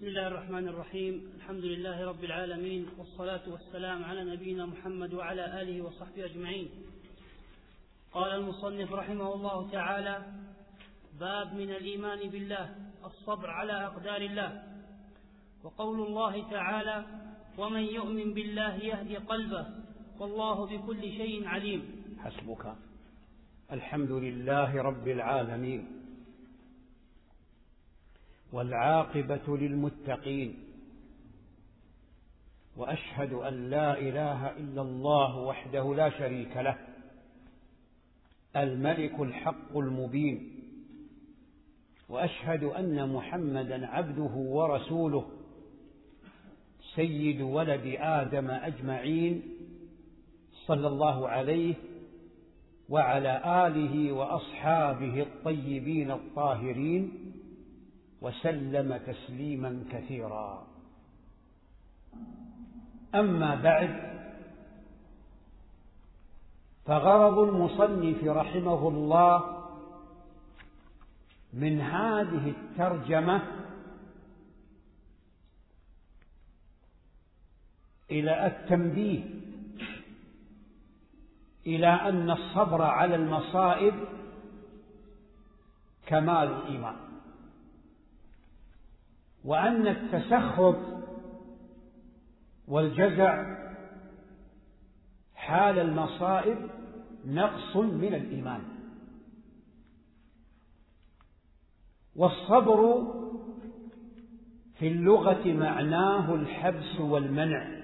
بسم الله الرحمن الرحيم. الحمد لله رب العالمين، والصلاة والسلام على نبينا محمد وعلى آله وصحبه أجمعين. قال المصنف رحمه الله تعالى: باب من الإيمان بالله الصبر على أقدار الله. وقول الله تعالى: ومن يؤمن بالله يهدي قلبه والله بكل شيء عليم. حسبك. الحمد لله رب العالمين، والعاقبة للمتقين، وأشهد أن لا إله إلا الله وحده لا شريك له، الملك الحق المبين، وأشهد أن محمدا عبده ورسوله سيد ولد آدم أجمعين، صلى الله عليه وعلى آله وأصحابه الطيبين الطاهرين، وسلم تسليما كثيرا. أما بعد، فغرض المصنف رحمه الله من هذه الترجمة إلى التنبيه إلى أن الصبر على المصائب كمال الإيمان، وأن التسخط والجزع حال المصائب نقص من الإيمان. والصبر في اللغة معناه الحبس والمنع.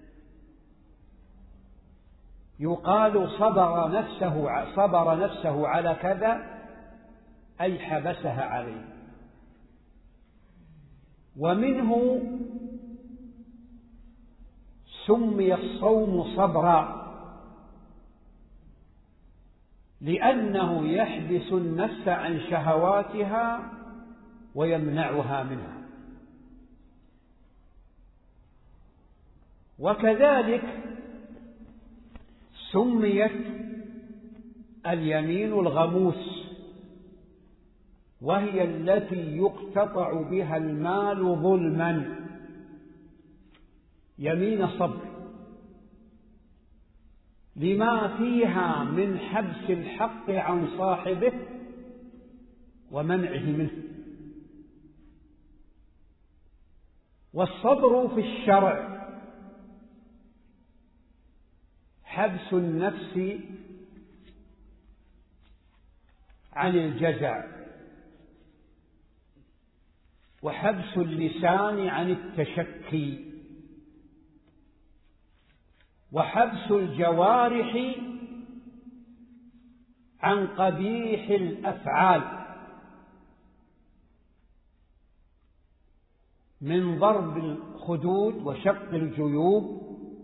يقال صبر نفسه على كذا، أي حبسها عليه. ومنه سمي الصوم صبرا، لأنه يحبس النفس عن شهواتها ويمنعها منها. وكذلك سميت اليمين الغموس، وهي التي يقتطع بها المال ظلما، يمين صبر، لما فيها من حبس الحق عن صاحبه ومنعه منه. والصبر في الشرع حبس النفس عن الجزع، وحبس اللسان عن التشكي، وحبس الجوارح عن قبيح الأفعال من ضرب الخدود وشق الجيوب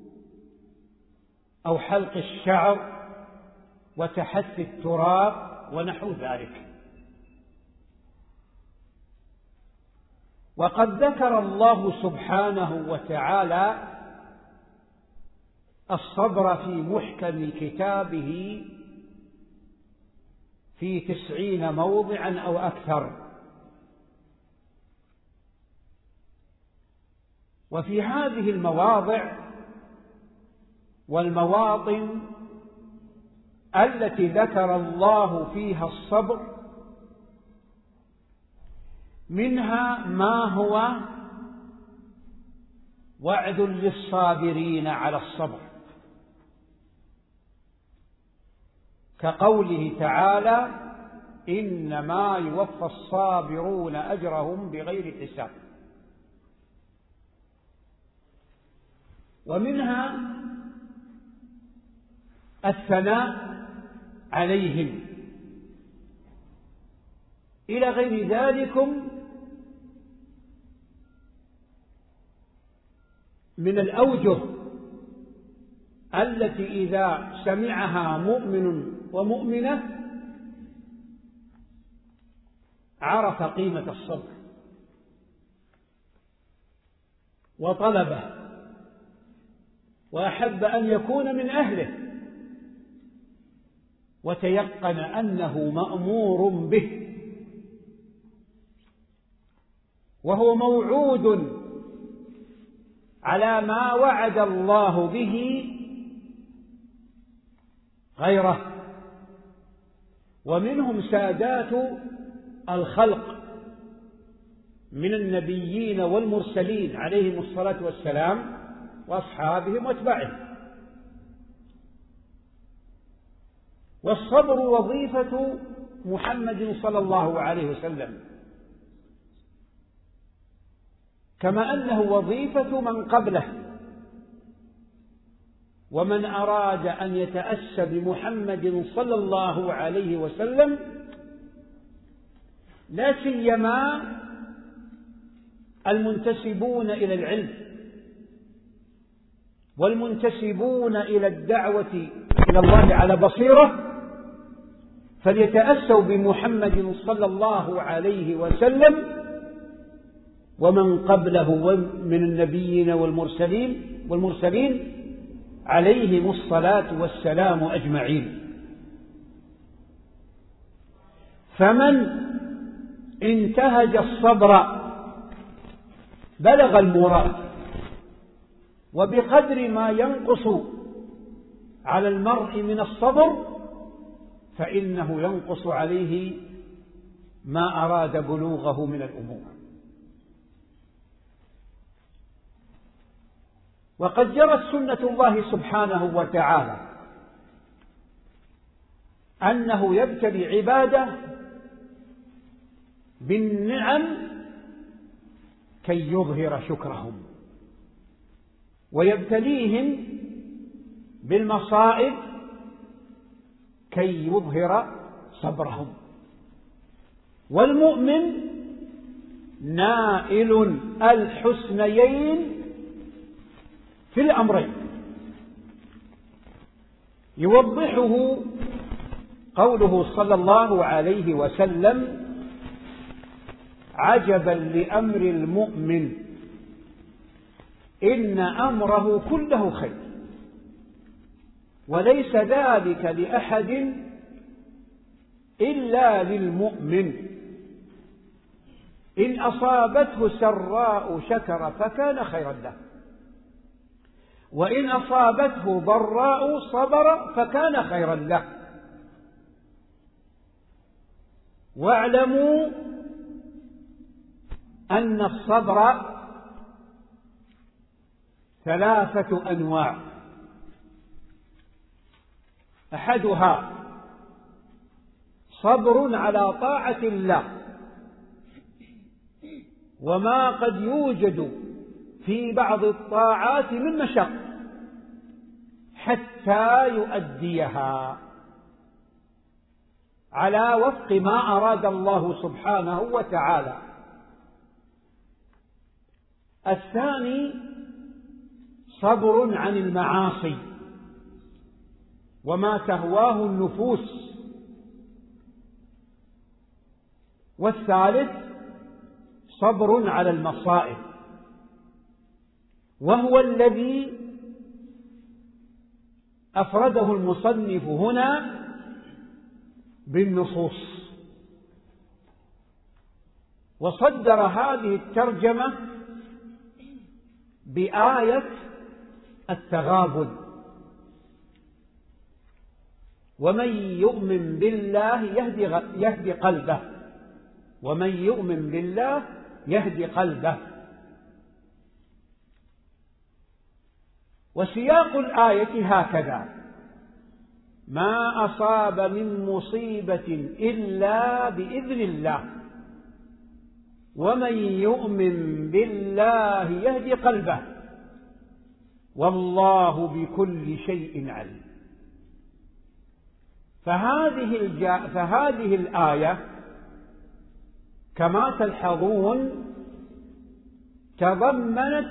أو حلق الشعر وتحثي التراب ونحو ذلك. وقد ذكر الله سبحانه وتعالى الصبر في محكم كتابه في 90 موضعا أو أكثر. وفي هذه المواضع والمواطن التي ذكر الله فيها الصبر منها ما هو وعد للصابرين على الصبر، كقوله تعالى: إنما يوفى الصابرون أجرهم بغير حساب. ومنها الثناء عليهم، إلى غير ذلك من الأوجه التي إذا سمعها مؤمن ومؤمنة عرف قيمة الصبر وطلبه وأحب أن يكون من أهله، وتيقن أنه مأمور به، وهو موعود على ما وعد الله به غيره، ومنهم سادات الخلق من النبيين والمرسلين عليهم الصلاة والسلام وأصحابهم واتباعهم. والصبر وظيفة محمد صلى الله عليه وسلم، كما أنه وظيفة من قبله، ومن أراد أن يتأسى بمحمد صلى الله عليه وسلم لا سيما المنتسبون إلى العلم والمنتسبون إلى الدعوة إلى الله على بصيرة، فليتأسوا بمحمد صلى الله عليه وسلم ومن قبله من النبيين والمرسلين عليهم الصلاة والسلام أجمعين. فمن انتهج الصبر بلغ المراد، وبقدر ما ينقص على المرء من الصبر فإنه ينقص عليه ما أراد بلوغه من الأمور. وقد جرت سنة الله سبحانه وتعالى أنه يبتلي عباده بالنعم كي يظهر شكرهم، ويبتليهم بالمصائب كي يظهر صبرهم. والمؤمن نائل الحسنيين في الأمرين، يوضحه قوله صلى الله عليه وسلم: عجبا لأمر المؤمن إن أمره كله خير، وليس ذلك لأحد إلا للمؤمن، إن أصابته سراء شكر فكان خيرا له، وإن أصابته ضراء صبر فكان خيرا له. واعلموا أن الصبر 3 أنواع: أحدها صبر على طاعة الله وما قد يوجد في بعض الطاعات من مشق حتى يؤديها على وفق ما أراد الله سبحانه وتعالى. الثاني صبر عن المعاصي وما تهواه النفوس. والثالث صبر على المصائب، وهو الذي أفرده المصنف هنا بالنصوص، وصدر هذه الترجمة بآية التغابن: ومن يؤمن بالله يهدي قلبه، ومن يؤمن بالله يهدي قلبه. وسياق الآية هكذا: ما أصاب من مصيبة إلا بإذن الله، ومن يؤمن بالله يهدي قلبه، والله بكل شيء عليم. فهذه الآية كما تلحظون تضمنت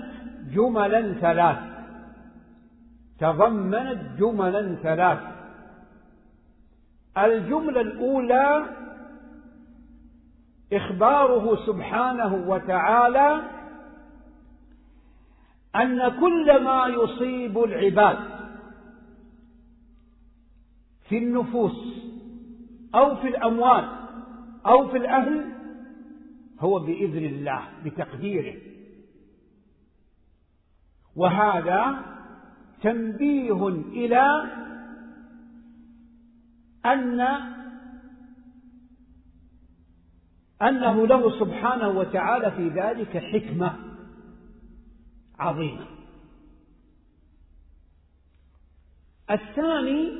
جملا 3. الجملة الأولى إخباره سبحانه وتعالى أن كل ما يصيب العباد في النفوس أو في الأموال أو في الأهل هو بإذن الله بتقديره. وهذا تنبيه إلى أنه له سبحانه وتعالى في ذلك حكمة عظيمة. الثاني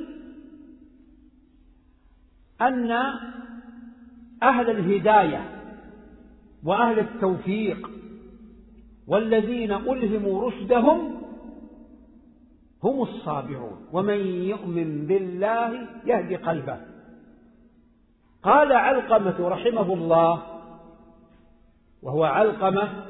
أن أهل الهداية وأهل التوفيق والذين ألهموا رشدهم هم الصابرون، ومن يؤمن بالله يهدي قلبه. قال علقمة رحمه الله، وهو علقمة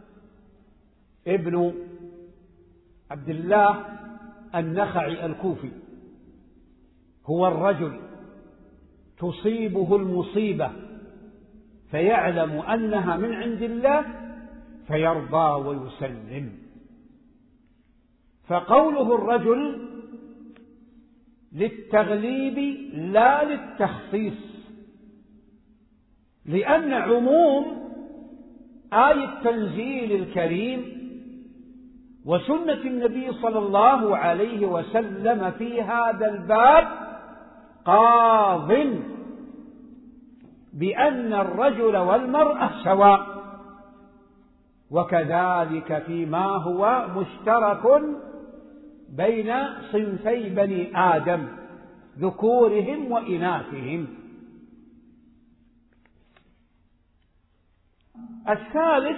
ابن عبد الله النخعي الكوفي، هو الرجل تصيبه المصيبة فيعلم أنها من عند الله فيرضى ويسلم. فقوله الرجل للتغليب لا للتخصيص، لأن عموم آية التنزيل الكريم وسنة النبي صلى الله عليه وسلم في هذا الباب قاض بأن الرجل والمرأة سواء، وكذلك فيما هو مشترك بين صنفي بني آدم ذكورهم وإناثهم. الثالث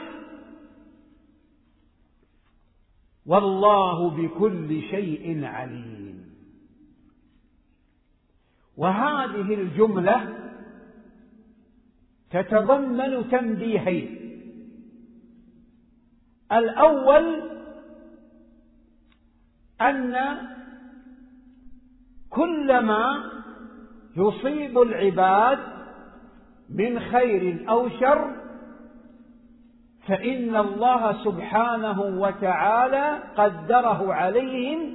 والله بكل شيء عليم. وهذه الجملة تتضمن تنبيهين. الأول أن كل ما يصيب العباد من خير أو شر فإن الله سبحانه وتعالى قدره عليهم،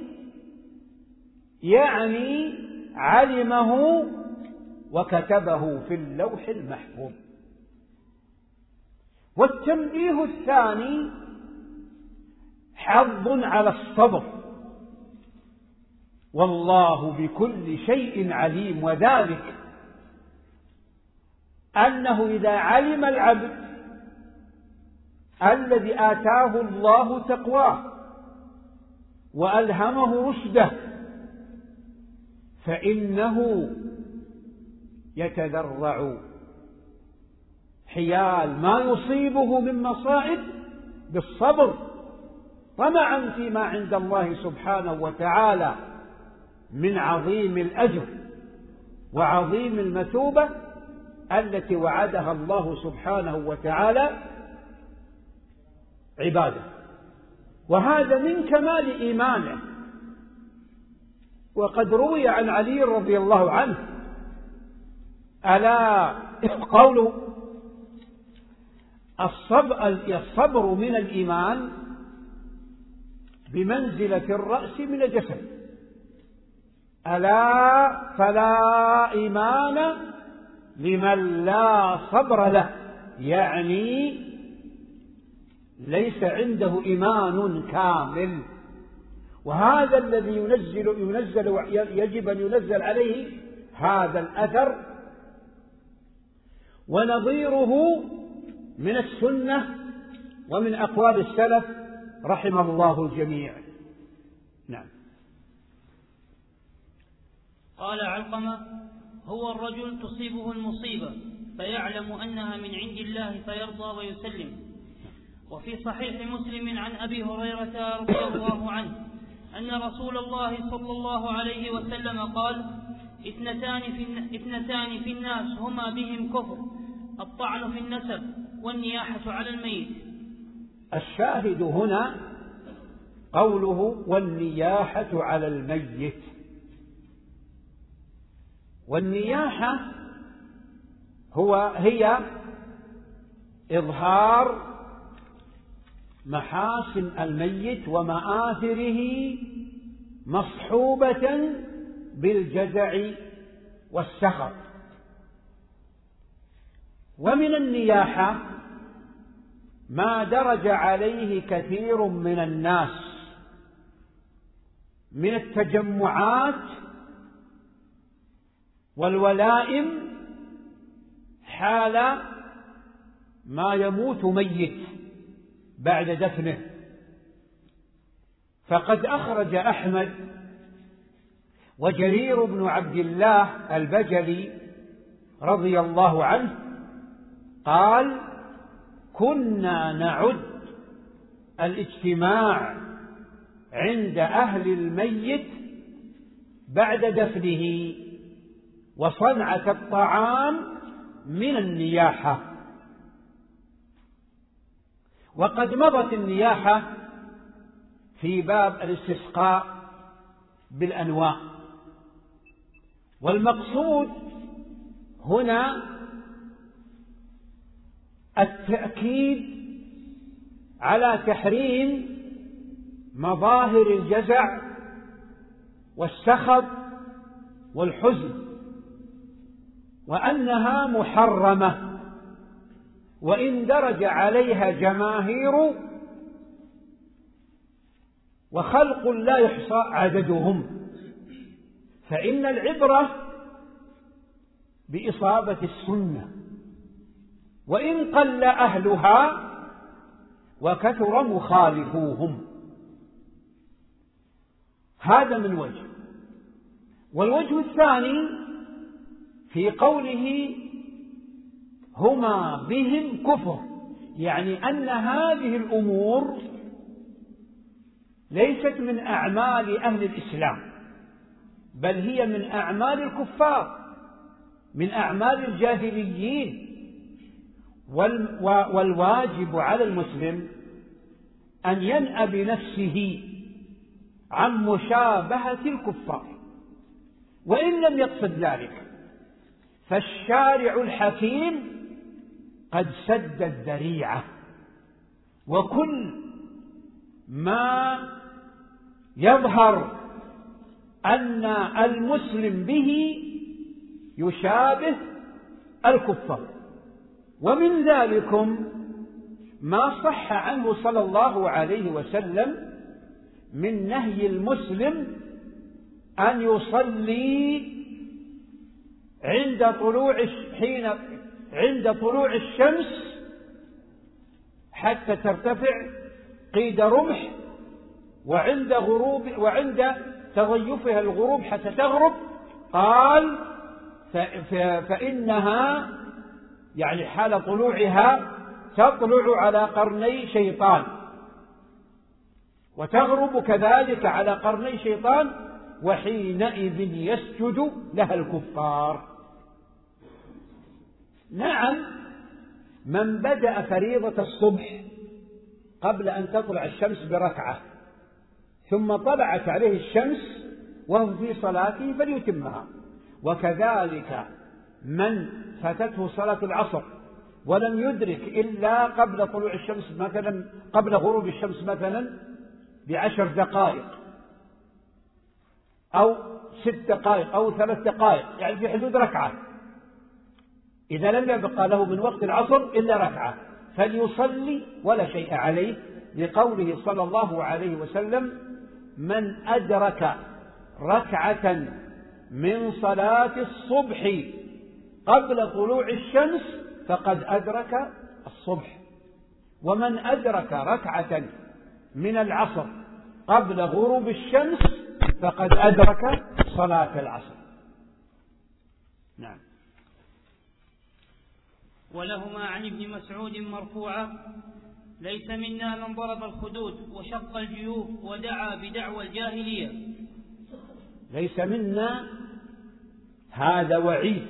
يعني علمه وكتبه في اللوح المحفوظ. والتنبيه الثاني حظ على الصبر، والله بكل شيء عليم، وذلك أنه إذا علم العبد الذي آتاه الله تقواه وألهمه رشده فإنه يتذرع حيال ما يصيبه من مصائب بالصبر طمعا فيما عند الله سبحانه وتعالى من عظيم الأجر وعظيم المثوبة التي وعدها الله سبحانه وتعالى عباده. وهذا من كمال إيمانه. وقد روي عن علي رضي الله عنه ألا قوله الصبر من الإيمان بمنزلة الرأس من الجسد، ألا فلا إيمان لمن لا صبر له، يعني ليس عنده إيمان كامل. وهذا الذي يجب أن ينزل عليه هذا الأثر، ونظيره من السنة ومن أقوال السلف رحمه الله الجميع. نعم. قال علقمة: هو الرجل تصيبه المصيبة فيعلم أنها من عند الله فيرضى ويسلم. وفي صحيح مسلم عن أبي هريرة رضي الله عنه أن رسول الله صلى الله عليه وسلم قال: اثنتان في الناس هما بهم كفر، الطعن في النسب والنياحة على الميت. الشاهد هنا قوله والنياحة على الميت. والنياحة هي إظهار محاسن الميت ومآثره مصحوبة بالجزع والسخط. ومن النياحة ما درج عليه كثير من الناس من التجمعات والولائم حال ما يموت ميت بعد دفنه. فقد أخرج أحمد وجرير بن عبد الله البجلي رضي الله عنه قال: كنا نعد الاجتماع عند أهل الميت بعد دفنه وصنعة الطعام من النياحة. وقد مضت النياحة في باب الاستسقاء بالأنواع، والمقصود هنا التأكيد على تحريم مظاهر الجزع والسخط والحزن، وأنها محرمة، وإن درج عليها جماهير وخلق لا يحصى عددهم، فإن العبرة بإصابة السنة، وإن قل أهلها وكثر مخالفوهم. هذا من وجه. والوجه الثاني في قوله هما بهم كفر، يعني أن هذه الأمور ليست من أعمال أهل الإسلام، بل هي من أعمال الكفار، من أعمال الجاهليين. والواجب على المسلم أن ينأى بنفسه عن مشابهة الكفار، وإن لم يقصد ذلك فالشارع الحكيم قد سد الذريعة، وكل ما يظهر أن المسلم به يشابه الكفار. ومن ذلكم ما صح عنه صلى الله عليه وسلم من نهي المسلم أن يصلي عند طلوع الشمس حتى ترتفع قيد رمح، وعند تضيفها الغروب حتى تغرب. قال: فإنها يعني حال طلوعها تطلع على قرني شيطان، وتغرب كذلك على قرني شيطان، وحينئذ يسجد لها الكفار. نعم، من بدأ فريضة الصبح قبل أن تطلع الشمس بركعة ثم طلعت عليه الشمس وهو في صلاته فليتمها، وكذلك من فاتته صلاة العصر ولم يدرك إلا قبل طلوع الشمس مثلا، قبل غروب الشمس مثلا ب10 دقائق أو 6 دقائق أو 3 دقائق، يعني في حدود ركعة، إذا لم يبقى له من وقت العصر إلا ركعة فليصلي ولا شيء عليه، لقوله صلى الله عليه وسلم: من أدرك ركعة من صلاة الصبح قبل طلوع الشمس فقد أدرك الصبح، ومن أدرك ركعة من العصر قبل غروب الشمس فقد أدرك صلاة العصر. نعم. ولهما عن ابن مسعود مرفوعا: ليس منا من ضرب الخدود وشق الجيوب ودعا بدعوى الجاهلية. ليس منا، هذا وعيد.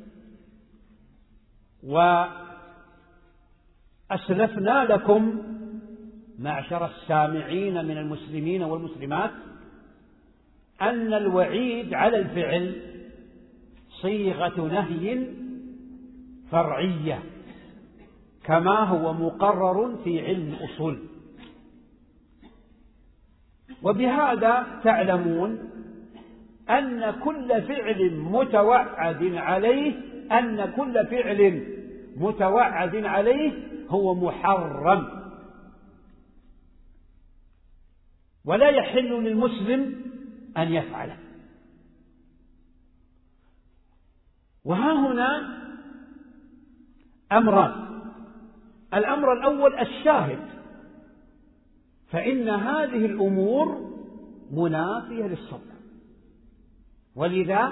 وأسلفنا لكم معشر السامعين من المسلمين والمسلمات أن الوعيد على الفعل صيغة نهي فرعية، كما هو مقرر في علم الأصول. وبهذا تعلمون أن كل فعل متوعد عليه، أن كل فعل متوعد عليه هو محرم، ولا يحل للمسلم أن يفعله. وها هنا أمران: الأمر الأول الشاهد، فإن هذه الأمور منافية للصدق، ولذا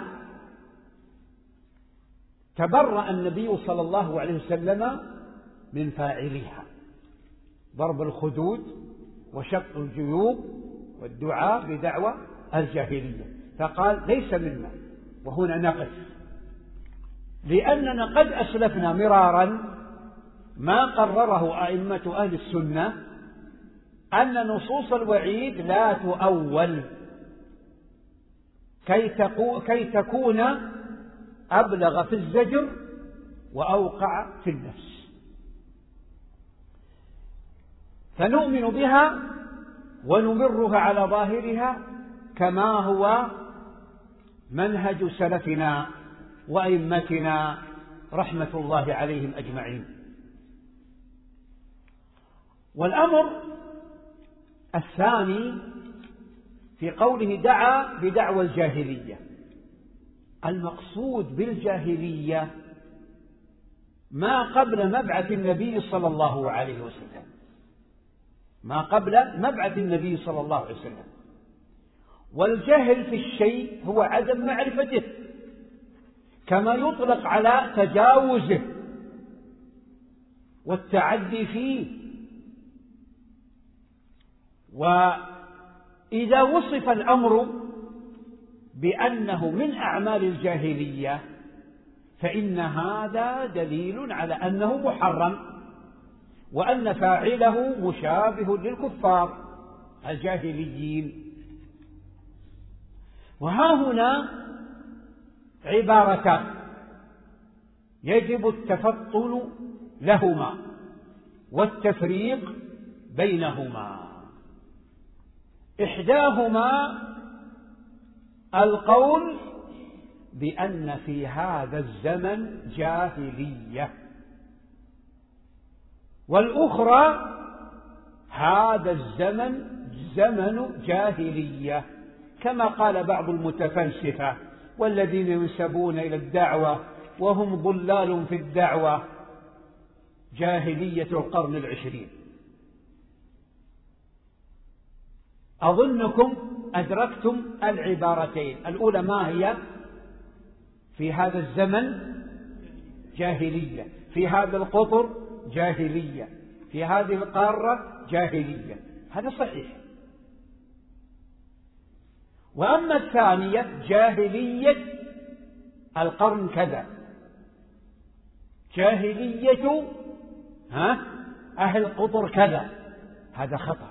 تبرأ النبي صلى الله عليه وسلم من فاعلها، ضرب الخدود وشق الجيوب والدعاء بدعوى الجاهلية، فقال ليس منا. وهنا نقف، لأننا قد أسلفنا مرارا ما قرره أئمة أهل السنة أن نصوص الوعيد لا تؤول كي تكون أبلغ في الزجر وأوقع في النفس، فنؤمن بها ونمرها على ظاهرها كما هو منهج سلفنا وأئمتنا رحمة الله عليهم أجمعين. والأمر الثاني في قوله دعا بدعوى الجاهلية، المقصود بالجاهلية ما قبل مبعث النبي صلى الله عليه وسلم، ما قبل مبعث النبي صلى الله عليه وسلم. والجهل في الشيء هو عدم معرفته، كما يطلق على تجاوزه والتعدي فيه. وإذا وصف الأمر بأنه من أعمال الجاهلية فإن هذا دليل على أنه محرم، وأن فاعله مشابه للكفار الجاهليين. وها هنا عبارتان يجب التفطن لهما والتفريق بينهما. إحداهما القول بأن في هذا الزمن جاهلية، والأخرى هذا الزمن زمن جاهلية، كما قال بعض المتفلسفة والذين ينسبون إلى الدعوة وهم ضلال في الدعوة: جاهلية القرن العشرين. أظنكم أدركتم العبارتين. الأولى ما هي؟ في هذا الزمن جاهلية، في هذا القطر جاهلية، في هذه القارة جاهلية، هذا صحيح. وأما الثانية جاهلية القرن كذا، جاهلية أهل قطر كذا، هذا خطأ.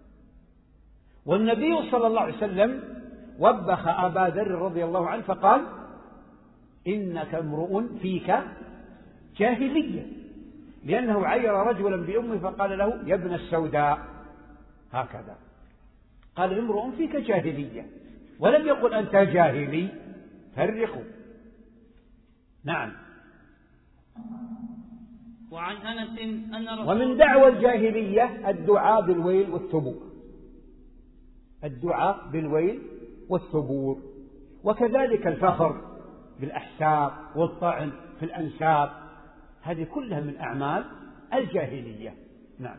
والنبي صلى الله عليه وسلم وبخ أبا ذر رضي الله عنه فقال: إنك امرؤ فيك جاهلية، لأنه عير رجلا بأمه فقال له: يا ابن السوداء، هكذا قال: امرؤ فيك جاهلية، ولم يقل أنت جاهلي. فرقوا. نعم. وعن أنس أن ومن دعوى الجاهلية الدعاء بالويل والثبور، الدعاء بالويل والثبور، وكذلك الفخر بالأحساب والطعن في الأنساب، هذه كلها من أعمال الجاهلية. نعم.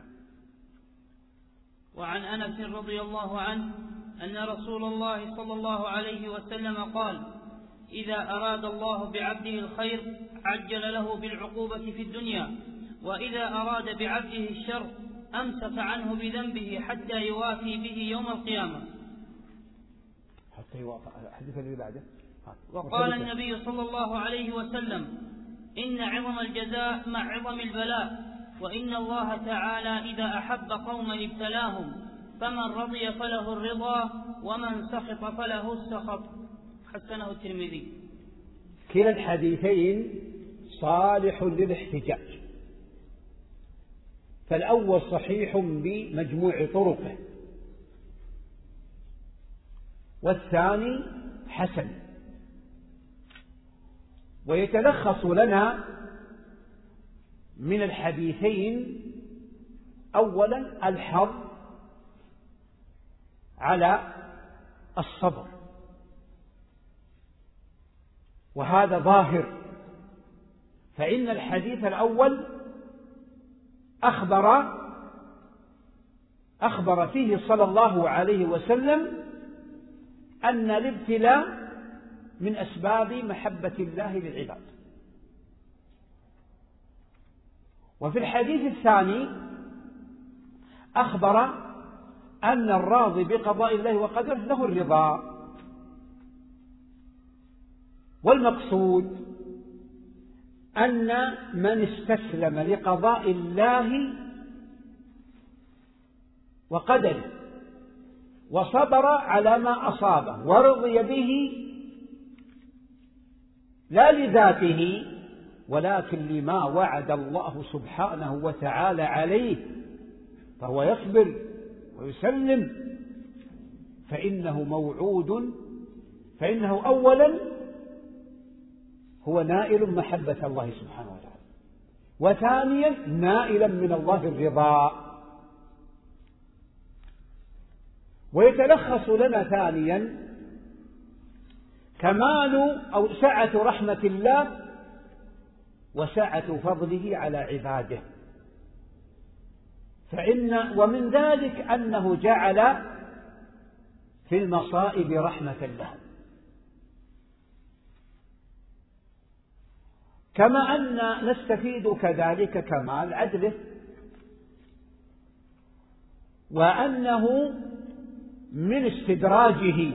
وعن أنس رضي الله عنه أن رسول الله صلى الله عليه وسلم قال: إذا أراد الله بعبده الخير عجل له بالعقوبة في الدنيا، وإذا أراد بعبده الشر أمسك عنه بذنبه حتى يوافي به يوم القيامة. حتى يوافي. الحديث الذي بعده. وقال النبي صلى الله عليه وسلم: إن عظم الجزاء مع عظم البلاء، وإن الله تعالى إذا أحب قوما ابتلاهم، فمن رضي فله الرضا ومن سخط فله السخط. حسنه الترمذي. كلا الحديثين صالح للاحتجاج، فالأول صحيح بمجموع طرقه، والثاني حسن. ويتلخص لنا من الحديثين أولا الحظ على الصبر، وهذا ظاهر، فإن الحديث الأول أخبر فيه صلى الله عليه وسلم أن الابتلاء من أسباب محبة الله للعباد. وفي الحديث الثاني أخبر أن الراضي بقضاء الله وقدره له الرضا. والمقصود أن من استسلم لقضاء الله وقدره وصبر على ما أصابه ورضي به لا لذاته ولكن لما وعد الله سبحانه وتعالى عليه، فهو يصبر ويسلم، فإنه أولا هو نائل محبة الله سبحانه وتعالى، وثانيا نائلا من الله الرضا. ويتلخص لنا ثانيا كمال أو سعة رحمة الله وسعة فضله على عباده، ومن ذلك أنه جعل في المصائب رحمة له، كما أن نستفيد كذلك كمال عدله، وأنه من استدراجه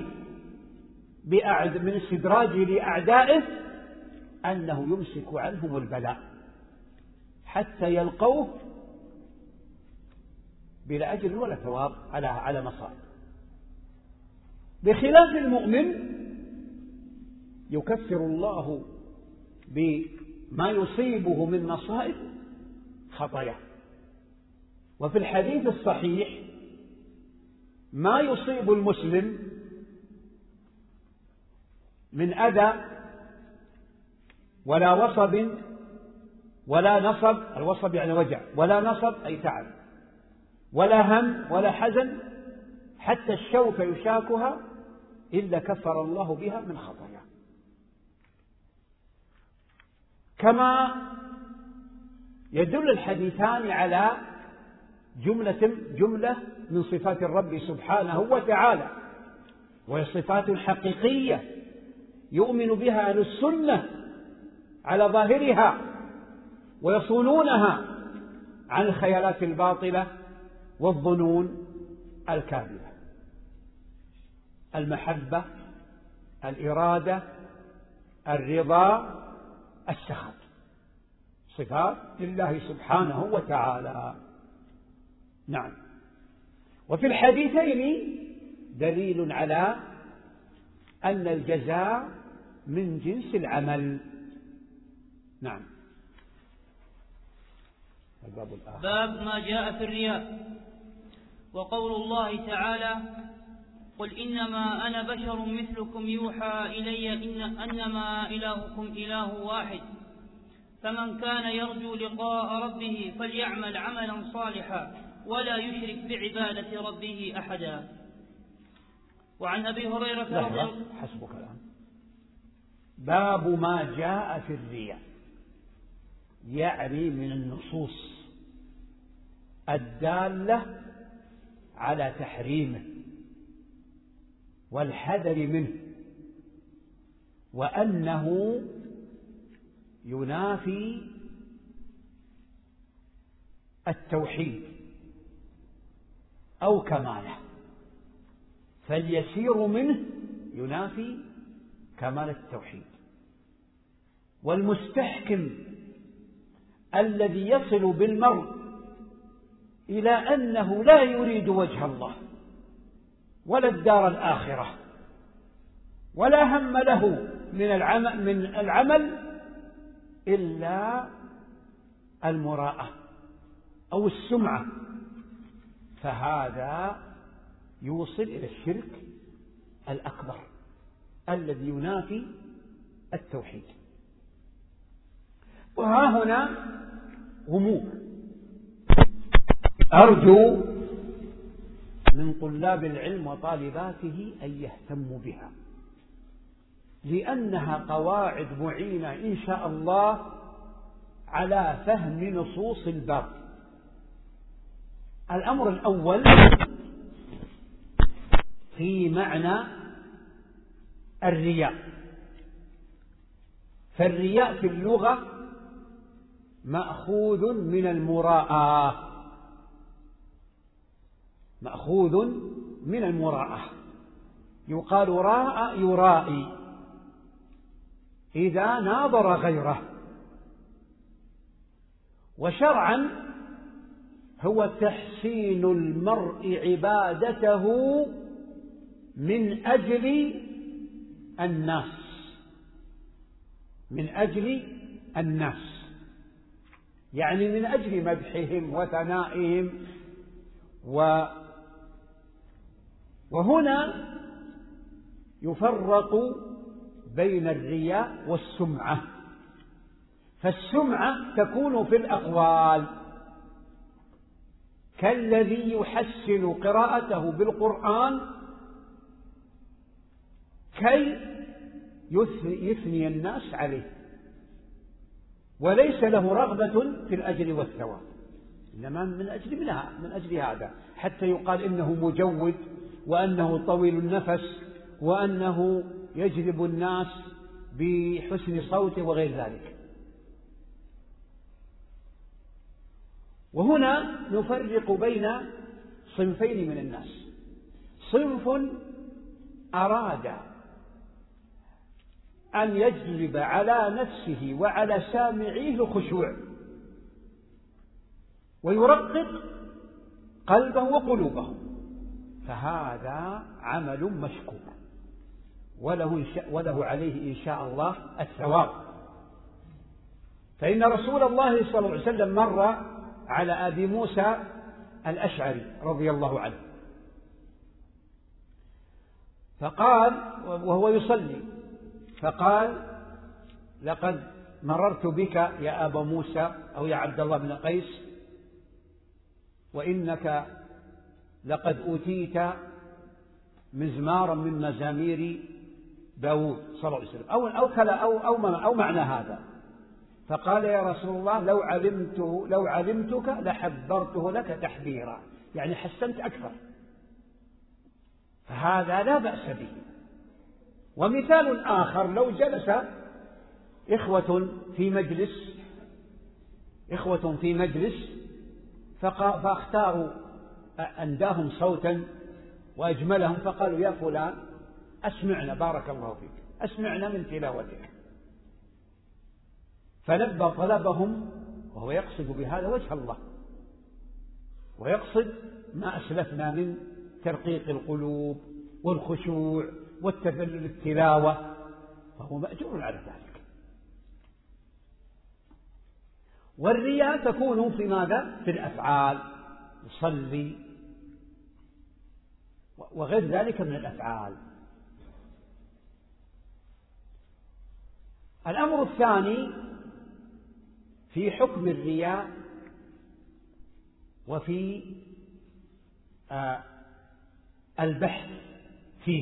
لأعدائه أنه يمسك عنهم البلاء حتى يلقوه بلا أجر ولا ثواب على مصائب، بخلاف المؤمن يكفر الله بما يصيبه من مصائب خطاياه. وفي الحديث الصحيح ما يصيب المسلم من أذى ولا وصب ولا نصب، الوصب يعني وجع، ولا نصب أي تعب، ولا هم ولا حزن، حتى الشوكة يشاكها إلا كفر الله بها من خطاياه. كما يدل الحديثان على جملة من صفات الرب سبحانه وتعالى، وهي صفات حقيقية يؤمن بها أهل السنة على ظاهرها ويصونونها عن الخيالات الباطلة والظنون الكاذبة: المحبة، الإرادة، الرضا، السخط، صفات لله سبحانه وتعالى. نعم. وفي الحديثين دليل على أن الجزاء من جنس العمل. نعم. الباب الآخر باب ما جاء في الرياء. وقول الله تعالى: قل إنما أنا بشر مثلكم يوحى إلي أنما إلهكم إله واحد فمن كان يرجو لقاء ربه فليعمل عملا صالحا ولا يشرك بعبادة ربه أحدا. وعن أبي هريرة حسبك الآن. باب ما جاء في الرياء، يعني من النصوص الدالة على تحريمه والحذر منه، وأنه ينافي التوحيد أو كماله، فاليسير منه ينافي كمال التوحيد، والمستحكم الذي يصل بالمرء إلى أنه لا يريد وجه الله ولا الدار الآخرة ولا هم له من العمل إلا المراءة أو السمعة، فهذا يوصل إلى الشرك الأكبر الذي ينافي التوحيد. وها هنا غموض. أرجو من طلاب العلم وطالباته أن يهتموا بها، لأنها قواعد معينة إن شاء الله على فهم نصوص الباب. الأمر الأول في معنى الرياء. فالرياء في اللغة مأخوذ من المراءة، مأخوذ من المراءة. يقال راء يرائي إذا ناظر غيره. وشرعا هو تحسين المرء عبادته من أجل الناس، من أجل الناس، يعني من أجل مدحهم وثنائهم. وهنا يفرق بين الرياء والسمعة. فالسمعة تكون في الأقوال، كالذي يحسن قراءته بالقرآن كي يثني الناس عليه، وليس له رغبة في الأجر والثواب، إنما من أجل هذا، حتى يقال إنه مجود، وأنه طويل النفس، وأنه يجذب الناس بحسن صوته وغير ذلك. وهنا نفرق بين صنفين من الناس: صنف أراد أن يجلب على نفسه وعلى سامعيه الخشوع ويرقق قلبه وقلوبه، فهذا عمل مشكور وله عليه إن شاء الله الثواب. فإن رسول الله صلى الله عليه وسلم مر على أبي موسى الأشعري رضي الله عنه، فقال وهو يصلي، فقال: لقد مررت بك يا أبا موسى أو يا عبد الله بن قيس، وإنك لقد أوتيت مزمارا من مزامير داود صلى الله عليه وسلم أو معنى هذا. فقال: يا رسول الله لو علمتك لحبرته لك تحبيرا، يعني حسنت أكثر، فهذا لا بأس به. ومثال آخر: لو جلس إخوة في مجلس فاختاروا أنداهم صوتا وأجملهم، فقالوا: يا فلان أسمعنا بارك الله فيك، أسمعنا من تلاوتك. فلبى طلبهم وهو يقصد بهذا وجه الله، ويقصد ما أسلفنا من ترقيق القلوب والخشوع والتذلل التلاوة، فهو مأجور على ذلك. والرياء تكون في ماذا؟ في الأفعال، يصلي وغير ذلك من الأفعال. الأمر الثاني في حكم الرياء وفي البحث فيه.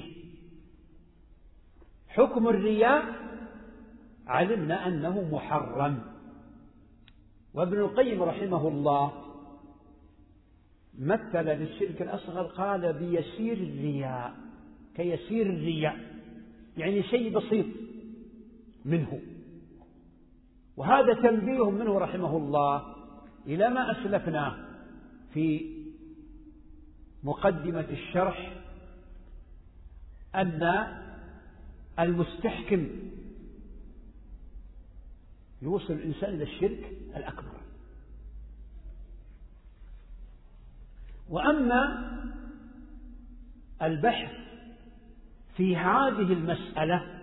حكم الرياء علمنا أنه محرم، وابن القيم رحمه الله مثل للشرك الأصغر، قال: بيسير الرياء، كيسير الرياء، يعني شيء بسيط منه. وهذا تنبيه منه رحمه الله إلى ما أسلفناه في مقدمة الشرح، أن المستحكم يوصل الإنسان إلى الشرك الأكبر. وأما البحث في هذه المسألة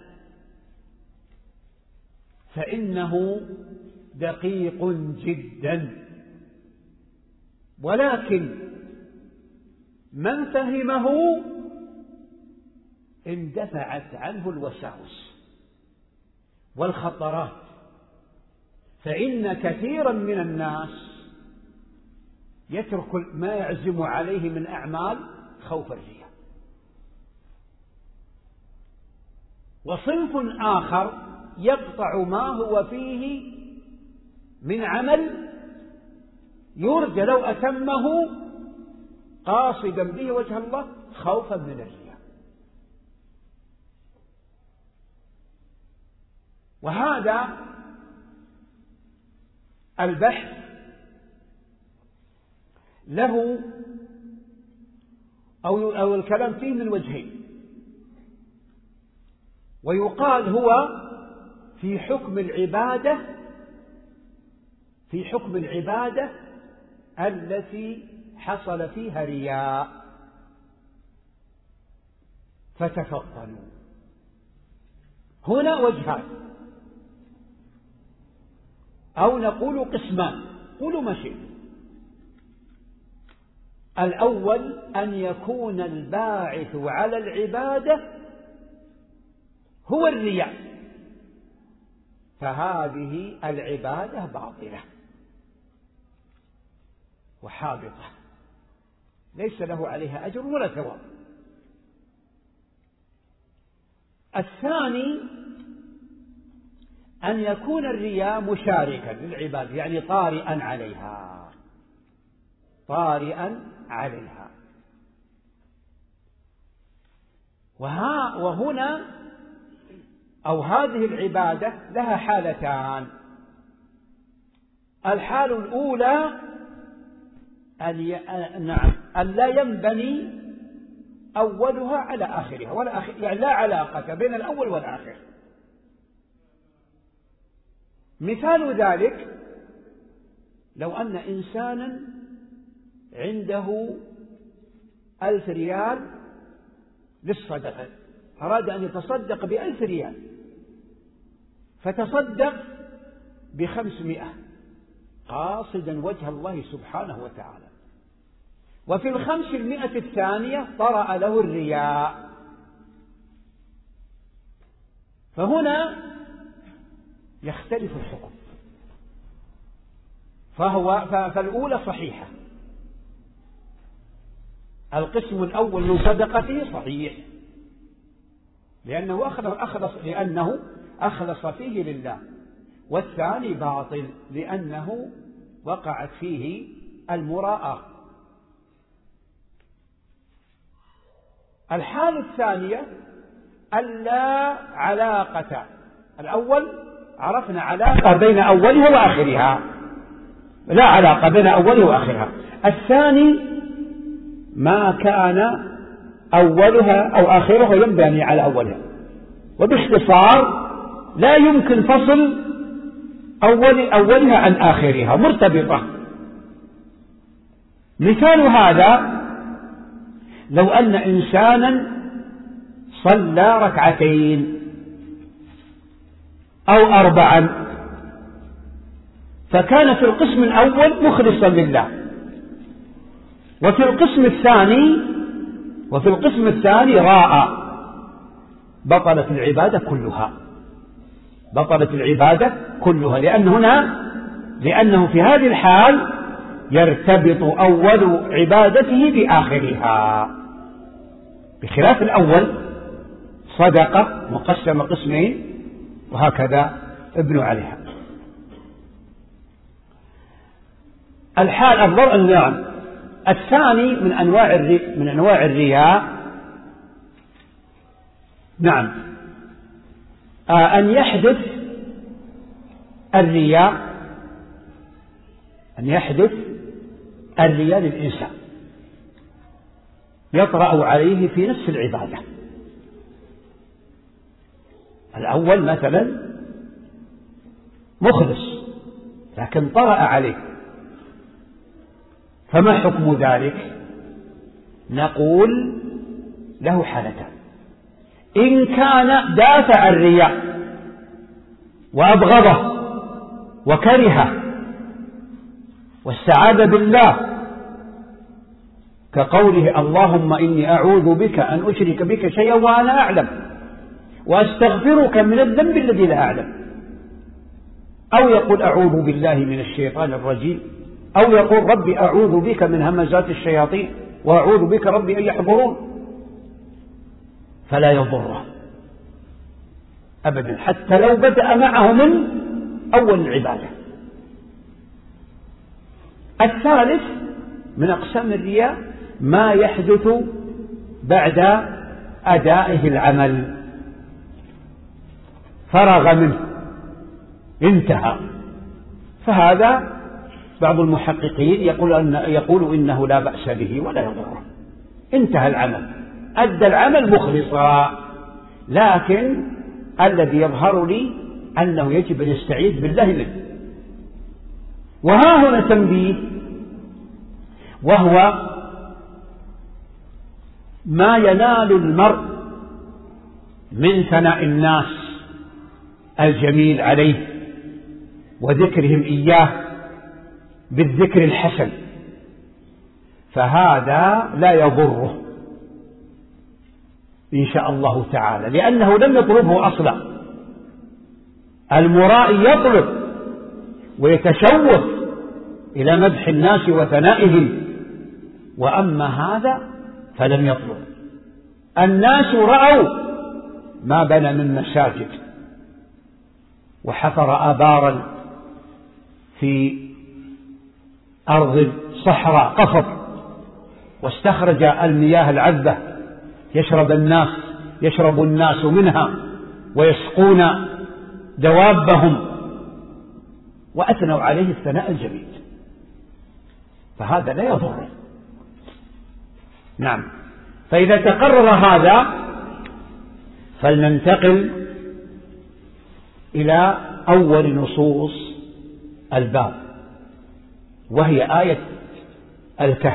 فإنه دقيق جدا، ولكن من فهمه اندفعت عنه الوساوس والخطرات، فإن كثيرا من الناس يترك ما يعزم عليه من أعمال خوف الرياء. وصنف آخر يقطع ما هو فيه من عمل يرجى لو أتمه قاصدا به وجه الله خوفا من الرياء. وهذا البحث له أو الكلام فيه من وجهين، ويقال هو في حكم العبادة التي حصل فيها رياء فتفطنوا. هنا وجهان، أو نقول قسمان، قولوا ما شئت. الأول أن يكون الباعث على العبادة هو الرياء، فهذه العبادة باطلة وحابطة ليس له عليها أجر ولا ثواب. الثاني أن يكون الرياء مشاركا للعبادة، يعني طارئا عليها. وهنا أو هذه العبادة لها حالتان. الحال الأولى أن لا ينبني أولها على آخرها يعني لا علاقة بين الأول والآخر. مثال ذلك لو أن إنسانا عنده 1000 ريال للصدقة، أراد أن يتصدق ب1000 ريال فتصدق ب500 قاصدا وجه الله سبحانه وتعالى، وفي 500 الثانية طرأ له الرياء، فهنا يختلف الحكم. فالأولى صحيحة، القسم الأول من صدقته صحيح لأنه أخلص فيه لله، والثاني باطل لأنه وقعت فيه المراءة. الحالة الثانية ألا علاقة. الأول عرفنا علاقة بين أولها وآخرها، لا علاقة بين أولها وآخرها. الثاني ما كان أولها أو آخرها ينبني على أولها، وباختصار لا يمكن فصل أولها عن آخرها، مرتبطة. مثال هذا لو أن إنسانا صلى 2 أو 4 فكان في القسم الأول مخلصا لله، وفي القسم الثاني راء، بطلت العبادة كلها، لأنه في هذه الحال يرتبط أول عبادته بآخرها، بخلاف الأول صدقة مقسمة قسمين وهكذا ابنوا عليها. النوع الثاني من أنواع الرياء أن يحدث الرياء للإنسان يطرأ عليه في نفس العبادة. الأول مثلا مخلص لكن طرأ عليه، فما حكم ذلك؟ نقول له حالتان. إن كان دافع الرياء وأبغضه وكرهه واستعاذ بالله، كقوله اللهم إني أعوذ بك أن أشرك بك شيئا وأنا أعلم وأستغفرك من الذنب الذي لا أعلم، أو يقول أعوذ بالله من الشيطان الرجيم، أو يقول ربي أعوذ بك من همزات الشياطين وأعوذ بك ربي أن يحضرون، فلا يضره أبدا حتى لو بدأ معه من أول العبادة. الثالث من أقسام الرياء ما يحدث بعد أدائه العمل، فرغ منه انتهى، فهذا بعض المحققين يقول إنه لا بأس به ولا يضره، انتهى العمل، أدى العمل مخلصا. لكن الذي يظهر لي أنه يجب أن يستعيذ بالله منه. وها هنا تنبيه، وهو ما ينال المرء من ثناء الناس الجميل عليه وذكرهم إياه بالذكر الحسن، فهذا لا يضره إن شاء الله تعالى، لأنه لم يطلبه أصلا. المرائي يطلب ويتشوف إلى مدح الناس وثنائهم، وأما هذا فلم يطلب. الناس رأوا ما بنى من مساجد وحفر آبارا في أرض صحراء قفر، واستخرج المياه العذبة يشرب الناس منها ويسقون دوابهم، وأثنوا عليه الثناء الجميل، فهذا لا يضر. نعم. فإذا تقرر هذا فلننتقل إلى أول نصوص الباب، وهي آية الكهف.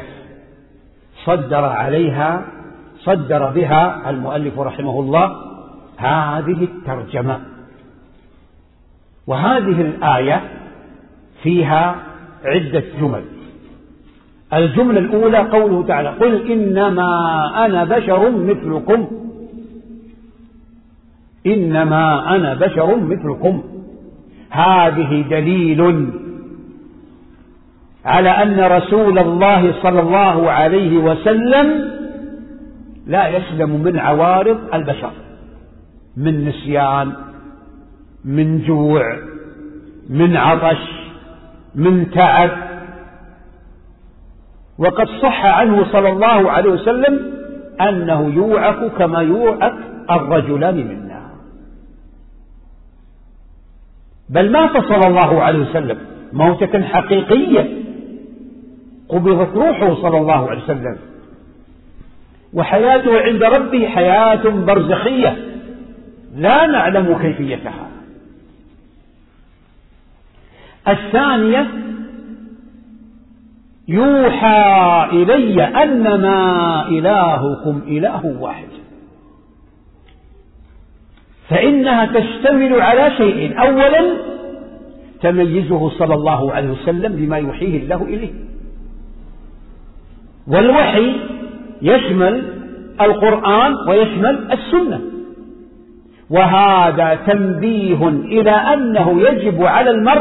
صدر بها المؤلف رحمه الله هذه الترجمة. وهذه الآية فيها عدة جمل. الجملة الأولى قوله تعالى: قل إنما أنا بشر مثلكم، إنما أنا بشر مثلكم. هذه دليل على أن رسول الله صلى الله عليه وسلم لا يسلم من عوارض البشر، من نسيان، من جوع، من عطش، من تعب. وقد صح عنه صلى الله عليه وسلم أنه يوعك كما يوعك الرجلان منا، بل مات صلى الله عليه وسلم موتة حقيقية، قبضت روحه صلى الله عليه وسلم، وحياته عند ربه حياة برزخية لا نعلم كيفيتها. الثانية: يوحى إلي أنما إلهكم إله واحد. فإنها تشتمل على شيء: أولا تميزه صلى الله عليه وسلم بما يوحيه الله إليه، والوحي يشمل القرآن ويشمل السنة، وهذا تنبيه إلى أنه يجب على المرء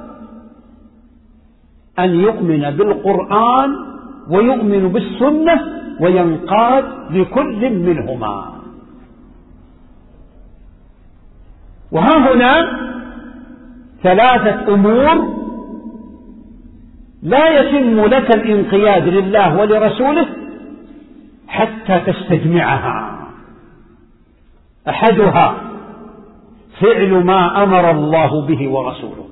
أن يؤمن بالقرآن ويؤمن بالسنة وينقاد لكل منهما. وها هنا ثلاثة أمور لا يتم لك الانقياد لله ولرسوله حتى تستجمعها. أحدها فعل ما أمر الله به ورسوله،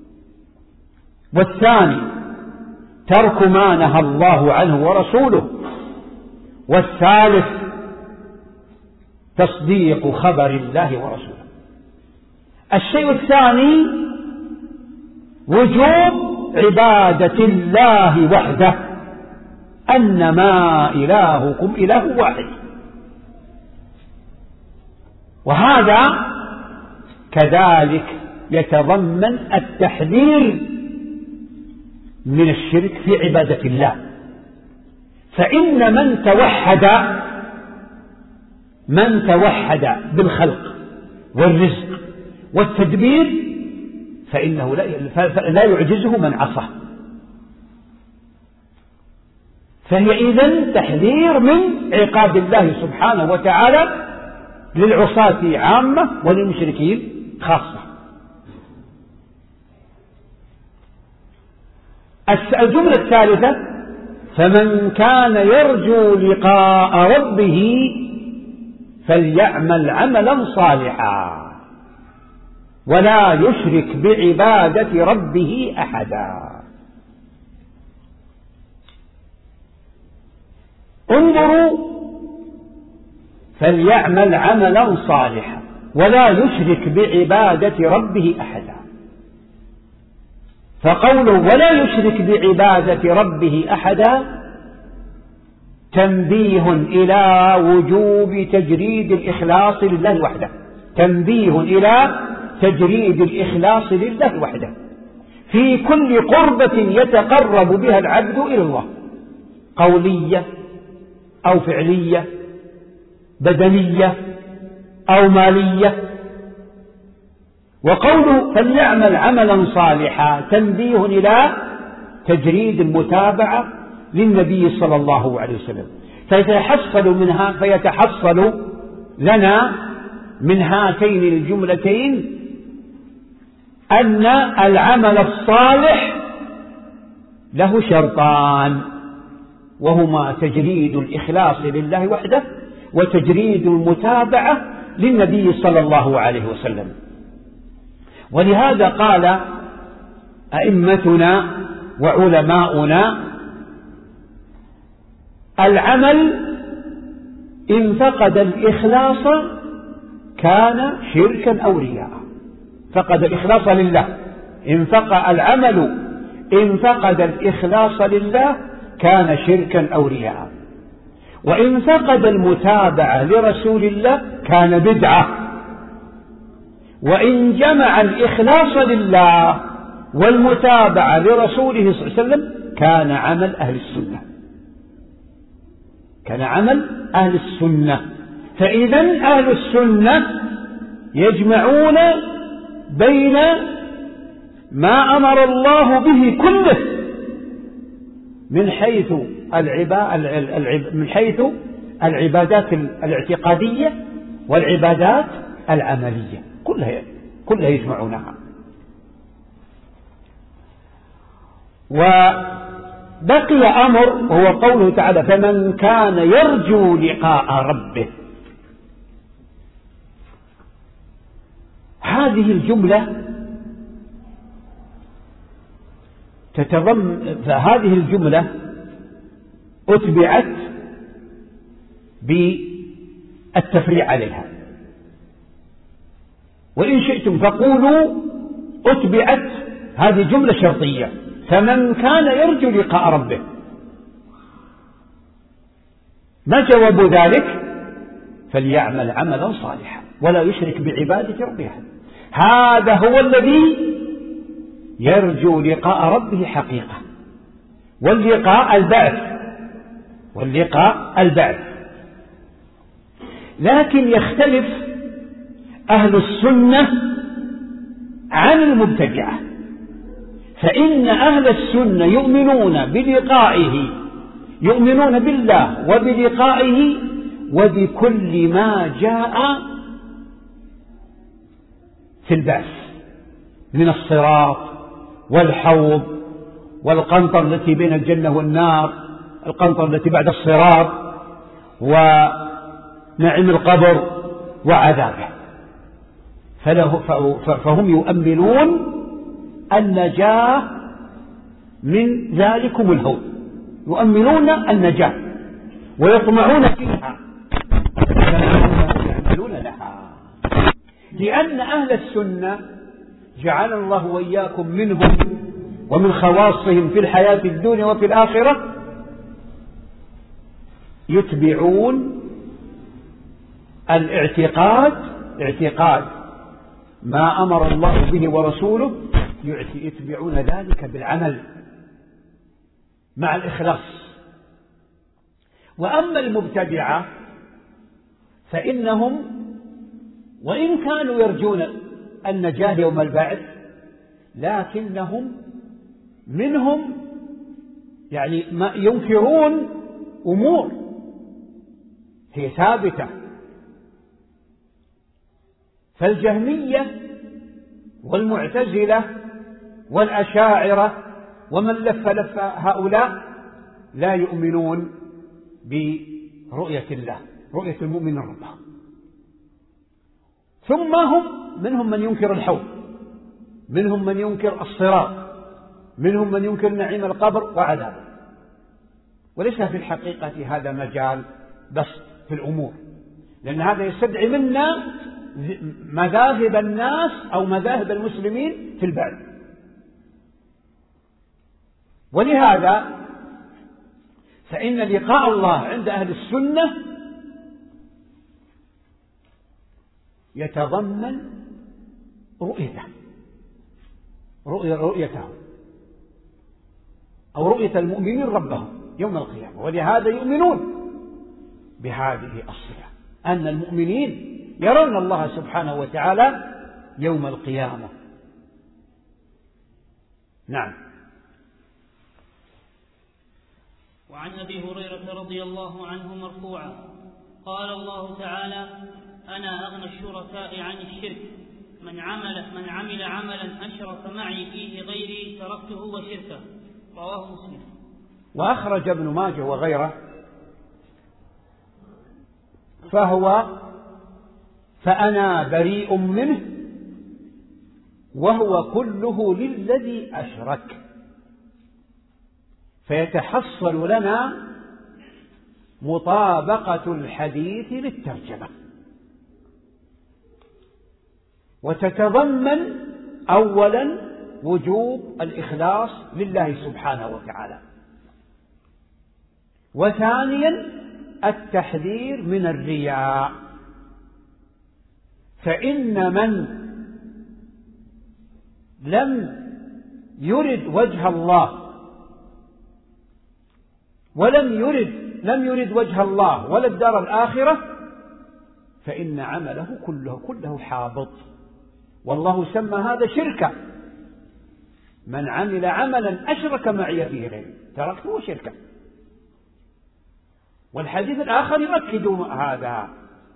والثاني ترك ما نهى الله عنه ورسوله، والثالث تصديق خبر الله ورسوله. الشيء الثاني وجوب عبادة الله وحده، أنما إلهكم إله واحد. وهذا كذلك يتضمن التحذير من الشرك في عبادة الله. فإن من توحد بالخلق والرزق والتدبير فإنه لا يعجزه من عصى. فهي إذن تحذير من عقاب الله سبحانه وتعالى للعصاة عامة وللمشركين خاصة. الجملة الثالثة: فمن كان يرجو لقاء ربه فليعمل عملا صالحا ولا يشرك بعبادة ربه أحدا. انظروا، فليعمل عملا صالحا ولا يشرك بعبادة ربه أحدا. فقوله ولا يشرك بعبادة ربه أحدا تنبيه إلى وجوب تجريد الإخلاص لله وحده، تنبيه إلى تجريد الإخلاص لله وحده في كل قربة يتقرب بها العبد إلى الله، قولية أو فعلية، بدنية أو مالية. وقوله فليعمل عملا صالحا تنبيه إلى تجريد المتابعة للنبي صلى الله عليه وسلم. فيتحصل لنا من هاتين الجملتين أن العمل الصالح له شرطان، وهما تجريد الإخلاص لله وحده وتجريد المتابعة للنبي صلى الله عليه وسلم. ولهذا قال أئمتنا وعلماؤنا: العمل إن فقد الإخلاص كان شركا أو رياء. فقد الإخلاص لله، العمل إن فقد الإخلاص لله كان شركا أو رياء. وإن فقد المتابعة لرسول الله كان بدعة. وإن جمع الإخلاص لله والمتابعة لرسوله صلى الله عليه وسلم كان عمل أهل السنة، كان عمل أهل السنة. فإذا أهل السنة يجمعون بين ما أمر الله به كله من حيث العبادات الاعتقادية والعبادات العملية، كلها يجمعونها. وبقي أمر هو قوله تعالى: فمن كان يرجو لقاء ربه. هذه الجملة فهذه الجملة أتبعت بالتفريع عليها، وإن شئتم فقولوا أتبعت هذه جملة شرطية: فمن كان يرجو لقاء ربه. ما جواب ذلك؟ فليعمل عملا صالحا ولا يشرك بعبادة ربه. هذا هو الذي يرجو لقاء ربه حقيقة، واللقاء البعث. لكن يختلف أهل السنة عن المبتدعة، فإن أهل السنة يؤمنون بالله وبلقائه وبكل ما جاء في البعث من الصراط والحوض والقنطرة التي بين الجنة والنار، القنطرة التي بعد الصراط، ونعيم القبر وعذابه. فهم يؤمنون النجاة من ذلكم الهول، يؤمنون النجاة ويطمعون فيها يعملون لها، لأن أهل السنة جعل الله وإياكم منهم ومن خواصهم في الحياة الدنيا وفي الآخرة يتبعون اعتقاد ما أمر الله به ورسوله، يتبعون ذلك بالعمل مع الإخلاص. وأما المبتدعة فإنهم وإن كانوا يرجون النجاة يوم البعث لكنهم منهم يعني ما ينكرون أمور هي ثابتة. فالجهمية والمعتزلة والأشاعرة ومن لف هؤلاء لا يؤمنون برؤية الله، رؤية المؤمن ربه. ثم منهم من ينكر الحوض، منهم من ينكر الصراط، منهم من ينكر نعيم القبر وعذابه. وليس في الحقيقة هذا مجال بس في الأمور، لأن هذا يستدعي منا مذاهب الناس أو مذاهب المسلمين في البعد. ولهذا فإن لقاء الله عند أهل السنة يتضمن رؤيته أو رؤية المؤمنين ربهم يوم القيامة. ولهذا يؤمنون بهذه الصفة أن المؤمنين يرون الله سبحانه وتعالى يوم القيامة. نعم. وعن أبي هريرة رضي الله عنه مرفوعا قال الله تعالى: أنا أغنى الشركاء عن الشرك، من عمل عملا أشرك معي فيه غيري تركته وشركه. رواه مسلم. وأخرج ابن ماجه وغيره فأنا بريء منه وهو كله للذي أشرك. فيتحصل لنا مطابقة الحديث للترجمة، وتتضمن أولا وجوب الإخلاص لله سبحانه وتعالى، وثانيا التحذير من الرياء. فإن من لم يرد وجه الله لم يرد وجه الله ولا الدار الآخرة فإن عمله كله حابط، والله سمى هذا شركا. من عمل عملا أشرك معي فيه غيري تركته شركا. والحديث الآخر يؤكد هذا.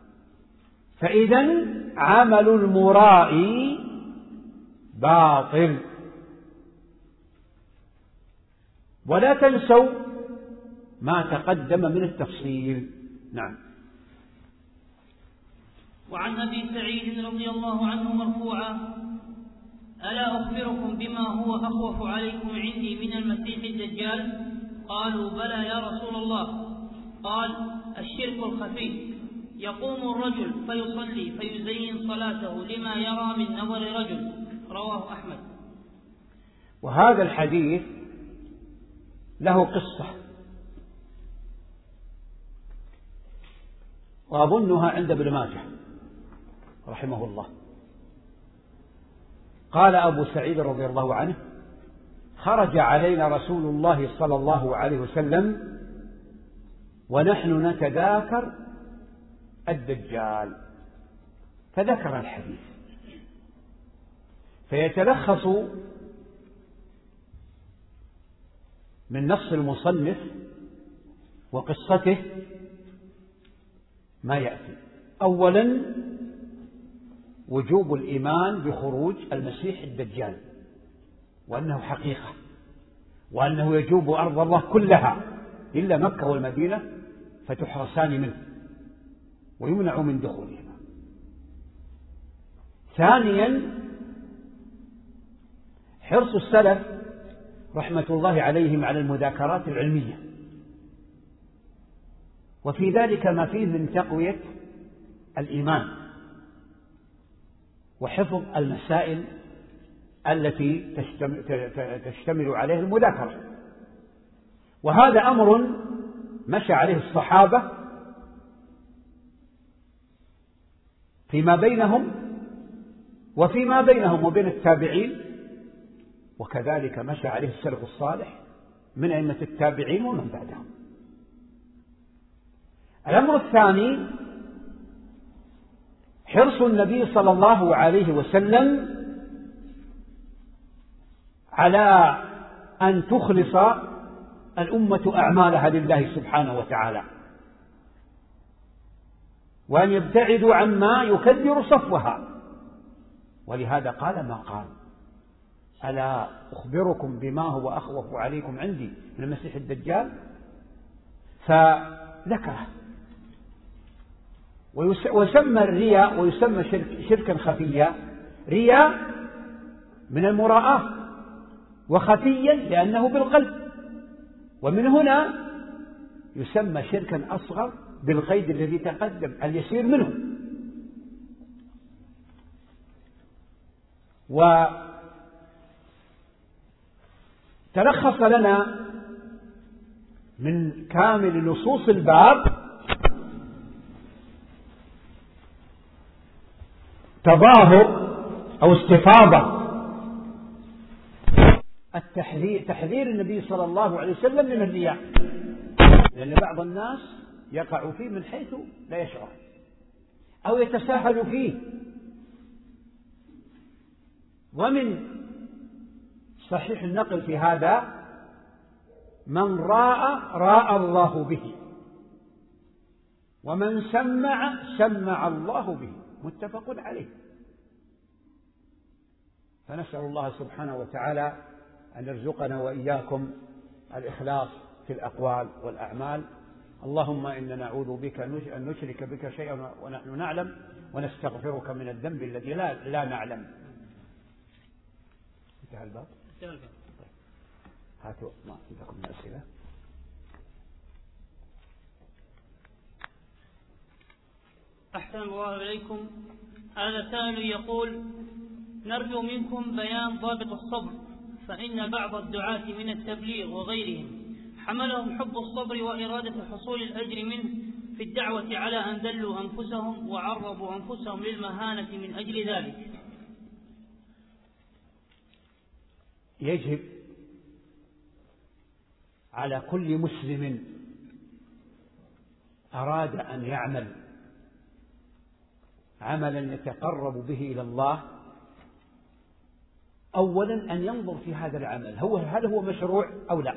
فإذا عمل المرائي باطل. ولا تنسوا ما تقدم من التفصيل. نعم. وعن أبي سعيد رضي الله عنه مرفوعا: ألا أخبركم بما هو أخوف عليكم عندي من المسيح الدجال؟ قالوا: بلى يا رسول الله. قال: الشرك الخفي، يقوم الرجل فيصلي فيزين صلاته لما يرى من نظر رجل. رواه أحمد. وهذا الحديث له قصة، وأظنها عند ابن ماجه رحمه الله. قال أبو سعيد رضي الله عنه: خرج علينا رسول الله صلى الله عليه وسلم ونحن نتذاكر الدجال، فذكر الحديث. فيتلخص من نص المصنف وقصته ما يأتي. أولا وجوب الإيمان بخروج المسيح الدجال، وأنه حقيقة، وأنه يجوب أرض الله كلها إلا مكة والمدينة فتحرسان منه ويمنع من دخولهما. ثانيا حرص السلف رحمة الله عليهم على المذاكرات العلمية، وفي ذلك ما فيه من تقوية الإيمان وحفظ المسائل التي تشتمل عليها المذاكرة. وهذا أمر مشى عليه الصحابة فيما بينهم وفيما بينهم وبين التابعين، وكذلك مشى عليه السلف الصالح من أئمة التابعين ومن بعدهم. الأمر الثاني حرص النبي صلى الله عليه وسلم على أن تخلص الأمة أعمالها لله سبحانه وتعالى، وأن يبتعدوا عما يكدر صفوها. ولهذا قال ما قال: ألا أخبركم بما هو أخوف عليكم عندي من المسيح الدجال؟ فذكره. وسمى الرياء ويسمى شركا خفيا، رياء من المراءة، وخفيا لأنه بالقلب، ومن هنا يسمى شركا أصغر بالقيد الذي تقدم اليسير منه. وتلخص لنا من كامل نصوص الباب تظاهر أو استفاضة تحذير النبي صلى الله عليه وسلم من الرياء، لأن بعض الناس يقع فيه من حيث لا يشعر أو يتساهل فيه. ومن صحيح النقل في هذا: من راى الله به، ومن سمع الله به، متفق عليه. فنسأل الله سبحانه وتعالى أن يرزقنا وإياكم الإخلاص في الأقوال والأعمال. اللهم إنا نعوذ بك أن نشرك بك شيئا ونحن نعلم، ونستغفرك من الذنب الذي لا نعلم. انتهى الباب. هاتوا ما عندكم من أسئلة. أحسن الله إليكم. هذا سائل يقول: نرجو منكم بيان ضابط الصبر، فإن بعض الدعاة من التبليغ وغيرهم حملهم حب الصبر وإرادة حصول الأجر منه في الدعوة على أن دلوا أنفسهم وعرضوا أنفسهم للمهانة من أجل ذلك. يجب على كل مسلم أراد أن يعمل عملا يتقرب به إلى الله أولا أن ينظر في هذا العمل هل هو مشروع أو لا.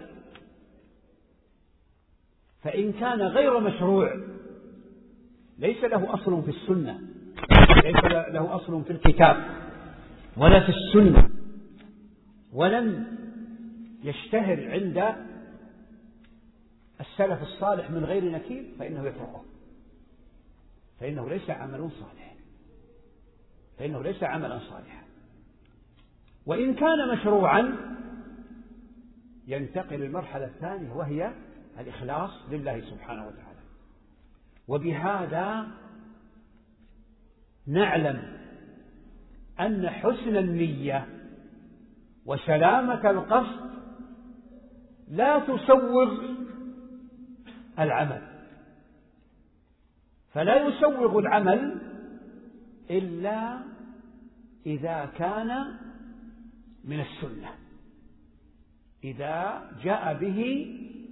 فإن كان غير مشروع، ليس له أصل في السنة، ليس له أصل في الكتاب ولا في السنة، ولم يشتهر عند السلف الصالح من غير نكير، فإنه يتركه، فإنه ليس عمل صالح، فإنه ليس عملا صالحا. وإن كان مشروعا ينتقل للمرحلة الثانية، وهي الإخلاص لله سبحانه وتعالى. وبهذا نعلم أن حسن النية وسلامة القصد لا تسوغ العمل، فلا يسوغ العمل إلا إذا كان من السنة، إذا جاء به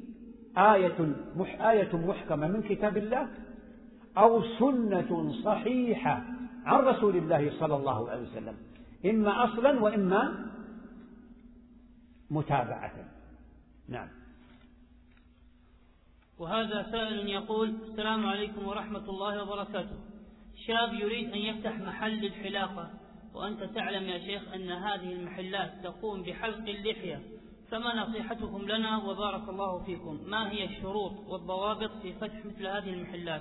آية محكمة من كتاب الله أو سنة صحيحة عن رسول الله صلى الله عليه وسلم، إما أصلا وإما متابعة. نعم. وهذا سائل يقول: السلام عليكم ورحمة الله وبركاته. شاب يريد أن يفتح محل للحلاقة، وأنت تعلم يا شيخ أن هذه المحلات تقوم بحلق اللحية، فما نصيحتكم لنا وبارك الله فيكم؟ ما هي الشروط والضوابط في فتح مثل هذه المحلات؟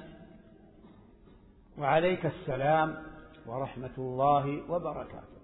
وعليك السلام ورحمة الله وبركاته.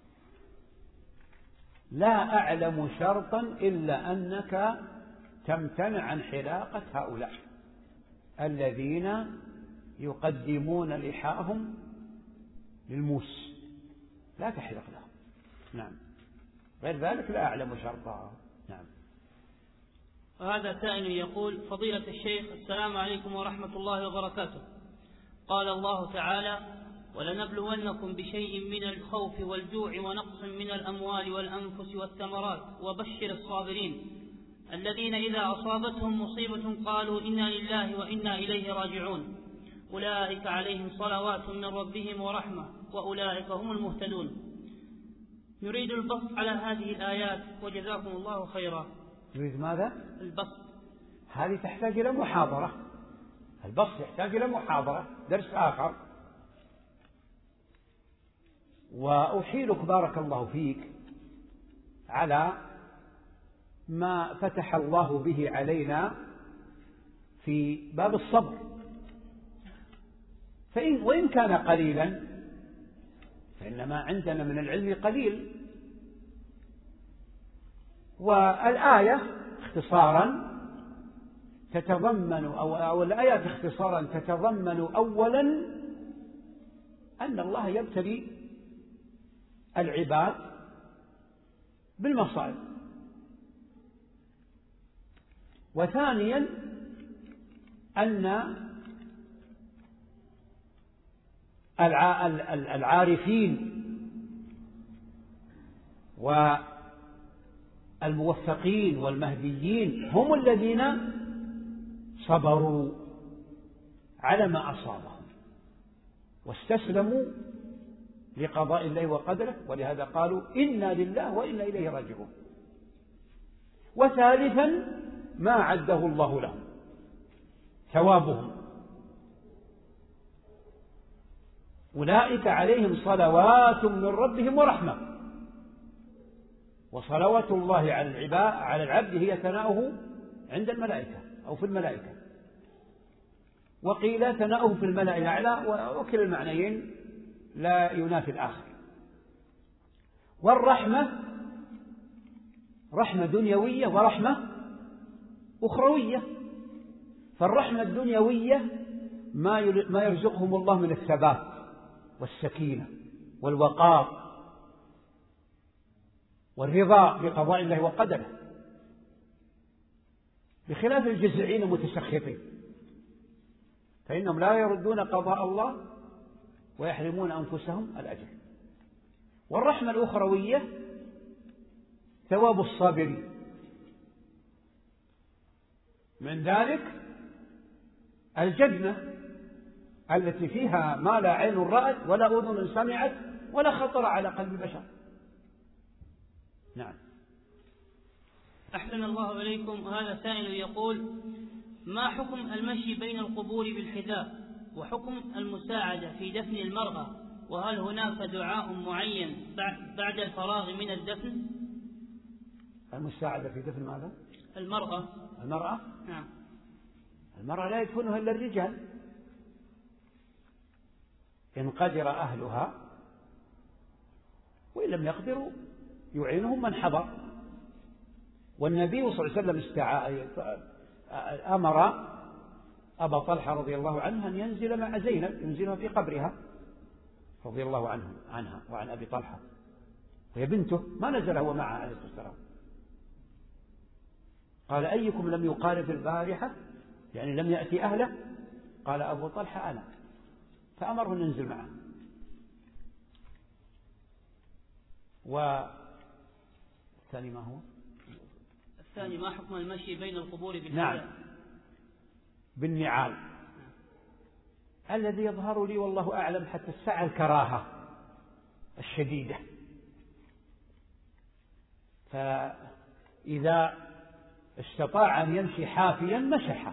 لا أعلم شرطا إلا أنك تمتنع عن حلاقة هؤلاء الذين يقدمون لحاهم للموس، لا تحلق لهم. نعم. غير ذلك لا أعلم شرطا. نعم. وهذا سائل يقول: فضيلة الشيخ، السلام عليكم ورحمة الله وبركاته. قال الله تعالى: ولنبلونكم بشيء من الخوف والجوع ونقص من الأموال والأنفس والثمرات وبشر الصابرين الذين إذا أصابتهم مصيبة قالوا إنا لله وإنا إليه راجعون أولئك عليهم صلوات من ربهم ورحمة وأولئك هم المهتدون. نريد البسط على هذه الآيات وجزاكم الله خيرا. نريد ماذا؟ البسط. هذه تحتاج إلى محاضرة، البسط يحتاج إلى محاضرة، درس آخر. وأحيلك بارك الله فيك على ما فتح الله به علينا في باب الصبر، وإن كان قليلا فإنما عندنا من العلم قليل. والآية اختصارا تتضمن أو الآيات اختصارا تتضمن أولا أن الله يبتلي العباد بالمصائب، وثانيا أن العارفين والموفقين والمهديين هم الذين صبروا على ما أصابهم واستسلموا لقضاء الله وقدره، ولهذا قالوا إنا لله وإنا إليه راجعون. وثالثا ما عده الله لهم ثوابهم، أولئك عليهم صلوات من ربهم ورحمة. وصلوات الله على العبد هي ثناؤه عند الملائكة أو في الملائكة، وقيل ثناؤه في الملأ الأعلى، وكلا المعنيين لا ينافي الآخر. والرحمة رحمة دنيوية ورحمة أخروية. فالرحمة الدنيوية ما يرزقهم الله من الثبات والسكينة والوقار والرضا بقضاء الله وقدره، بخلاف الجزعين المتسخطين فإنهم لا يردون قضاء الله ويحرمون أنفسهم الأجر. والرحمة الأخروية ثواب الصابرين، من ذلك الجنة التي فيها ما لا عين رأت ولا أذن سمعت ولا خطر على قلب بشر. نعم. أحسن الله إليكم. هذا سائل يقول: ما حكم المشي بين القبور بالحذاء، وحكم المساعدة في دفن المرأة، وهل هناك دعاء معين بعد الفراغ من الدفن؟ المساعدة في دفن ماذا؟ المرأة. نعم. المرأة لا يدفنها إلا الرجال إن قدر أهلها، وإن لم يقدروا يعينهم من حضر. والنبي صلى الله عليه وسلم أمر أبا طلحة رضي الله عنه أن ينزل مع زينب، ينزلها في قبرها رضي الله عنها وعن أبي طلحة، وهي بنته، ما نزل هو معها عليه الصلاة والسلام. قال: أيكم لم يقارب البارحة، يعني لم يأتي أهله؟ قال أبو طلحة: أنا. فأمره أن ينزل معه. والثاني ما هو؟ الثاني ما حكم المشي بين القبور بالنعال؟ نعم، بالنعال. الذي يظهر لي والله أعلم حتى الساعة الكراهة الشديدة، فإذا استطاع أن يمشي حافيا مسح.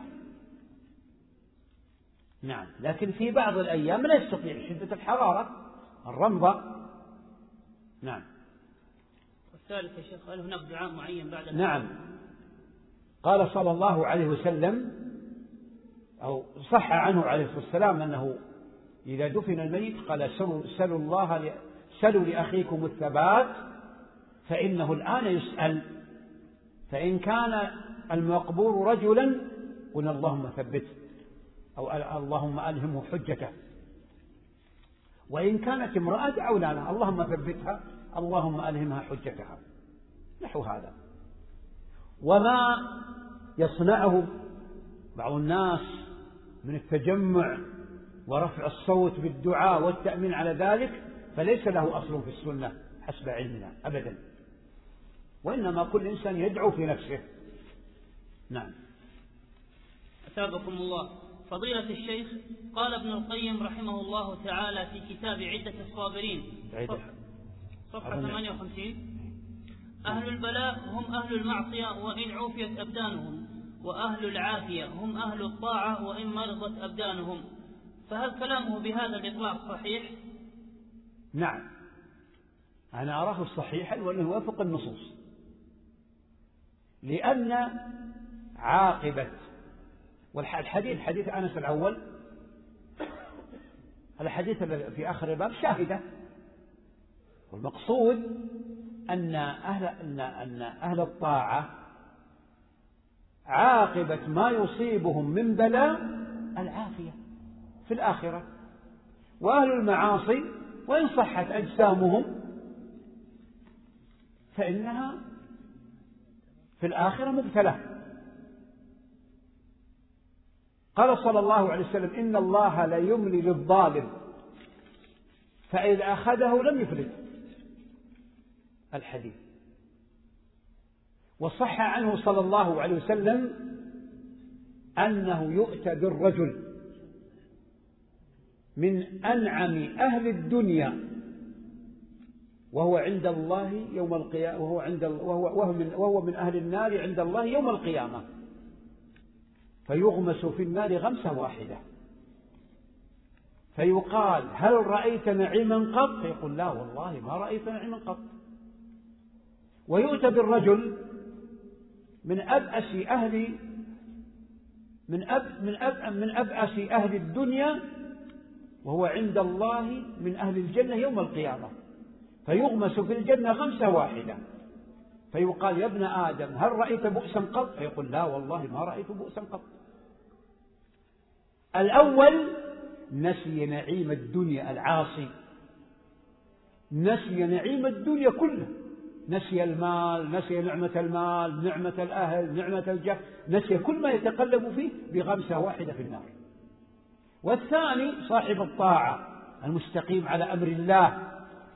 نعم، لكن في بعض الأيام لا يستطيع شدة الحرارة الرمضة. نعم. والثالث يا شيخ: هل هناك دعاء معين بعد الفراغ؟ نعم. قال صلى الله عليه وسلم، أو صح عنه عليه الصلاة والسلام، أنه إذا دفن الميت قال: سلوا لأخيكم الثبات فإنه الآن يسأل. فإن كان المقبور رجلا قلنا: اللهم ثبته، أو اللهم ألهمه حجته. وإن كانت امرأة دعونا لها: اللهم ثبتها، اللهم ألهمها حجتها، نحو هذا. وما يصنعه بعض الناس من التجمع ورفع الصوت بالدعاء والتأمين على ذلك فليس له أصل في السنة حسب علمنا أبدا، وإنما كل إنسان يدعو في نفسه. نعم. أثابكم الله. فضيلة الشيخ، قال ابن القيم رحمه الله تعالى في كتاب عدة الصابرين صفحة 58. أهل البلاء هم أهل المعصية وإن عوفيت أبدانهم، وأهل العافية هم أهل الطاعة وإن مرضت أبدانهم. فهل كلامه بهذا الإطلاق صحيح؟ نعم، أنا أراه صحيحا وأنه يوافق النصوص، لأن عاقبة حديث أنس الأول، الحديث في آخر الباب شاهدة، والمقصود أن أهل الطاعة عاقبة ما يصيبهم من بلاء العافية في الآخرة، وأهل المعاصي وإن صحت أجسامهم فإنها في الآخرة مبتلى. قال صلى الله عليه وسلم: إن الله لا يملي للظالم فإذا أخذه لم يفلت. الحديث. وصح عنه صلى الله عليه وسلم أنه يؤتى بالرجل من أنعم أهل الدنيا وهو عند الله يوم القيامة، وهو من أهل النار عند الله يوم القيامة، فيغمس في النار غمسة واحدة، فيقال: هل رأيت نعيما قط؟ فيقول: لا والله ما رأيت نعيما قط. ويؤتى بالرجل من أبأس أهل الدنيا وهو عند الله من أهل الجنة يوم القيامة، فيغمس في الجنة غمسة واحدة، فيقال: يا ابن آدم هل رأيت بؤسا قط؟ فيقول: لا والله ما رأيت بؤسا قط. الأول نسي نعيم الدنيا، العاصي نسي نعيم الدنيا كله، نسي المال، نسي نعمة المال، نعمة الأهل، نعمة الجاه، نسي كل ما يتقلب فيه بغمسة واحدة في النار. والثاني صاحب الطاعة المستقيم على أمر الله،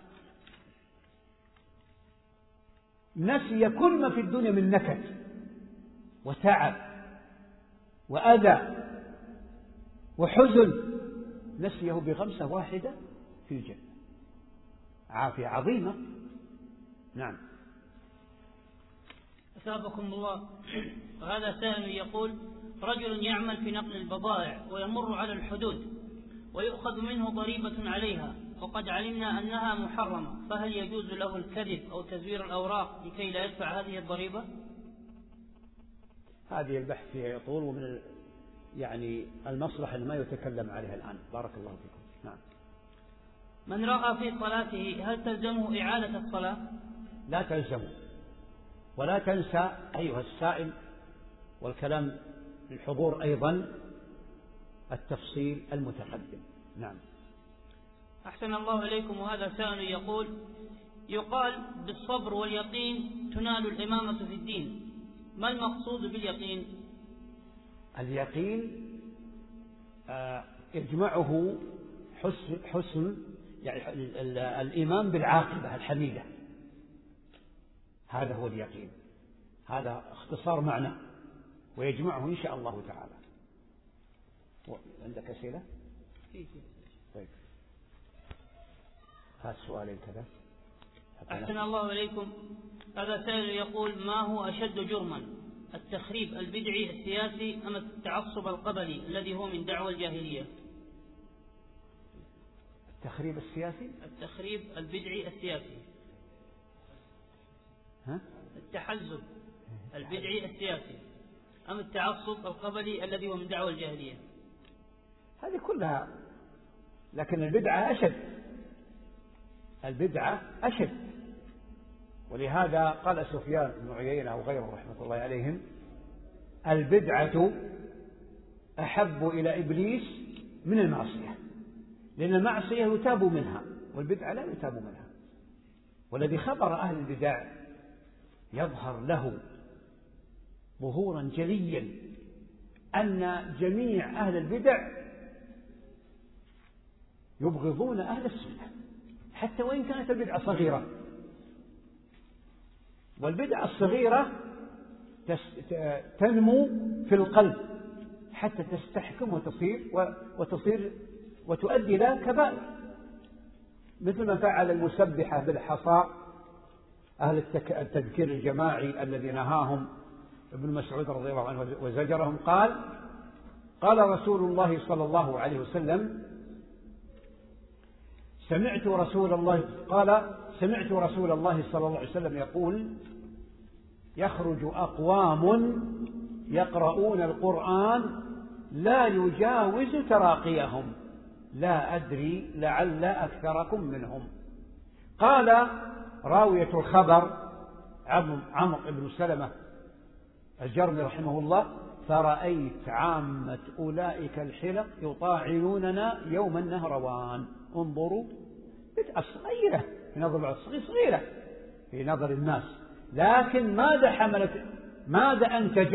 نسي كل ما في الدنيا من نكد وتعب وأذى وحزن، نسيه بغمسة واحدة في الجنة. عافية عظيمة. نعم. أثابكم الله. وهذا سائل يقول: رجل يعمل في نقل البضائع ويمر على الحدود ويؤخذ منه ضريبة عليها، وقد علمنا أنها محرمة، فهل يجوز له الكذب أو تزوير الأوراق لكي لا يدفع هذه الضريبة؟ هذه البحث فيها يطول، ومن المصلحة ما يتكلم عليها الآن. بارك الله فيكم. نعم. من رأى في صلاته هل تلزمه إعادة الصلاة؟ لا تلزمه. ولا تنسى أيها السائل، والكلام للحضور أيضا، التفصيل المتقدم. نعم. أحسن الله إليكم. وهذا سائل يقول: يقال بالصبر واليقين تنال الإمامة في الدين، ما المقصود باليقين؟ اليقين يجمعه حسن الإيمان بالعاقبة الحميدة، هذا هو اليقين، هذا اختصار معنى، ويجمعه إن شاء الله تعالى. عندك أسئلة؟ طيب، هذا سؤالين كذا. أحسن الله إليكم. هذا سائل يقول: ما هو أشد جرما، التخريب البدعي السياسي أم التعصب القبلي الذي هو من دعوى الجاهلية؟ التخريب السياسي؟ التخريب البدعي السياسي. ها؟ التحزب البدعي السياسي أم التعصب القبلي الذي هو من دعوى الجاهلية؟ هذه كلها، لكن البدعة أشد، البدعة أشد. ولهذا قال سفيان بن عيينة وغيره رحمة الله عليهم: البدعة أحب إلى إبليس من المعصية، لأن المعصية يتاب منها والبدعة لا يتاب منها. والذي خبر أهل البدع يظهر له ظهورا جليا أن جميع أهل البدع يبغضون أهل السنة، حتى وإن كانت البدعة صغيرة. والبدعة الصغيرة تنمو في القلب حتى تستحكم وتصير وتؤدي إلى كبائر، مثل ما فعل المسبحة بالحصى أهل التذكير الجماعي الذي نهاهم ابن مسعود رضي الله عنه وزجرهم قال رسول الله صلى الله عليه وسلم سمعت رسول الله صلى الله عليه وسلم يقول يخرج أقوام يقرؤون القرآن لا يجاوز تراقيهم لا أدري لعل أكثركم منهم. قال راوية الخبر عمرو بن سلمة الجرمي رحمه الله فرأيت عامة أولئك الحلق يطاعنوننا يوم النهروان. انظروا بدعة صغيرة في نظر صغيرة في نظر الناس، لكن ماذا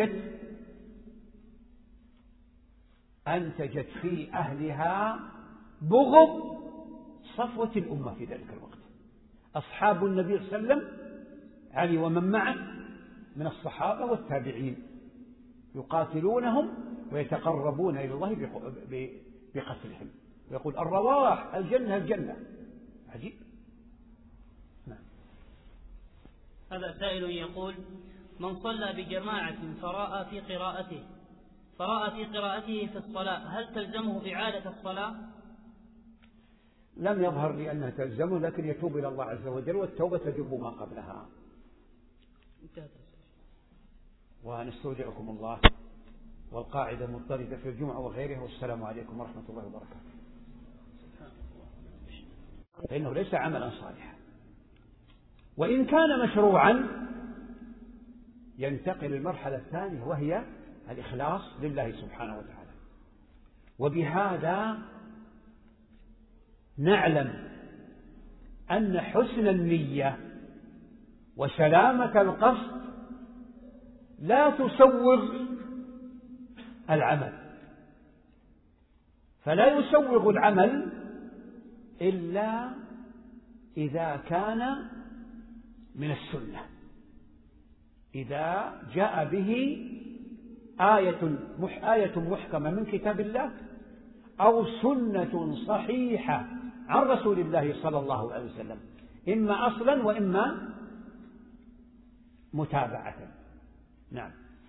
أنتجت في أهلها بغض صفوة الأمة في ذلك الوقت. أصحاب النبي صلى الله عليه وسلم علي ومن معه من الصحابة والتابعين يقاتلونهم ويتقربون إلى الله بقتلهم، ويقول الرواح الجنة الجنة. عجيب. نعم. هذا سائل يقول من صلى بجماعة فرأى في قراءته في الصلاة هل تلزمه إعادة الصلاة؟ لم يظهر لي أنها تلزمه، لكن يتوب إلى الله عز وجل والتوبة تجب ما قبلها. ونستودعكم الله والقاعدة مضطردة في الجمعة وغيرها، والسلام عليكم ورحمة الله وبركاته. فإنه ليس عملا صالحا، وإن كان مشروعا ينتقل المرحلة الثانية وهي الإخلاص لله سبحانه وتعالى. وبهذا نعلم أن حسن النية وسلامة القصد لا تسوغ العمل، فلا يسوغ العمل إلا إذا كان من السنة، إذا جاء به آية محكمة من كتاب الله أو سنة صحيحة عن رسول الله صلى الله عليه وسلم، إما أصلا وإما متابعة. نعم.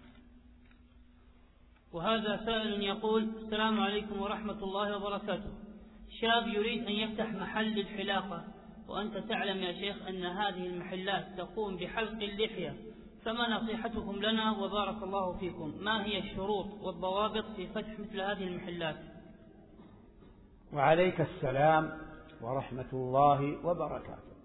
وهذا سائل يقول السلام عليكم ورحمة الله وبركاته. شاب يريد أن يفتح محل الحلاقة، وأنت تعلم يا شيخ أن هذه المحلات تقوم بحلق اللحية، فما نصيحتكم لنا وبارك الله فيكم؟ ما هي الشروط والضوابط في فتح مثل هذه المحلات؟ وعليك السلام ورحمة الله وبركاته.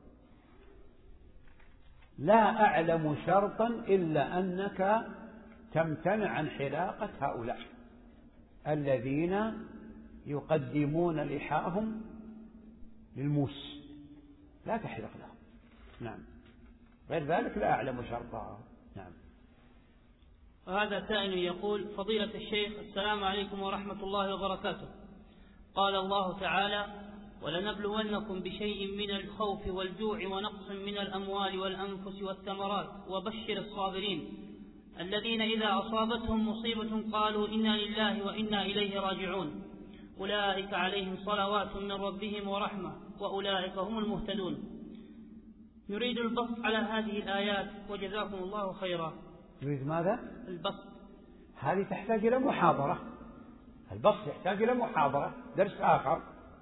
لا أعلم شرطا إلا أنك تمتنع عن حلاقة هؤلاء الذين يقدمون لحاهم للموس، لا تحلق لهم. نعم. غير ذلك لا أعلم شرطا. نعم. وهذا سائل يقول فضيلة الشيخ السلام عليكم ورحمة الله وبركاته. قال الله تعالى ولنبلونكم بشيء من الخوف والجوع ونقص من الأموال والأنفس والثمرات وبشر الصابرين الذين إذا أصابتهم مصيبة قالوا إنا لله وإنا إليه راجعون أولئك عليهم صلوات من ربهم ورحمة وأولئك هم المهتدون. نريد البسط على هذه الآيات وجزاكم الله خيرا. نريد ماذا؟ البسط. هذه تحتاج إلى محاضرة. البسط يحتاج إلى محاضرة، درس آخر.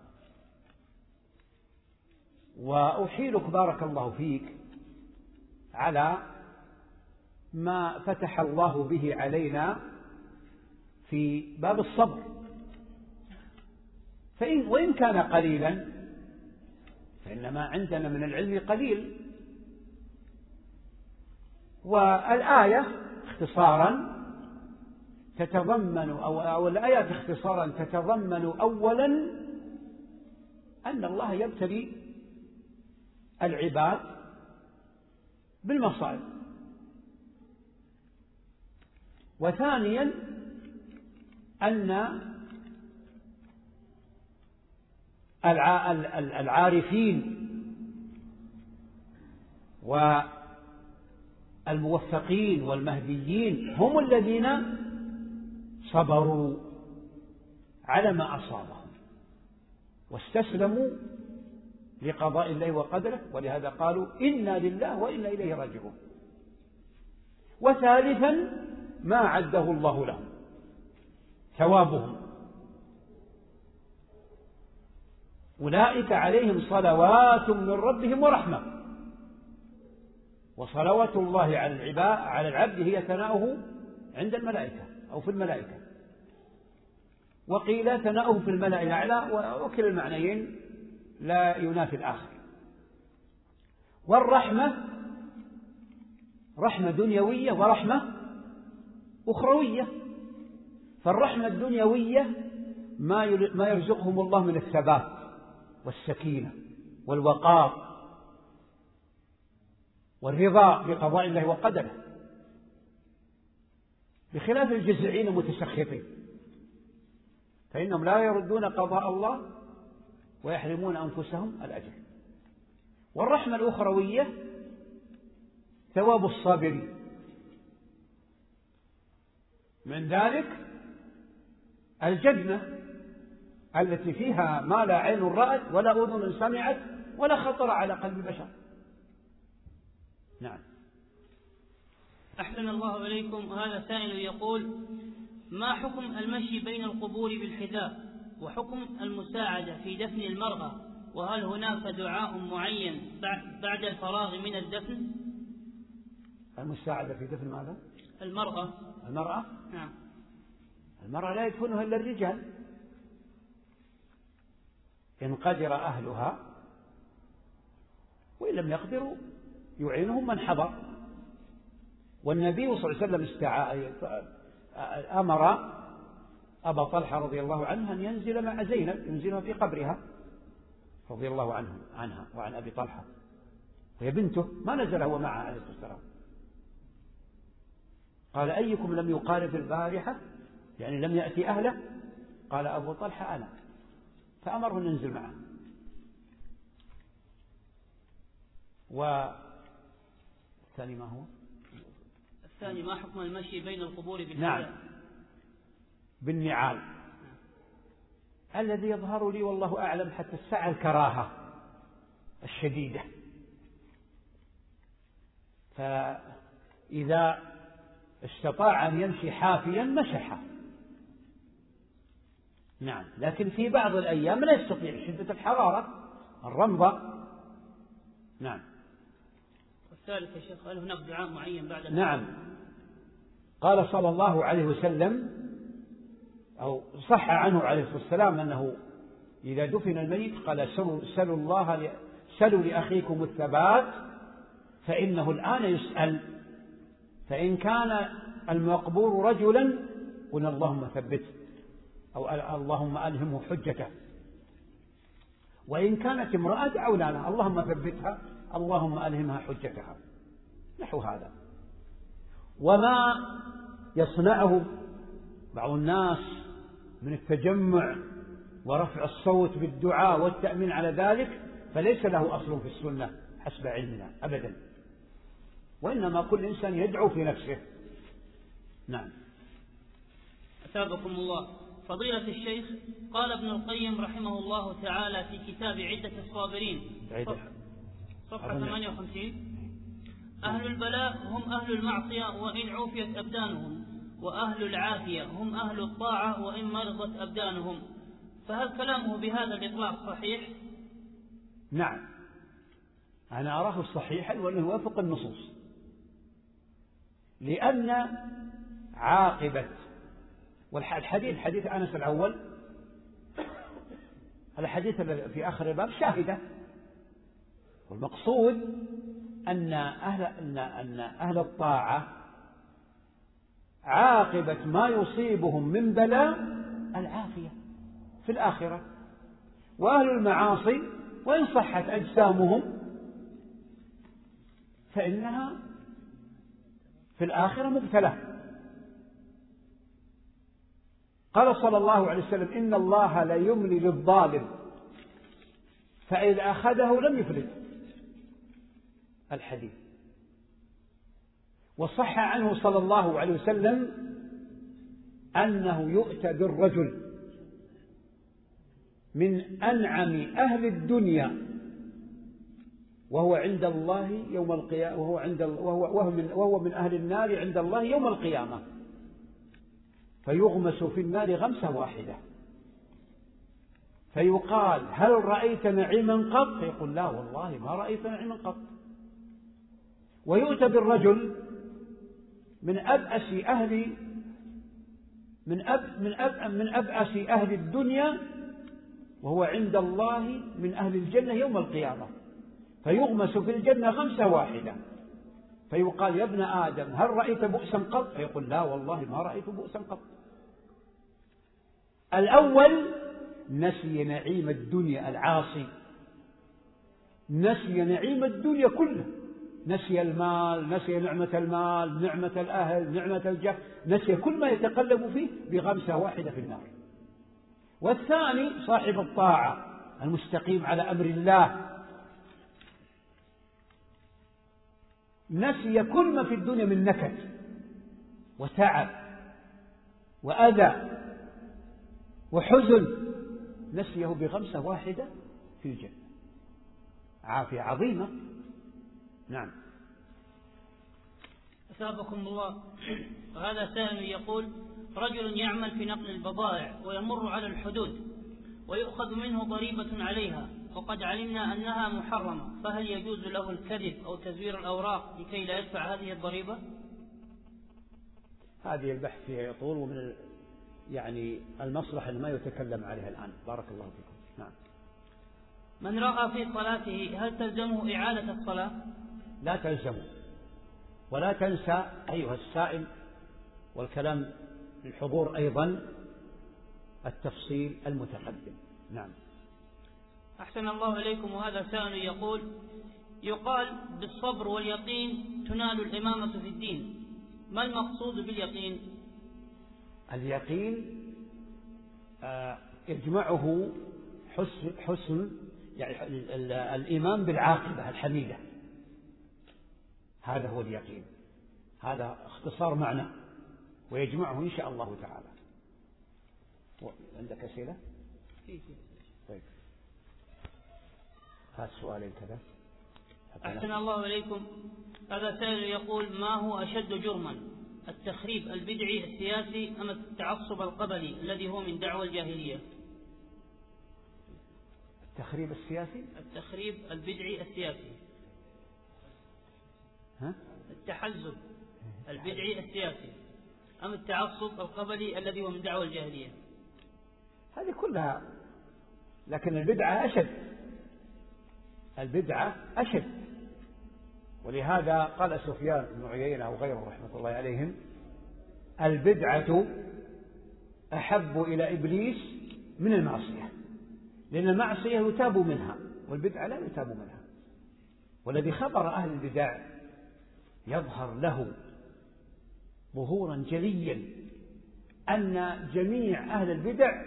وأحيلك بارك الله فيك على ما فتح الله به علينا في باب الصبر، وإن كان قليلا فإن ما عندنا من العلم قليل. والآية اختصارا تتضمن أو الآيات اختصارا تتضمن أولا أن الله يبتلي العباد بالمصائب، وثانيا أن العارفين والموفقين والمهديين هم الذين صبروا على ما أصابهم واستسلموا لقضاء الله وقدره، ولهذا قالوا إنا لله وإنا إليه راجعون. وثالثا ما عده الله لهم ثوابهم، أولئك عليهم صلوات من ربهم ورحمة. وصلوات الله على العبد هي ثناؤه عند الملائكة أو في الملائكة، وقيل ثناؤه في الملأ الأعلى، وكلا المعنيين لا ينافي الآخر. والرحمة رحمة دنيوية ورحمة أخروية. فالرحمة الدنيوية ما يرزقهم الله من الثبات والسكينة والوقار والرضا بقضاء الله وقدره، بخلاف الجزعين المتسخطين فإنهم لا يردون قضاء الله ويحرمون أنفسهم الأجر. والرحمة الأخروية ثواب الصابرين، من ذلك الجنة التي فيها ما لا عين رأت ولا أذن سمعت ولا خطر على قلب بشر. نعم. أحسن الله إليكم. هذا سائل يقول: ما حكم المشي بين القبور بالحذاء، وحكم المساعدة في دفن المرأة، وهل هناك دعاء معين بعد الفراغ من الدفن؟ المساعدة في دفن ماذا؟ المرأة. نعم. المرأة لا يدفنها إلا الرجال إن قدر أهلها، وإن لم يقدروا يعينهم من حضر. والنبي صلى الله عليه وسلم أمر أبا طلحة رضي الله عنه أن ينزل مع زينب، ينزلها في قبرها رضي الله عنها وعن أبي طلحة، وهي بنته، ما نزل هو معها عليه الصلاة والسلام. قال: أيكم لم يقارب البارحة، يعني لم يأتي أهله؟ قال أبو طلحة: أنا. فأمره أن ينزل معه. والثاني ما هو؟ الثاني ما حكم المشي بين القبور بالنعال؟ نعم، بالنعال. الذي يظهر لي والله أعلم حتى الساعة الكراهة الشديدة، فإذا استطاع أن يمشي حافيا مسحه. نعم، لكن في بعض الأيام لا يستطيع شدة الحرارة الرمضة. نعم. والثالث يا شيخ: هل هناك دعاء معين بعد نعم. قال صلى الله عليه وسلم، أو صح عنه عليه الصلاة والسلام، أنه إذا دفن الميت قال: سلوا لأخيكم الثبات فإنه الآن يسأل. فإن كان المقبور رجلا قلنا: اللهم ثبته، أو اللهم ألهمه حجته. وإن كانت امرأة دعونا لها: اللهم ثبتها، اللهم ألهمها حجتها، نحو هذا. وما يصنعه بعض الناس من التجمع ورفع الصوت بالدعاء والتأمين على ذلك فليس له أصل في السنة حسب علمنا أبدا، وإنما كل إنسان يدعو في نفسه. نعم. أثابكم الله. فضيلة الشيخ، قال ابن القيم رحمه الله تعالى في كتاب عدة الصابرين صفحة 58: أهل البلاء هم أهل المعصية وإن عوفيت أبدانهم، وأهل العافية هم أهل الطاعة وإن مرضت أبدانهم. فهل كلامه بهذا الإطلاق صحيح؟ نعم، أنا أراه صحيحا وأنه يوافق النصوص، لأن عاقبة حديث أنس الأول، الحديث في آخر الباب شاهدة، والمقصود أن أهل الطاعة عاقبة ما يصيبهم من بلاء العافية في الآخرة، وأهل المعاصي وإن صحت أجسامهم فإنها في الآخرة مبتلى. قال صلى الله عليه وسلم: إن الله لا يملي للظالم فإذا أخذه لم يفلت. الحديث. وصح عنه صلى الله عليه وسلم أنه يؤتى بالرجل من أنعم أهل الدنيا وهو عند الله يوم القيامة، وهو من أهل النار عند الله يوم القيامة، فيغمس في النار غمسة واحدة، فيقال هل رأيت نعيما قط؟ فيقول لا والله ما رأيت نعيما قط. ويؤتى بالرجل من أبأس أهل الدنيا وهو عند الله من أهل الجنة يوم القيامة، فيغمس في الجنة غمسة واحدة، فيقال يا ابن آدم هل رأيت بؤسا قط؟ فيقول لا والله ما رأيت بؤسا قط. الأول نسي نعيم الدنيا، العاصي نسي نعيم الدنيا كله، نسي المال، نسي نعمة المال، نعمة الأهل، نعمة الجاه، نسي كل ما يتقلب فيه بغمسة واحدة في النار. والثاني صاحب الطاعة المستقيم على أمر الله، نسي كل ما في الدنيا من نكد وتعب وأذى وحزن، نسيه بغمسة واحدة في الجنة، عافية عظيمة. نعم. أثابكم الله. وهذا سائل يقول: رجل يعمل في نقل البضائع ويمر على الحدود ويؤخذ منه ضريبة عليها، وقد علمنا أنها محرمة، فهل يجوز له الكذب أو تزوير الأوراق لكي لا يدفع هذه الضريبة؟ هذه البحث فيها يطول، ومن المصلحة ما يتكلم عليها الآن. بارك الله فيكم. نعم. من رأى في صلاته هل تلزمه إعادة الصلاة؟ لا تلزمه. ولا تنسى أيها السائل، والكلام للحضور أيضا، التفصيل المتقدم. نعم. أحسن الله إليكم. وهذا سائل يقول: يقال بالصبر واليقين تنال الإمامة في الدين، ما المقصود باليقين؟ اليقين يجمعه حسن الإيمان بالعاقبة الحميدة، هذا هو اليقين، هذا اختصار معنى، ويجمعه إن شاء الله تعالى. عندك أسئلة؟ طيب، هذا سؤالين كذا. أحسن الله إليكم. هذا سائل يقول: ما هو أشد جرما، التخريب البدعي السياسي أم التعصب القبلي الذي هو من دعوى الجاهلية؟ التخريب السياسي؟ التخريب البدعي السياسي. ها؟ التحزب البدعي السياسي أم التعصب القبلي الذي هو من دعوى الجاهلية؟ هذه كلها، لكن البدعة أشد، البدعة أشد. ولهذا قال سفيان بن عيينة وغيره رحمة الله عليهم: البدعة أحب إلى إبليس من المعصية، لأن المعصية يتاب منها والبدعة لا يتاب منها. والذي خبر أهل البدع يظهر له ظهورا جليا أن جميع أهل البدع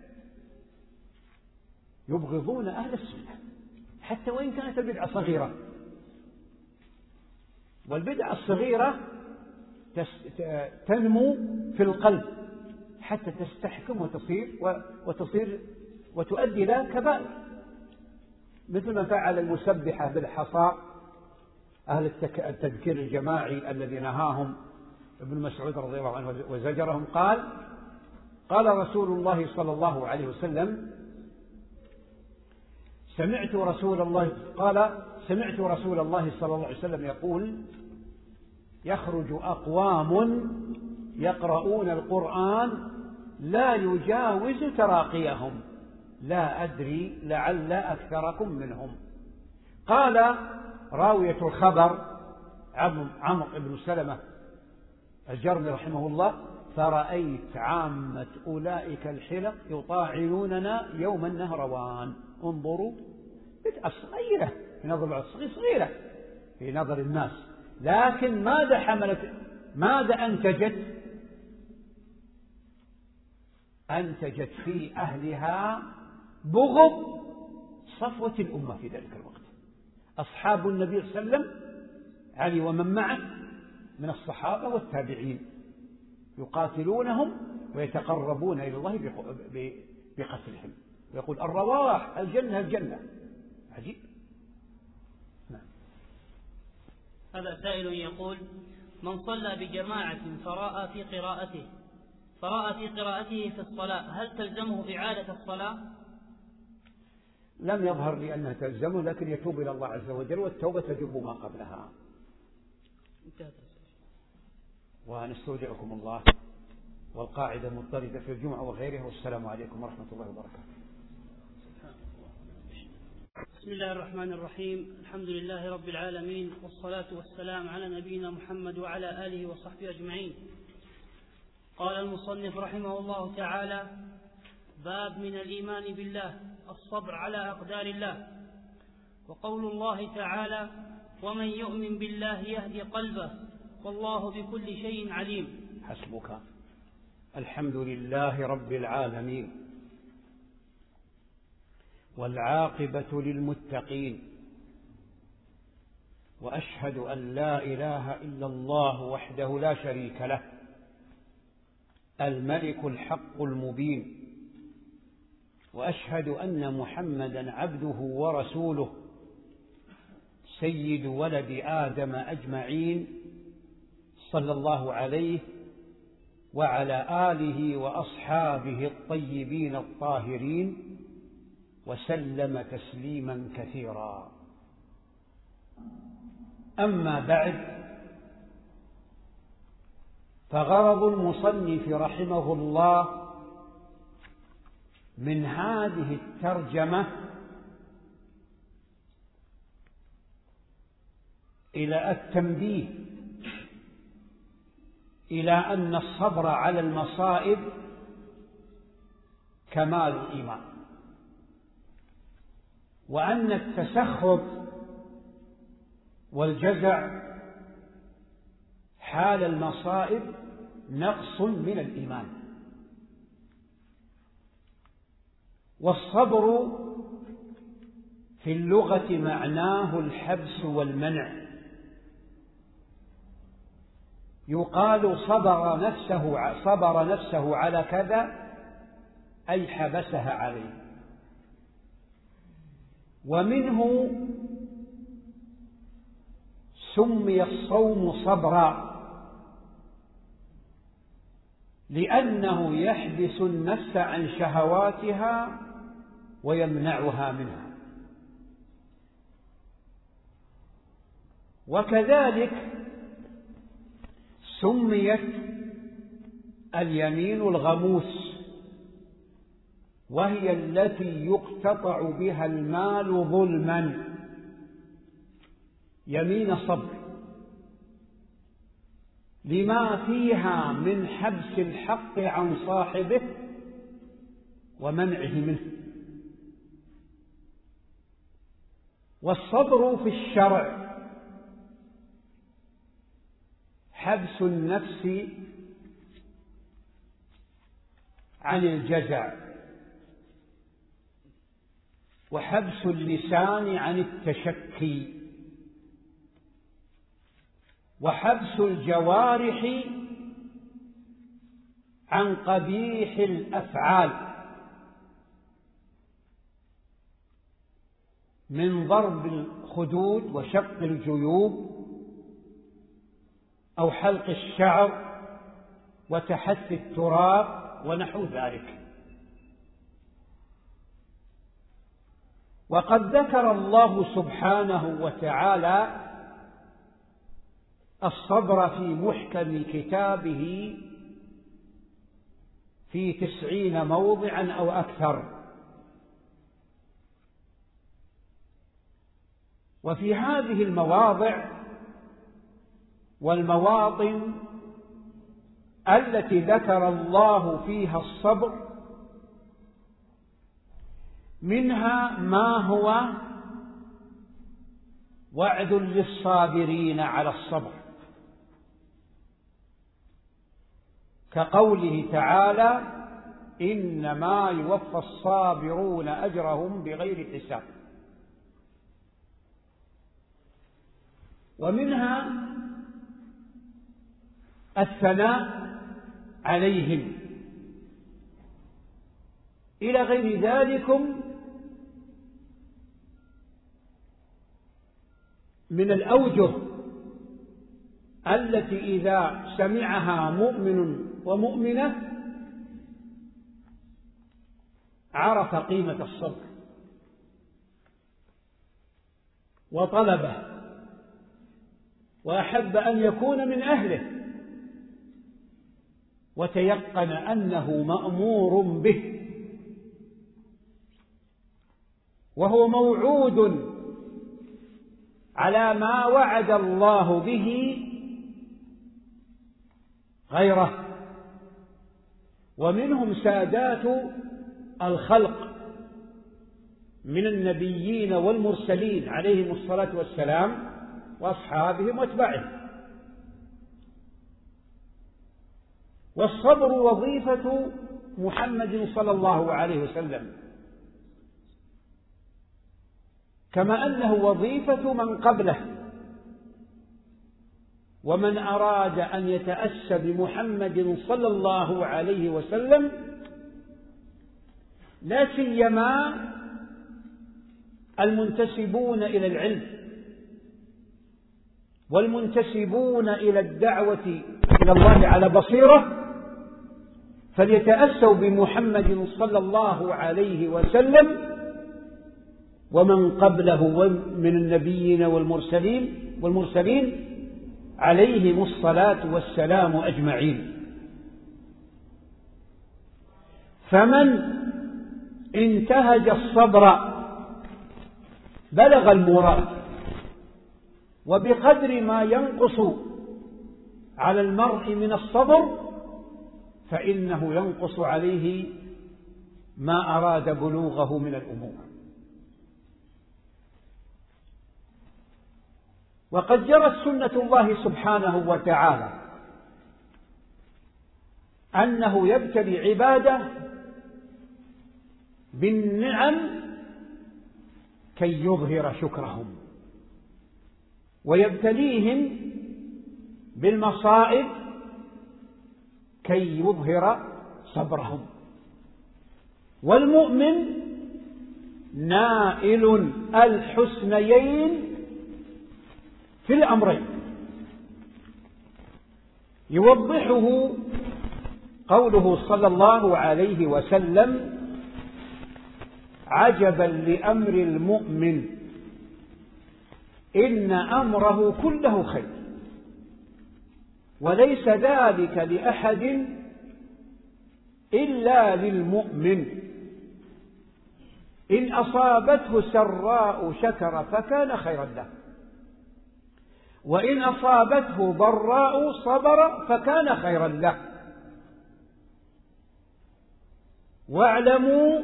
يبغضون أهل السنة، حتى وإن كانت البدعة صغيرة. والبدعة الصغيرة تنمو في القلب حتى تستحكم وتصير وتؤدي إلى كبائر، مثل ما فعل المسبحة بالحصى أهل التذكير الجماعي الذي نهاهم ابن مسعود رضي الله عنه وزجرهم. قال رسول الله صلى الله عليه وسلم: سمعت رسول الله صلى الله عليه وسلم يقول: يخرج أقوام يقرؤون القرآن لا يجاوز تراقيهم، لا أدري لعل أكثركم منهم. قال راوية الخبر عمرو بن سلمة الجرمي رحمه الله: فرأيت عامة أولئك الحلق يطاعنوننا يوم النهروان. انظروا، بدعة صغيرة في نظر العصر، صغيرة في نظر الناس، لكن ماذا أنتجت في أهلها بغض صفوة الأمة في ذلك الوقت. أصحاب النبي صلى الله عليه وسلم، علي ومن معه من الصحابة والتابعين، يقاتلونهم ويتقربون إلى الله بقتلهم، ويقول: الرواح الجنة الجنة. عجيب. هذا سائل يقول: من صلى بجماعة فرأى في قراءته في الصلاة هل تلزمه إعادة الصلاة؟ لم يظهر لي أنها تلزمه، لكن يتوب إلى الله عز وجل، والتوبة تجب ما قبلها. ونستودعكم الله، والقاعدة مضطردة في الجمعة وغيرها، والسلام عليكم ورحمة الله وبركاته. بسم الله الرحمن الرحيم. الحمد لله رب العالمين، والصلاة والسلام على نبينا محمد وعلى آله وصحبه أجمعين. قال المصنف رحمه الله تعالى: باب من الإيمان بالله الصبر على أقدار الله. وقول الله تعالى: ومن يؤمن بالله يهدي قلبه والله بكل شيء عليم. حسبك. الحمد لله رب العالمين، والعاقبة للمتقين، وأشهد أن لا إله إلا الله وحده لا شريك له، الملك الحق المبين، وأشهد أن محمدا عبده ورسوله، سيد ولد آدم أجمعين، صلى الله عليه وعلى آله وأصحابه الطيبين الطاهرين، وسلم تسليما كثيرا. أما بعد، فغرض المصنف رحمه الله من هذه الترجمة إلى التنبيه إلى أن الصبر على المصائب كمال الإيمان، وأن التسخط والجزع حال المصائب نقص من الإيمان. والصبر في اللغة معناه الحبس والمنع. يقال صبر نفسه على كذا، أي حبسها عليه. ومنه سمي الصوم صبرا، لأنه يحبس النفس عن شهواتها ويمنعها منها. وكذلك سميت اليمين الغموس، وهي التي يقتطع بها المال ظلما، يمين صبر، لما فيها من حبس الحق عن صاحبه ومنعه منه. والصبر في الشرع حبس النفس عن الجزع، وحبس اللسان عن التشكي، وحبس الجوارح عن قبيح الأفعال، من ضرب الخدود وشق الجيوب أو حلق الشعر وتحثي التراب ونحو ذلك. وقد ذكر الله سبحانه وتعالى الصبر في محكم كتابه في 90 موضعا أو أكثر. وفي هذه المواضع والمواطن التي ذكر الله فيها الصبر، منها ما هو وعد للصابرين على الصبر، كقوله تعالى: إنما يوفى الصابرون أجرهم بغير حساب. ومنها الثناء عليهم، إلى غير ذلكم من الأوجه التي إذا سمعها مؤمن ومؤمنة عرف قيمة الصبر وطلبه وأحب أن يكون من أهله وتيقن أنه مأمور به وهو موعود على ما وعد الله به غيره. ومنهم سادات الخلق من النبيين والمرسلين عليهم الصلاة والسلام وأصحابهم واتباعهم. والصبر وظيفة محمد صلى الله عليه وسلم، كما أنه وظيفة من قبله. ومن أراد أن يتأسى بمحمد صلى الله عليه وسلم لا سيما المنتسبون إلى العلم والمنتسبون إلى الدعوة إلى الله على بصيرة، فليتأسوا بمحمد صلى الله عليه وسلم ومن قبله من النبيين والمرسلين عليهم الصلاة والسلام أجمعين. فمن انتهج الصبر بلغ المراد، وبقدر ما ينقص على المرء من الصبر فإنه ينقص عليه ما أراد بلوغه من الأمور. وقد جرت سنة الله سبحانه وتعالى أنه يبتلي عباده بالنعم كي يظهر شكرهم، ويبتليهم بالمصائب كي يظهر صبرهم. والمؤمن نائل الحسنيين في الأمرين، يوضحه قوله صلى الله عليه وسلم: عجبا لأمر المؤمن إن أمره كله خير وليس ذلك لأحد إلا للمؤمن، إن أصابته سراء شكر فكان خيرا له، وإن أصابته ضراء صبر فكان خيرا له. واعلموا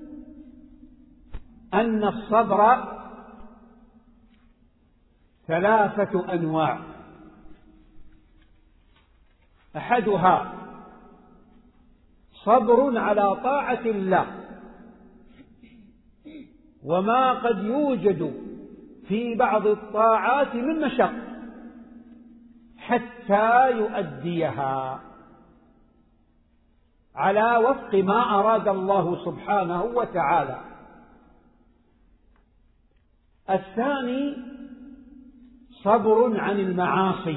أن الصبر 3 أنواع: أحدها صبر على طاعة الله وما قد يوجد في بعض الطاعات من مشق حتى يؤديها على وفق ما أراد الله سبحانه وتعالى. الثاني صبر عن المعاصي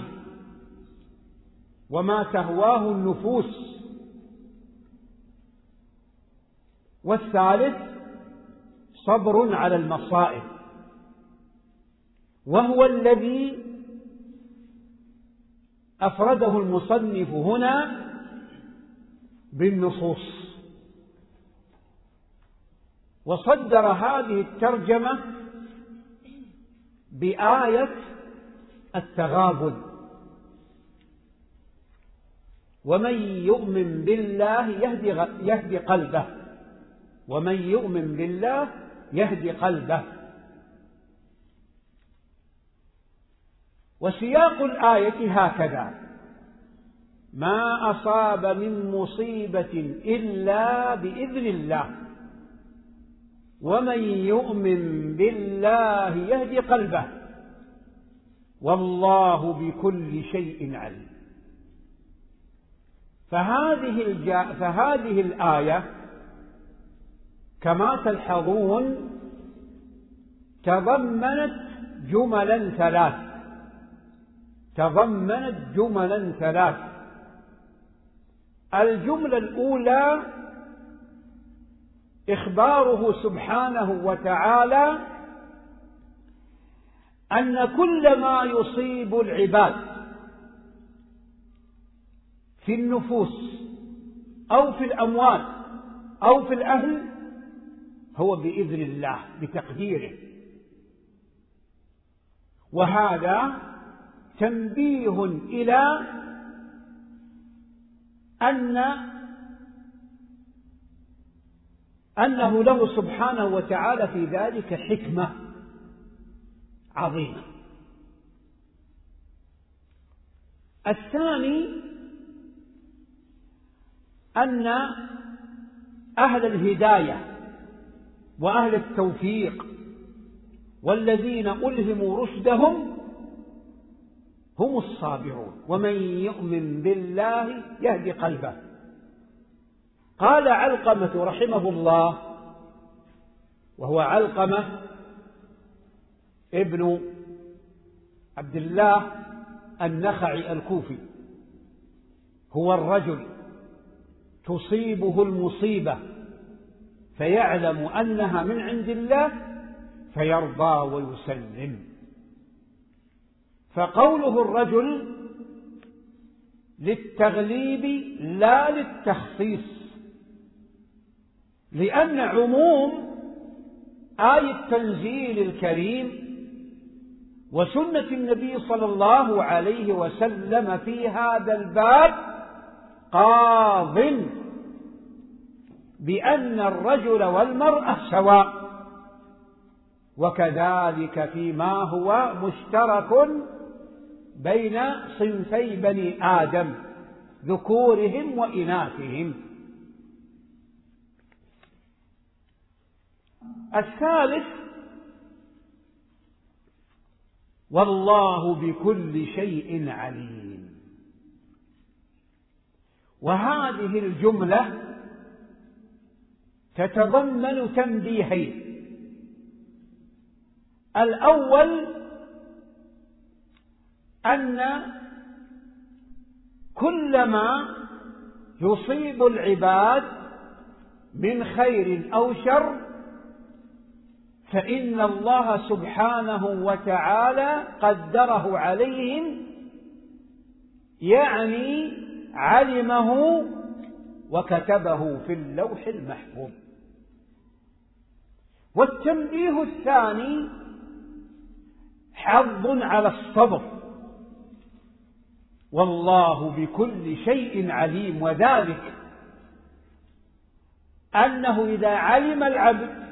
وما تهواه النفوس. والثالث صبر على المصائب، وهو الذي أفرده المصنف هنا بالنصوص، وصدر هذه الترجمة بآية التغابن: ومن يؤمن بالله يهدي قلبه، ومن يؤمن بالله يهدي قلبه. وسياق الآية هكذا: ما أصاب من مصيبة إلا بإذن الله، ومن يؤمن بالله يهدي قلبه، والله بكل شيء عليم. فهذه الآية كما تلحظون تضمنت جملا 3: تضمنت جملا ثلاث. الجملة الأولى إخباره سبحانه وتعالى أن كل ما يصيب العباد في النفوس أو في الأموال أو في الأهل هو بإذن الله بتقديره، وهذا تنبيه إلى أنه له سبحانه وتعالى في ذلك حكمة عظيمة. الثاني أن أهل الهداية وأهل التوفيق والذين ألهموا رشدهم هم الصابرون، ومن يؤمن بالله يهدي قلبه. قال علقمة رحمه الله، وهو علقمة ابن عبد الله النخعي الكوفي، هو الرجل تصيبه المصيبة فيعلم أنها من عند الله فيرضى ويسلم. فقوله الرجل للتغليب لا للتخصيص، لأن عموم آية التنزيل الكريم وسنة النبي صلى الله عليه وسلم في هذا الباب قاض بأن الرجل والمرأة سواء، وكذلك فيما هو مشترك بين صنفي بني آدم ذكورهم وإناثهم. الثالث والله بكل شيء عليم. وهذه الجملة تتضمن تنبيهين. الأول أن كل ما يصيب العباد من خير أو شر فإن الله سبحانه وتعالى قدره عليهم، يعني علمه وكتبه في اللوح المحفوظ. والتنبيه الثاني حظ على الصبر، والله بكل شيء عليم، وذلك أنه إذا علم العبد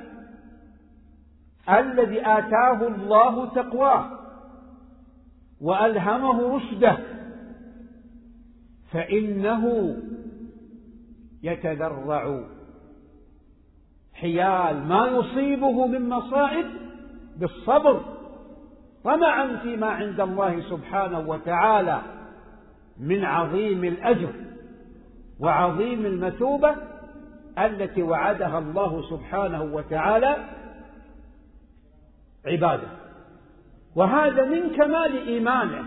الذي آتاه الله تقواه وألهمه رشده فإنه يتذرع حيال ما يصيبه من مصائب بالصبر طمعا فيما عند الله سبحانه وتعالى من عظيم الأجر وعظيم المثوبة التي وعدها الله سبحانه وتعالى عباده. وهذا من كمال إيمانه.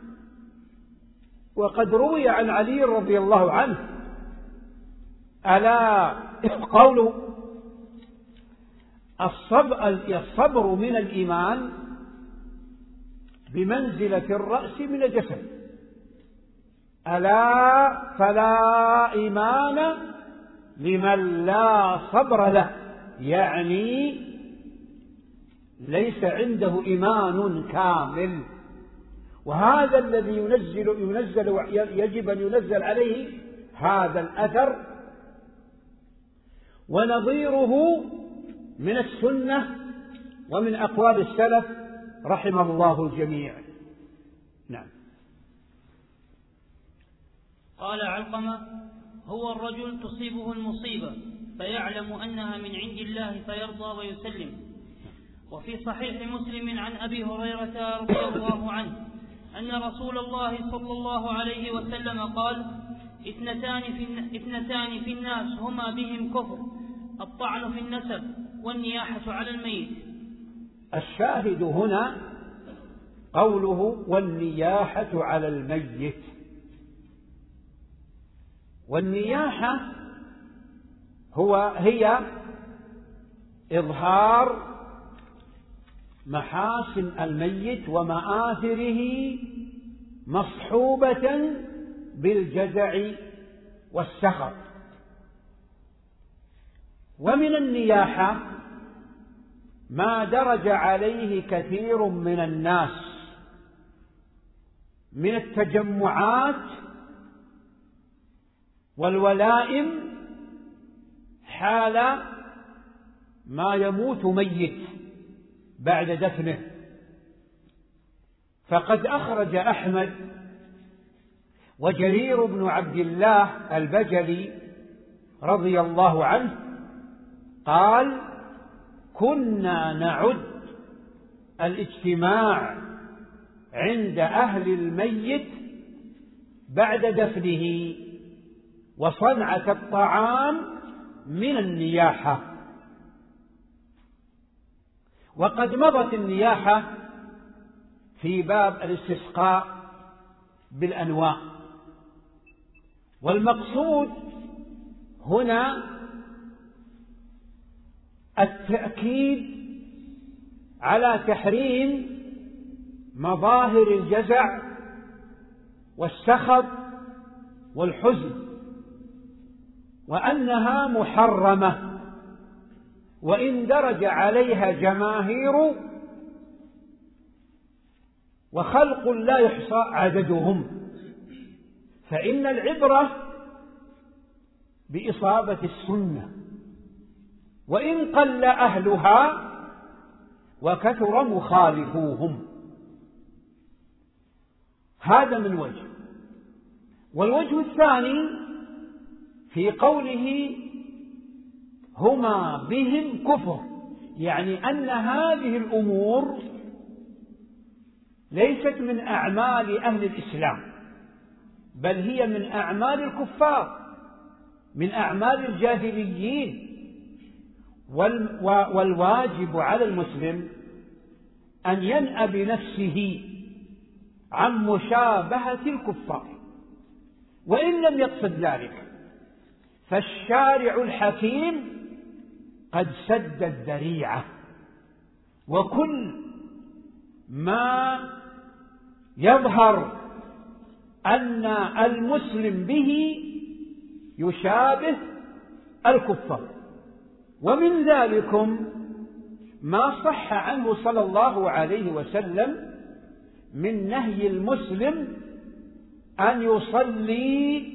وقد روي عن علي رضي الله عنه ألا قوله الصبر من الإيمان بمنزلة الرأس من الجسد، ألا فلا إيمان لمن لا صبر له، يعني ليس عنده إيمان كامل. وهذا الذي ينزل يجب أن ينزل عليه هذا الأثر، ونظيره من السنة ومن أقوال السلف رحم الله الجميع. نعم. قال علقمة: هو الرجل تصيبه المصيبة فيعلم أنها من عند الله فيرضى ويسلم. وفي صحيح مسلم عن أبي هريرة رضي الله عنه أن رسول الله صلى الله عليه وسلم قال: اثنتان في الناس هما بهم كفر، الطعن في النسب والنياحة على الميت. الشاهد هنا قوله والنياحة على الميت. والنياحة هي إظهار محاسن الميت ومآثره مصحوبة بالجزع والسخط. ومن النياحة ما درج عليه كثير من الناس من التجمعات والولائم حال ما يموت ميت بعد دفنه. فقد أخرج أحمد وجرير بن عبد الله البجلي رضي الله عنه قال: كنا نعد الاجتماع عند أهل الميت بعد دفنه وصنعة الطعام من النياحة. وقد مضت النياحة في باب الاستسقاء بالأنواع. والمقصود هنا التأكيد على تحريم مظاهر الجزع والسخط والحزن، وأنها محرمة، وإن درج عليها جماهير وخلق لا يحصى عددهم، فإن العبرة بإصابة السنة، وإن قل أهلها وكثر مخالفوهم. هذا من وجه. والوجه الثاني في قوله هما بهم كفر، يعني أن هذه الأمور ليست من أعمال أهل الإسلام، بل هي من أعمال الكفار، من أعمال الجاهليين. والواجب على المسلم أن ينأى بنفسه عن مشابهة الكفار، وإن لم يقصد ذلك فالشارع الحكيم قد سد الذريعة، وكل ما يظهر أن المسلم به يشابه الكفار. ومن ذلكم ما صح عنه صلى الله عليه وسلم من نهي المسلم أن يصلي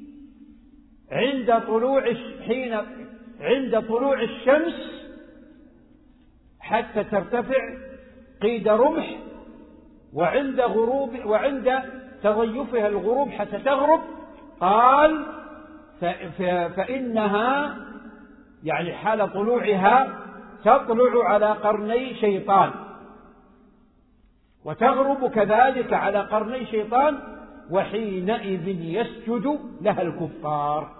عند طلوع الشمس حتى ترتفع قيد رمح، وعند تضيفها الغروب حتى تغرب. قال: فإنها يعني حال طلوعها تطلع على قرني شيطان، وتغرب كذلك على قرني شيطان، وحينئذ يسجد لها الكفار.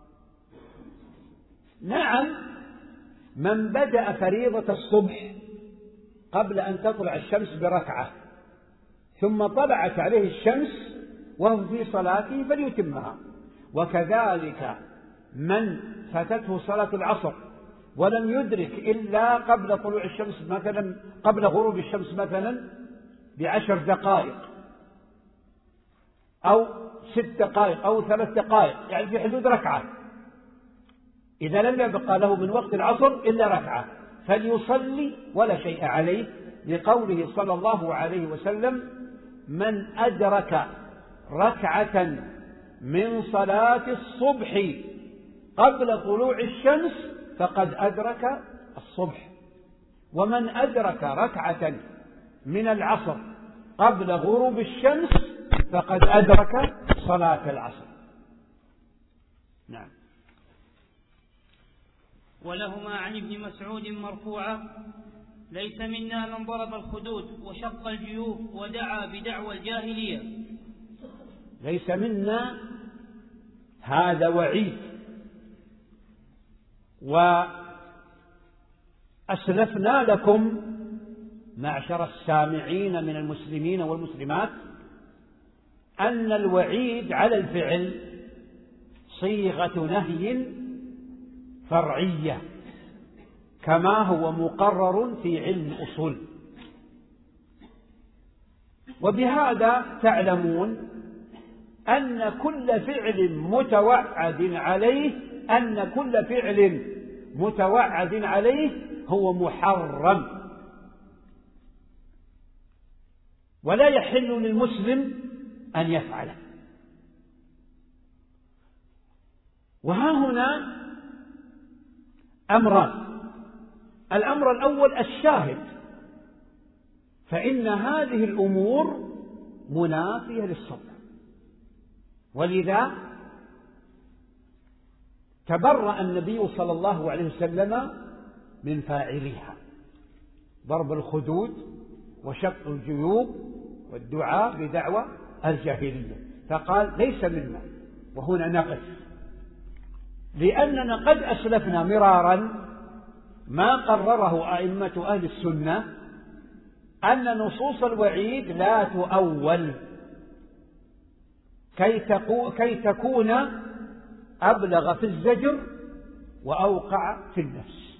نعم، من بدأ فريضة الصبح قبل أن تطلع الشمس بركعة ثم طلعت عليه الشمس وهو في صلاته فليتمها. وكذلك من فاتته صلاة العصر ولم يدرك إلا قبل طلوع الشمس مثلا، قبل غروب الشمس مثلا ب10 دقائق أو 6 دقائق أو 3 دقائق، يعني في حدود ركعة، إذا لم يبقى له من وقت العصر إلا ركعة فليصلي ولا شيء عليه، لقوله صلى الله عليه وسلم: من أدرك ركعة من صلاة الصبح قبل طلوع الشمس فقد أدرك الصبح، ومن أدرك ركعة من العصر قبل غروب الشمس فقد أدرك صلاة العصر. نعم. ولهما عن ابن مسعود مرفوعا: ليس منا من ضرب الخدود وشق الجيوب ودعا بدعوى الجاهلية. ليس منا، هذا وعيد. وأسلفنا لكم معشر السامعين من المسلمين والمسلمات أن الوعيد على الفعل صيغة نهي فرعية كما هو مقرر في علم الأصول. وبهذا تعلمون أن كل فعل متوعد عليه هو محرم، ولا يحل للمسلم أن يفعله. وها هنا أمران: الأمر الأول الشاهد، فإن هذه الأمور منافية للصدق، ولذا تبرأ النبي صلى الله عليه وسلم من فاعلها، ضرب الخدود وشق الجيوب والدعاء بدعوى الجاهلية، فقال ليس منا. وهنا نقف، لأننا قد أسلفنا مرارا ما قرره أئمة أهل السنة أن نصوص الوعيد لا تؤول كي تكون أبلغ في الزجر وأوقع في النفس،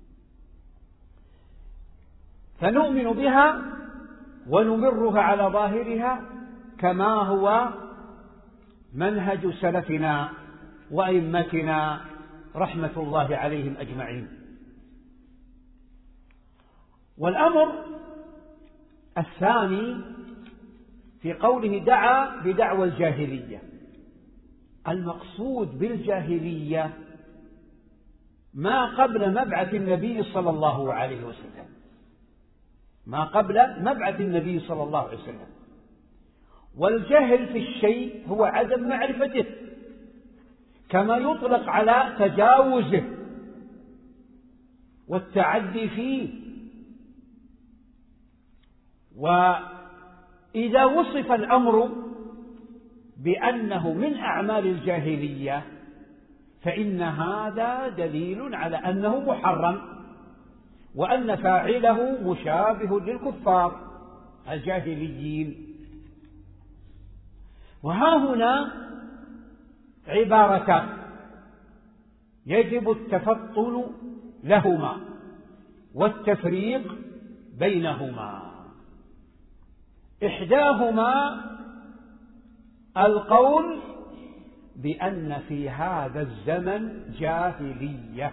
فنؤمن بها ونمرها على ظاهرها كما هو منهج سلفنا وأئمتنا رحمة الله عليهم أجمعين. والأمر الثاني في قوله دعا بدعوى الجاهلية، المقصود بالجاهلية ما قبل مبعث النبي صلى الله عليه وسلم، ما قبل مبعث النبي صلى الله عليه وسلم. والجهل في الشيء هو عدم معرفته، كما يطلق على تجاوزه والتعدي فيه. وإذا وصف الأمر بأنه من أعمال الجاهلية فإن هذا دليل على أنه محرم، وأن فاعله مشابه للكفار الجاهليين. وها هنا عبارتان يجب التفطن لهما والتفريق بينهما. إحداهما القول بأن في هذا الزمن جاهلية،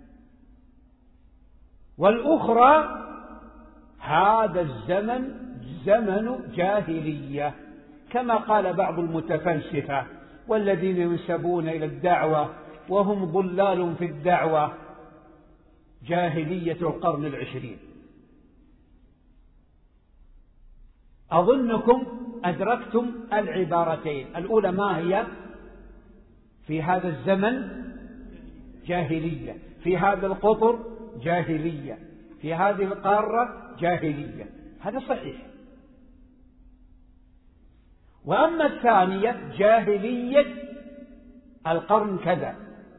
والأخرى هذا الزمن زمن جاهلية، كما قال بعض المتفلسفة والذين ينسبون إلى الدعوة وهم ضلال في الدعوة: جاهلية القرن العشرين. أظنكم أدركتم العبارتين. الأولى ما هي؟ في هذا الزمن جاهلية، في هذا القطر جاهلية، في هذه القارة جاهلية، هذا صحيح. وأما الثانية جاهلية القرن كذا،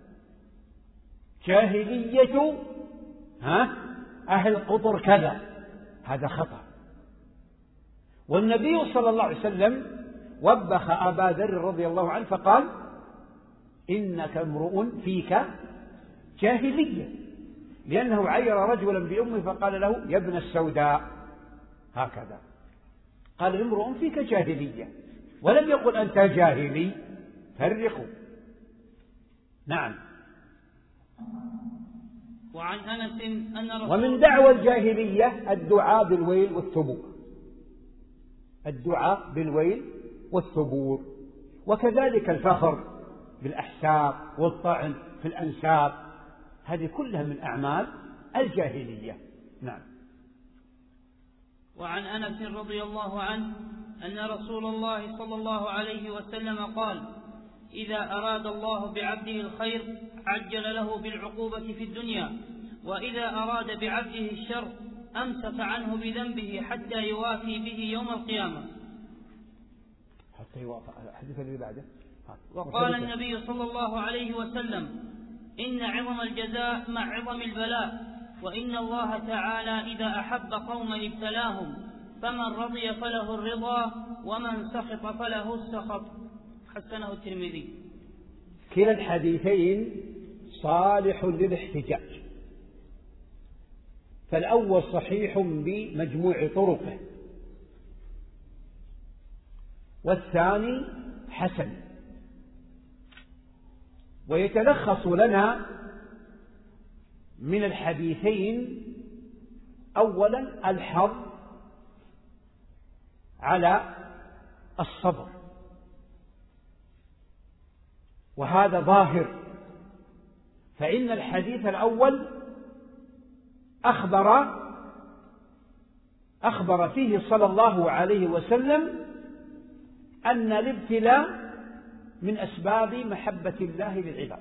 جاهلية أهل قطر كذا، هذا خطأ. والنبي صلى الله عليه وسلم وبخ أبا ذر رضي الله عنه فقال: إنك امرؤ فيك جاهلية، لأنه عير رجلا بأمه فقال له: يا ابن السوداء، هكذا قال: امرؤ فيك جاهلية، ولم يقل أنت جاهلي. فرقوا. نعم. وعن أنس أن ومن دعوى الجاهلية الدعاء بالويل والثبور، الدعاء بالويل والثبور، وكذلك الفخر بالأحساب والطعن في الأنساب، هذه كلها من أعمال الجاهلية. نعم. وعن أنس رضي الله عنه أن رسول الله صلى الله عليه وسلم قال: إذا أراد الله بعبده الخير عجل له بالعقوبة في الدنيا، وإذا أراد بعبده الشر أمسك عنه بذنبه حتى يوافي به يوم القيامة. حتى يوافي. الحديث اللي بعده. وقال النبي صلى الله عليه وسلم: إن عظم الجزاء مع عظم البلاء، وإن الله تعالى إذا أحب قوما ابتلاهم، فمن رضي فله الرضا ومن سخط فله السخط. حسنه الترمذي. كلا الحديثين صالح للاحتجاج، فالأول صحيح بمجموع طرقه، والثاني حسن. ويتلخص لنا من الحديثين أولا الحظ على الصبر، وهذا ظاهر، فإن الحديث الأول أخبر فيه صلى الله عليه وسلم أن الابتلاء من أسباب محبة الله للعباد.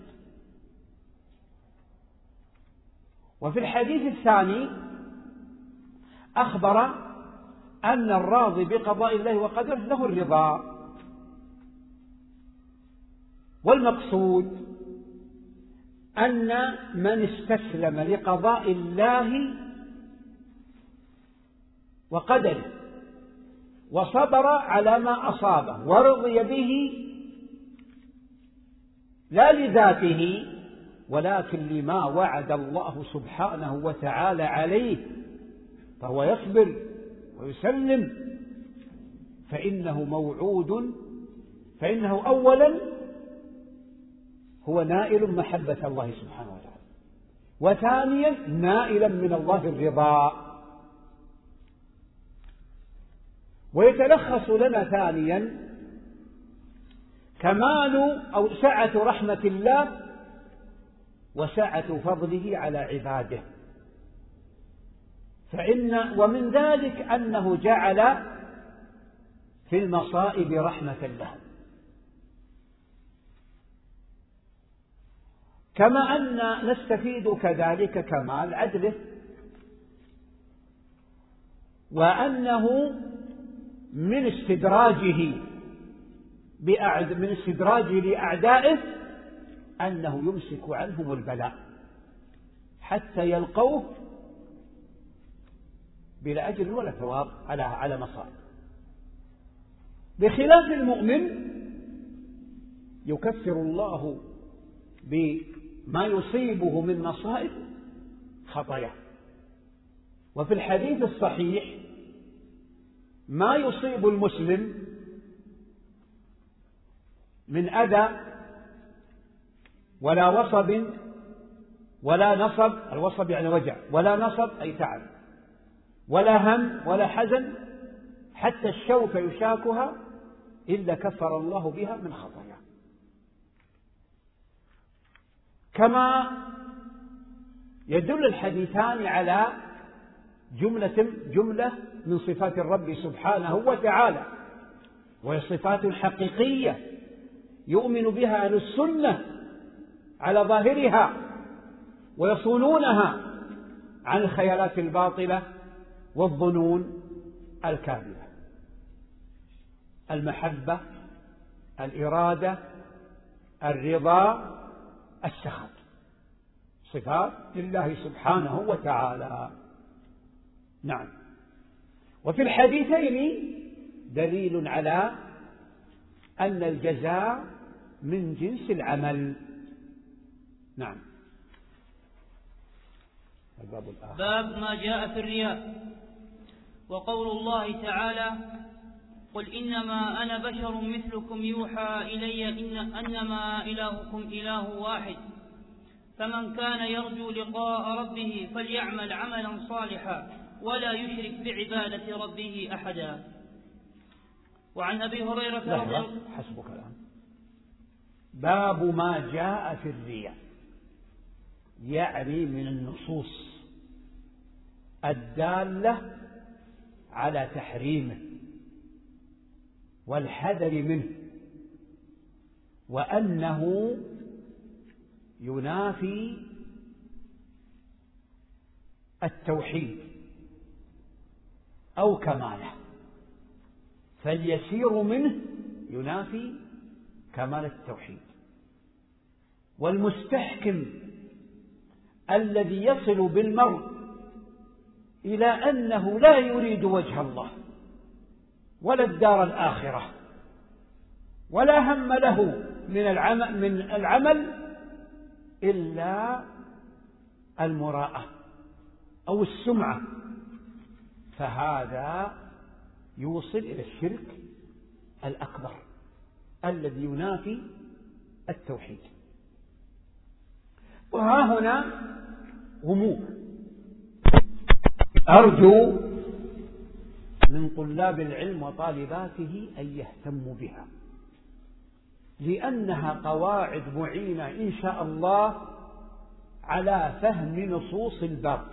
وفي الحديث الثاني أخبر أن الراضي بقضاء الله وقدره له الرضا. والمقصود أن من استسلم لقضاء الله وقدره وصبر على ما أصابه ورضي به لا لذاته ولكن لما وعد الله سبحانه وتعالى عليه، فهو يصبر ويسلم، فإنه أولا هو نائل محبة الله سبحانه وتعالى، وثانيا نائلا من الله الرضا. ويتلخص لنا ثانيا كمال أو سعة رحمة الله وسعة فضله على عباده، ومن ذلك أنه جعل في المصائب رحمة لهم، كما أن نستفيد كذلك كمال عدله، وأنه من استدراجه لأعدائه أنه يمسك عنهم البلاء حتى يلقوه بلا أجر ولا ثواب على مصائب، بخلاف المؤمن يكفر الله بما يصيبه من مصائب خطاياه. وفي الحديث الصحيح ما يصيب المسلم من أذى ولا وصب ولا نصب، الوصب يعني وجع، ولا نصب أي تعب، ولا هم ولا حزن، حتى الشوكة يشاكها إلا كفر الله بها من خطاياه. كما يدل الحديثان على جملة من صفات الرب سبحانه وتعالى، وهي صفات حقيقية يؤمن بها أهل السنة على ظاهرها ويصونونها عن الخيالات الباطلة والظنون الكاذبة: المحبة، الإرادة، الرضا، السخط، صفات لله سبحانه وتعالى. نعم. وفي الحديثين دليل على أن الجزاء من جنس العمل. نعم. الباب الآخر باب ما جاء في الرياء. وقول الله تعالى: قل إنما أنا بشر مثلكم يوحى إلي أنما إلهكم إله واحد، فمن كان يرجو لقاء ربه فليعمل عملا صالحا ولا يشرك بعبادة ربه أحدا. وعن أبي هريرة رضي الله عنه. حسبك الآن. باب ما جاء في الرياء، يعني من النصوص الدالة على تحريمه والحذر منه، وأنه ينافي التوحيد أو كماله، فاليسير منه ينافي كمال التوحيد، والمستحكم الذي يصل بالمرء إلى أنه لا يريد وجه الله ولا الدار الآخرة ولا هم له من العمل إلا المراءة أو السمعة، فهذا يوصل إلى الشرك الأكبر الذي ينافي التوحيد. وها هنا أمور أرجو من طلاب العلم وطالباته أن يهتموا بها، لأنها قواعد معينة إن شاء الله على فهم نصوص الباب.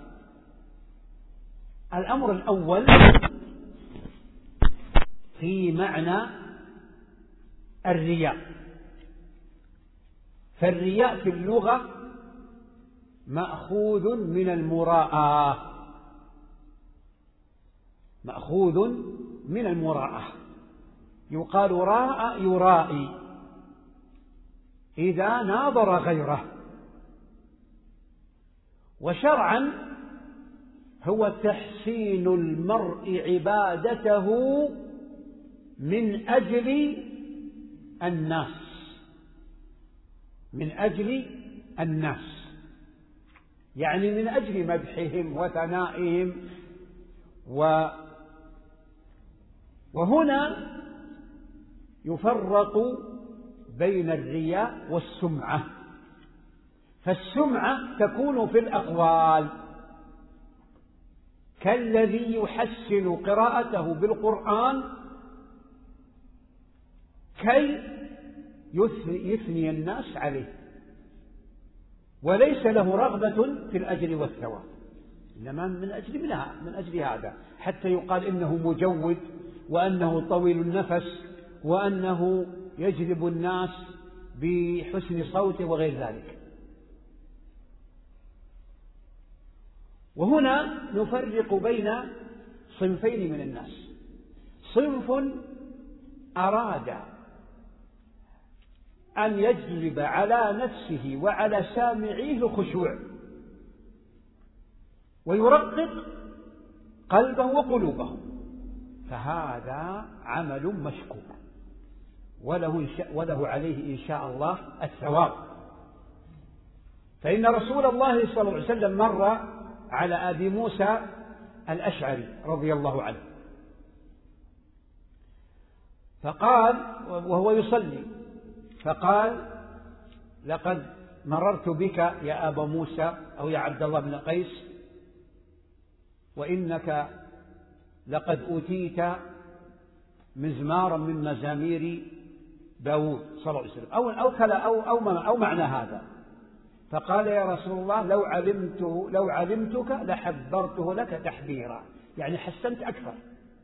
الأمر الأول في معنى الرياء. فالرياء في اللغة مأخوذ من المراءة، مأخوذ من المراءة. يقال راء يرائي إذا ناظر غيره. وشرعا هو تحسين المرء عبادته من أجل الناس، من أجل الناس، يعني من أجل مدحهم وثنائهم. وهنا يفرق بين الرياء والسمعة. فالسمعة تكون في الأقوال كالذي يحسن قراءته بالقرآن كي يثني الناس عليه، وليس له رغبة في الأجر والثواب، إنما من أجل هذا، حتى يقال إنه مجود وأنه طويل النفس وأنه يجذب الناس بحسن صوته وغير ذلك. وهنا نفرق بين صنفين من الناس: صنف أراد أن يجلب على نفسه وعلى سامعيه الخشوع ويرقق قلبه وقلوبهم، فهذا عمل مشكور وله عليه إن شاء الله الثواب. فإن رسول الله صلى الله عليه وسلم مر على أبي موسى الأشعري رضي الله عنه فقال وهو يصلي، فقال: لقد مررت بك يا أبا موسى أو يا عبد الله بن قيس، وإنك لقد أوتيت مزمارا من مزامير داود صلى الله عليه وسلم أو معنى هذا. فقال: يا رسول الله لو علمتك لحبرته لك تحبيرا، يعني حسنت أكثر،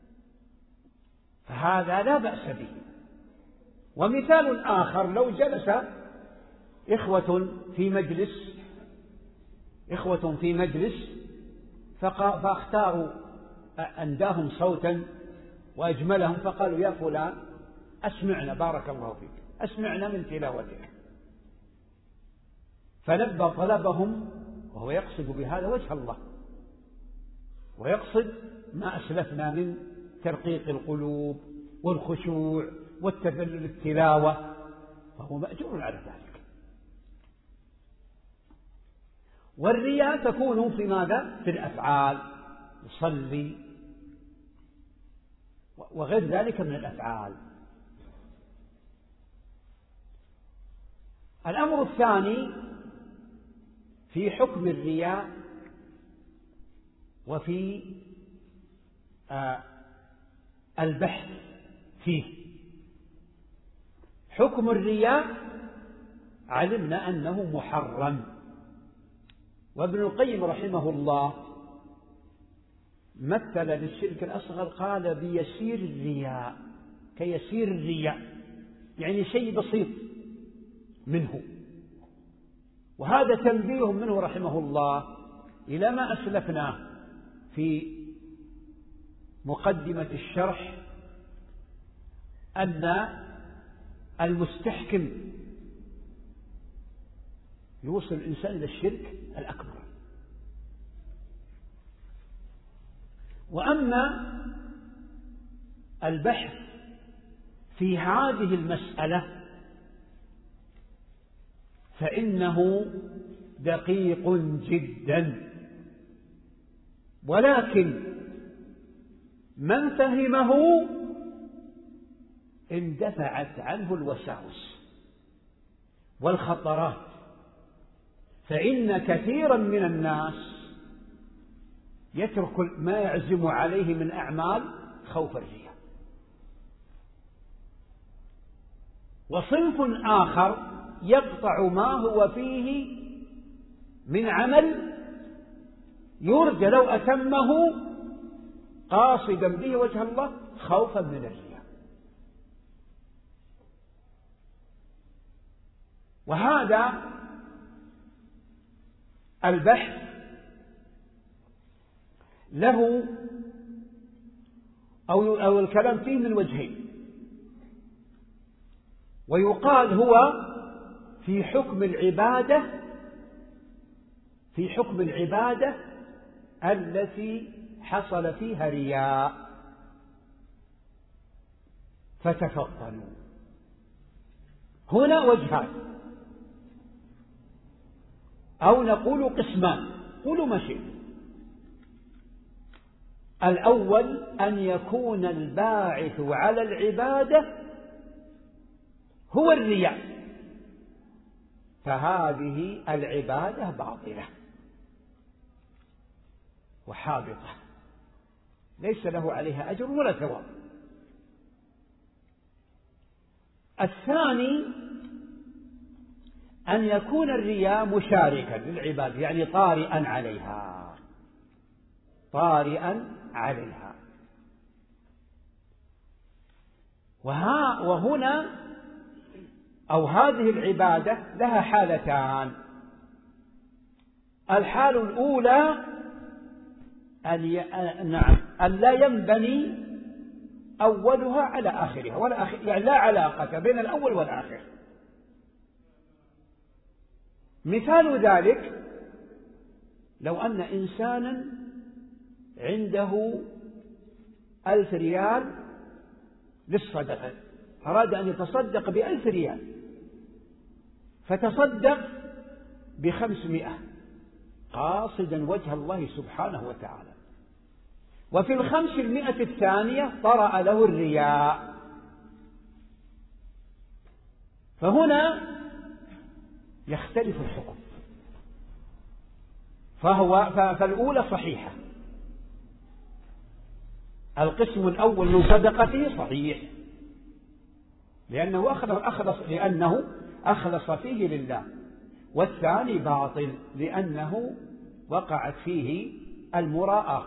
فهذا لا بأس به. ومثال آخر: لو جلس إخوة في مجلس فاختاروا أنداهم صوتا وأجملهم، فقالوا: يا فلان أسمعنا بارك الله فيك، أسمعنا من تلاوتك. فلبى طلبهم وهو يقصد بهذا وجه الله، ويقصد ما أسلفنا من ترقيق القلوب والخشوع والتذلل التلاوة، فهو مأجور على ذلك. والرياء تكون في ماذا؟ في الأفعال، يصلي وغير ذلك من الأفعال. الأمر الثاني في حكم الرياء وفي البحث فيه. حكم الرياء علمنا أنه محرم، وابن القيم رحمه الله مثل للشرك الأصغر، قال: بيسير الرياء، كيسير الرياء، يعني شيء بسيط منه. وهذا تنبيه منه رحمه الله إلى ما أسلفناه في مقدمة الشرح، أن المستحكم يوصل الإنسان إلى الشرك الأكبر. وأما البحث في هذه المسألة فإنه دقيق جدا، ولكن من فهمه اندفعت عنه الوساوس والخطرات، فإن كثيرا من الناس يترك ما يعزم عليه من أعمال خوف الرياء، وصنف آخر يقطع ما هو فيه من عمل يرجى لو أتمه قاصدا به وجه الله خوفا من الرياء. وهذا البحث له أو الكلام فيه من وجهين، ويقال هو في حكم العبادة التي حصل فيها رياء فتفطنوا. هنا وجهان، أو نقول قسمان، قولوا ما شئتم. الأول أن يكون الباعث على العبادة هو الرياء، فهذه العبادة باطلة وحابطة ليس له عليها أجر ولا ثواب. الثاني أن يكون الرياء مشاركا للعبادة، يعني طارئا عليها. وهنا أو هذه العبادة لها حالتان. الحالة الأولى أن لا ينبني أولها على آخرها، يعني لا علاقة بين الأول والآخر. مثال ذلك لو أن إنسانا عنده 1000 ريال للصدقة، أراد أن يتصدق ب1000 ريال، فتصدق ب500 قاصدا وجه الله سبحانه وتعالى، وفي 500 الثانية طرأ له الرياء، فهنا يختلف الحكم. فالأولى صحيحة، القسم الأول من صدقته صحيح لأنه أخلص فيه لله، والثاني باطل لأنه وقعت فيه المراءة.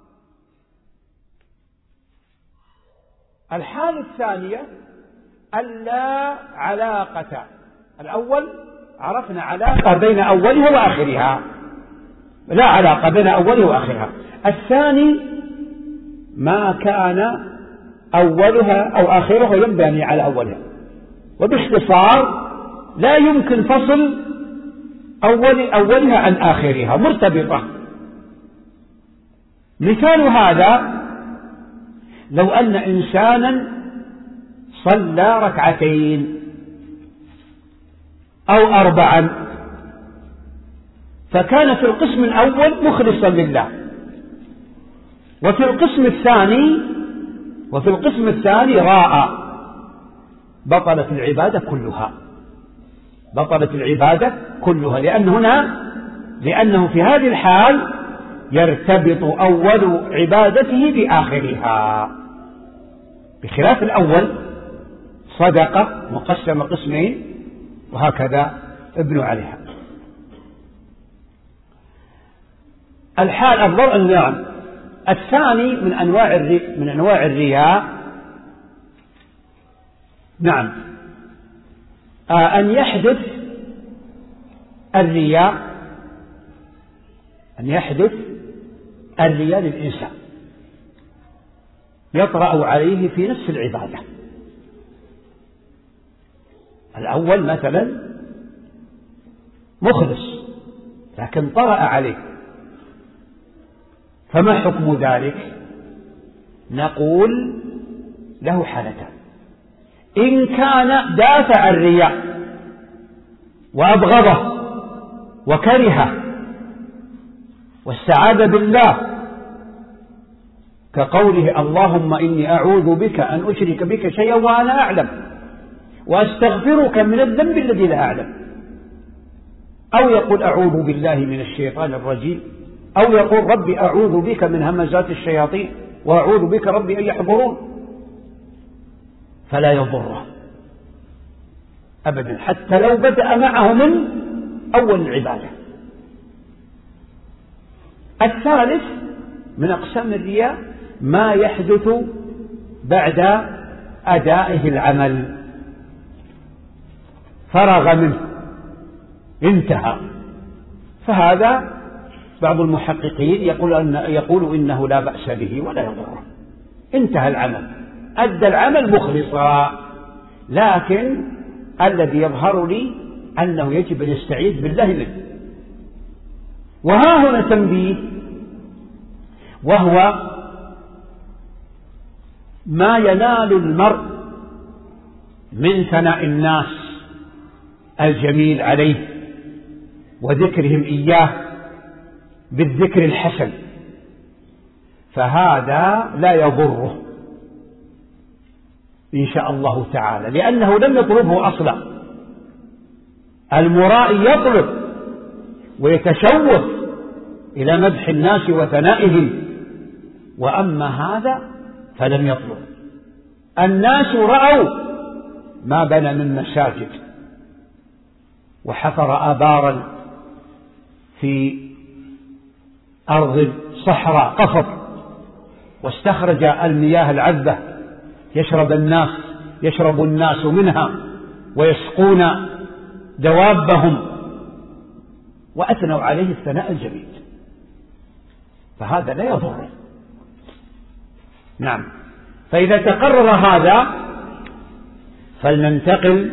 الحالة الثانية ألا علاقة، الأول عرفنا علاقة بين أولها وآخرها، لا علاقة بين أولها وآخرها. الثاني ما كان أولها أو آخرها ينبني على أولها، وباختصار لا يمكن فصل أولها عن آخرها، مرتبطة. مثال هذا لو أن إنسانا صلى 2 أو 4، فكان في القسم الأول مخلصا لله، وفي القسم الثاني راء، بطلت العبادة كلها، لأنه في هذه الحال يرتبط أول عبادته بآخرها، بخلاف الأول صدقة مقسمة قسمين وهكذا ابنوا عليها. النوع الثاني من أنواع الرياء، نعم، أن يحدث الرياء للإنسان يطرأ عليه في نفس العبادة. الأول مثلا مخلص لكن طرأ عليه، فما حكم ذلك؟ نقول له حالتان: إن كان دافع الرياء وأبغضه وكرهه واستعاذ بالله، كقوله: اللهم إني أعوذ بك أن أشرك بك شيئا وأنا أعلم وأستغفرك من الذنب الذي لا أعلم، أو يقول: أعوذ بالله من الشيطان الرجيم، أو يقول: ربي أعوذ بك من همزات الشياطين وأعوذ بك ربي أن يحضرون، فلا يضره أبدا حتى لو بدأ معه من أول العبادة. الثالث من أقسام الرياء ما يحدث بعد أدائه العمل، فرغ منه انتهى، فهذا بعض المحققين يقول إنه لا بأس به ولا يضره، انتهى العمل، أدى العمل مخلصا. لكن الذي يظهر لي أنه يجب أن يستعيذ بالله منه. وها هنا تنبيه، وهو ما ينال المرء من ثناء الناس الجميل عليه وذكرهم إياه بالذكر الحسن، فهذا لا يضره إن شاء الله تعالى، لأنه لم يطلبه أصلا. المرائي يطلب ويتشوف إلى مدح الناس وثنائهم، وأما هذا فلم يطلب. الناس رأوا ما بنى من مساجد وحفر آبارا في أرض صحراء قفر واستخرج المياه العذبة يشرب الناس منها ويسقون دوابهم، وأثنوا عليه الثناء الجميل، فهذا لا يضر. نعم. فإذا تقرر هذا فلننتقل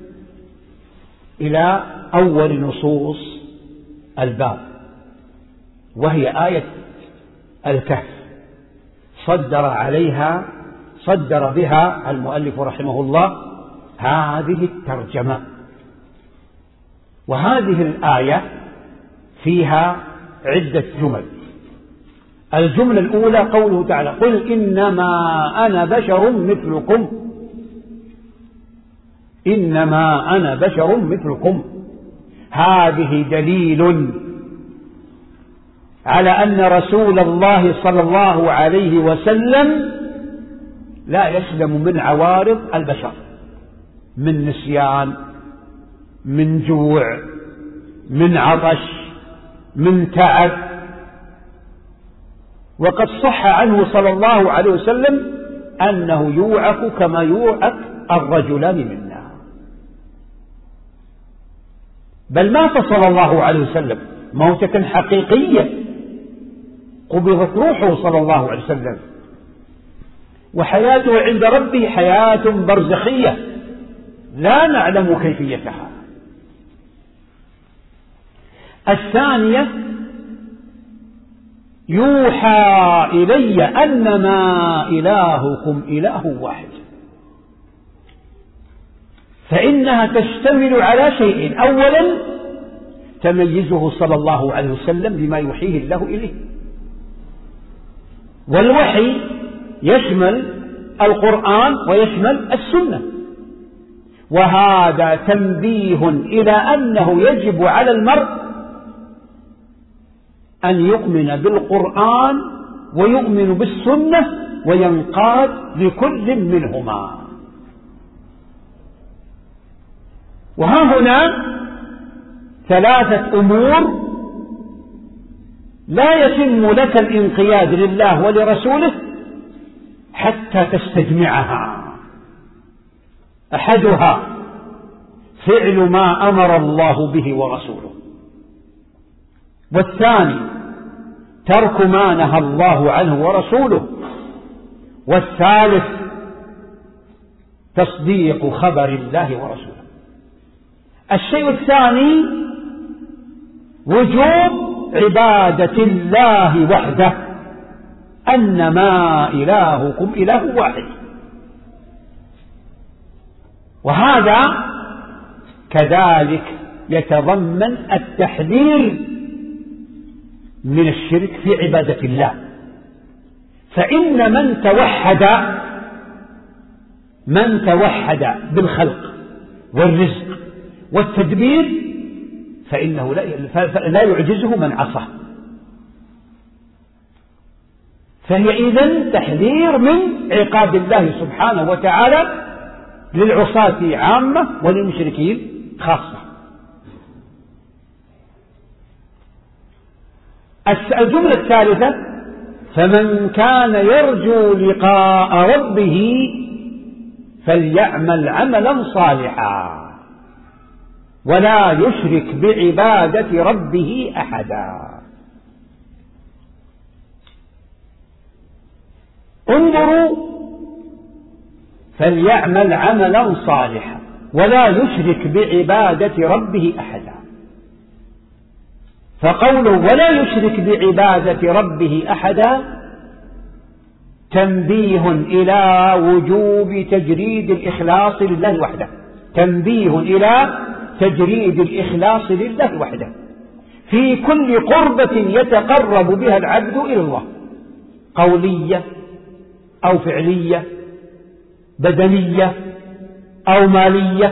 إلى أول نصوص الباب، وهي آية الكهف. صدر بها المؤلف رحمه الله هذه الترجمة. وهذه الآية فيها عدة جمل. الجملة الأولى قوله تعالى: قل إنما أنا بشر مثلكم، إنما أنا بشر مثلكم. هذه دليل على أن رسول الله صلى الله عليه وسلم لا يسلم من عوارض البشر، من نسيان، من جوع، من عطش، من تعب. وقد صح عنه صلى الله عليه وسلم أنه يوعك كما يوعك الرجلان منا، بل مات صلى الله عليه وسلم موتة حقيقية، قبضت روحه صلى الله عليه وسلم، وحياته عند ربه حياة برزخية لا نعلم كيفيتها. الثانية: يوحى إلي أنما إلهكم إله واحد، فإنها تشتمل على شيء: أولا تميزه صلى الله عليه وسلم بما يوحيه الله إليه، والوحي يشمل القرآن ويشمل السنة، وهذا تنبيه إلى أنه يجب على المرء أن يؤمن بالقرآن ويؤمن بالسنة وينقاد لكل منهما. وها هنا ثلاثة أمور لا يتم لك الانقياد لله ولرسوله حتى تستجمعها. أحدها فعل ما أمر الله به ورسوله، والثاني ترك ما نهى الله عنه ورسوله، والثالث تصديق خبر الله ورسوله. الشيء الثاني وجوب عبادة الله وحده، أنما إلهكم إله واحد. وهذا كذلك يتضمن التحذير من الشرك في عبادة الله. فإن من توحد بالخلق والرزق والتدبير فإنه لا يعجزه من عصاه. فهي إذن تحذير من عقاب الله سبحانه وتعالى للعصاة عامة وللمشركين خاصة. الجملة الثالثة: فمن كان يرجو لقاء ربه فليعمل عملا صالحا ولا يشرك بعبادة ربه أحدا. انظروا: فليعمل عملا صالحا ولا يشرك بعبادة ربه أحدا. فقوله ولا يشرك بعبادة ربه أحدا تنبيه إلى وجوب تجريد الإخلاص لله وحده، تنبيه إلى تجريد الإخلاص لله وحده في كل قربة يتقرب بها العبد إلى الله، قولية أو فعلية، بدنية أو مالية.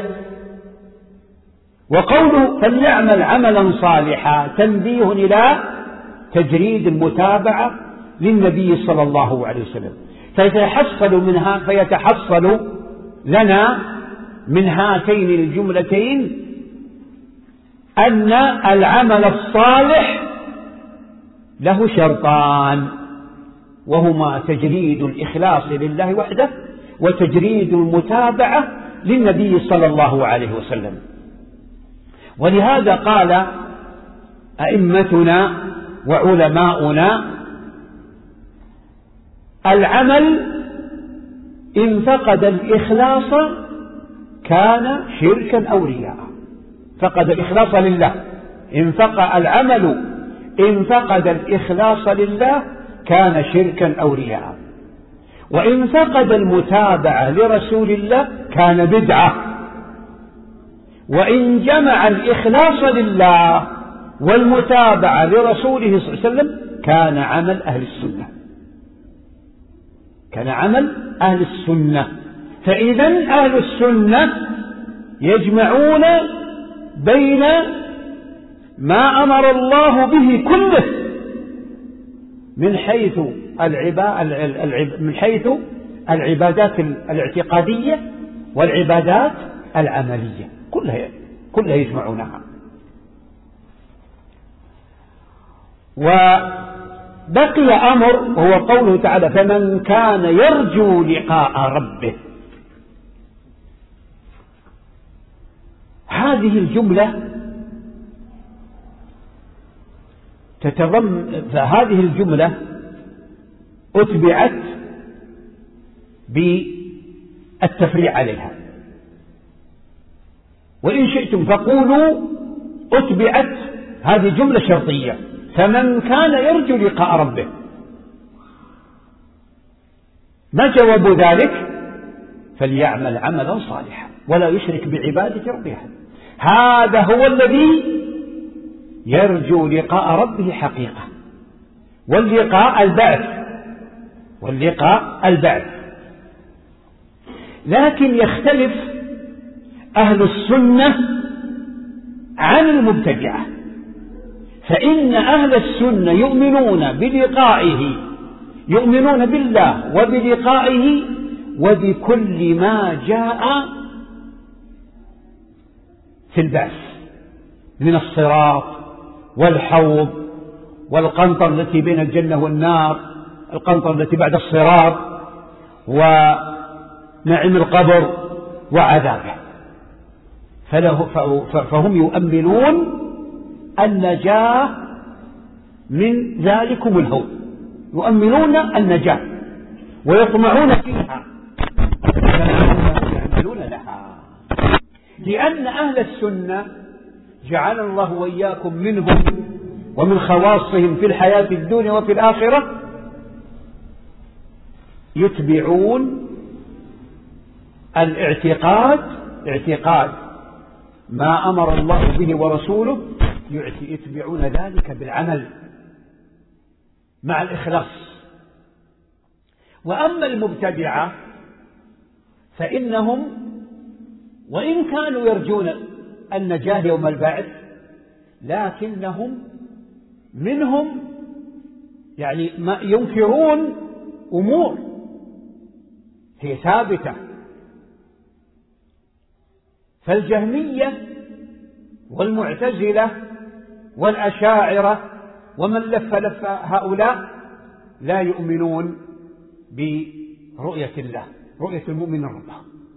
وقوله فليعمل عملا صالحا تنبيه إلى تجريد المتابعة للنبي صلى الله عليه وسلم. فيتحصل لنا من هاتين الجملتين أن العمل الصالح له شرطان، وهما تجريد الإخلاص لله وحده وتجريد المتابعة للنبي صلى الله عليه وسلم. ولهذا قال أئمتنا وعلماؤنا: العمل إن فقد الإخلاص كان شركا أو رياء. فقد الإخلاص لله، العمل إن فقد الإخلاص لله كان شركا أو رياء. وإن فقد المتابعة لرسول الله كان بدعة. وإن جمع الإخلاص لله والمتابعة لرسوله صلى الله عليه وسلم كان عمل أهل السنة، كان عمل أهل السنة. فإذن أهل السنة يجمعون بين ما أمر الله به كله من حيث العبادات الاعتقادية والعبادات العملية، كلها يجمعونها. وبقي أمر هو قوله تعالى: فمن كان يرجو لقاء ربه. هذه الجملة فهذه الجملة أتبعت بالتفريع عليها، وإن شئتم فقولوا أتبعت هذه جملة شرطية: فمن كان يرجو لقاء ربه. ما جواب ذلك؟ فليعمل عملا صالحا ولا يشرك بعبادة ربه أحد. هذا هو الذي يرجو لقاء ربه حقيقة، واللقاء البعث. لكن يختلف أهل السنة عن المبتدعة، فإن أهل السنة يؤمنون بالله وبلقائه وبكل ما جاء في البعث من الصراط والحوض والقنطرة التي بين الجنة والنار، القنطرة التي بعد الصراط، ونعيم القبر وعذابه. فهم يؤمنون النجاة من ذلكم الهول، يؤمنون النجاة ويطمعون فيها يعملون لها، لأن أهل السنة جعل الله وإياكم منهم ومن خواصهم في الحياة الدنيا وفي الآخرة يتبعون اعتقاد ما أمر الله به ورسوله، يتبعون ذلك بالعمل مع الإخلاص. وأما المبتدعة فإنهم وإن كانوا يرجون النجاة يوم البعث، لكنهم منهم يعني ما ينكرون أمور هي ثابتة. فالجهمية والمعتزلة والأشاعرة ومن لف هؤلاء لا يؤمنون برؤية الله، رؤية المؤمن ربه.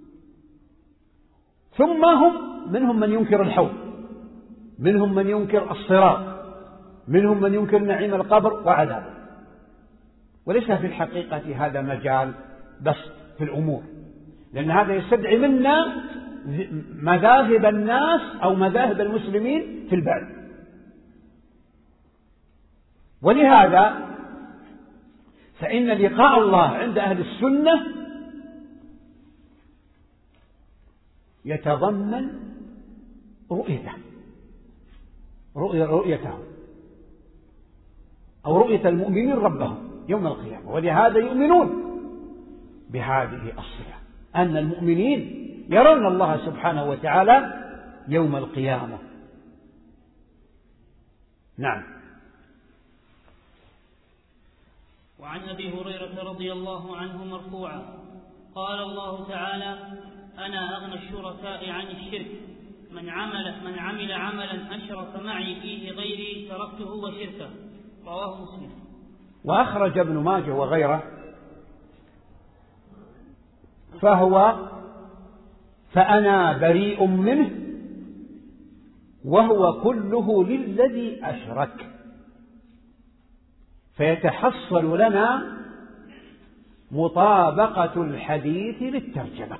ثم منهم من ينكر الحوض، منهم من ينكر الصراط، منهم من ينكر نعيم القبر وعذابه. وليس في الحقيقة هذا مجال بس في الأمور، لأن هذا يستدعي منا مذاهب الناس أو مذاهب المسلمين في البعث. ولهذا فإن لقاء الله عند أهل السنة يتضمن رؤيته أو رؤية المؤمنين ربهم يوم القيامة. ولهذا يؤمنون بهذه الصفة، أن المؤمنين يرون الله سبحانه وتعالى يوم القيامة. نعم. وعن أبي هريرة رضي الله عنه مرفوعا قال الله تعالى: أنا أغنى الشركاء عن الشرك، من عمل عملا أشرك معي فيه غيري تركته وشركه. رواه مسلم. وأخرج ابن ماجه وغيره فأنا بريء منه وهو كله للذي أشرك. فيتحصل لنا مطابقة الحديث للترجمة،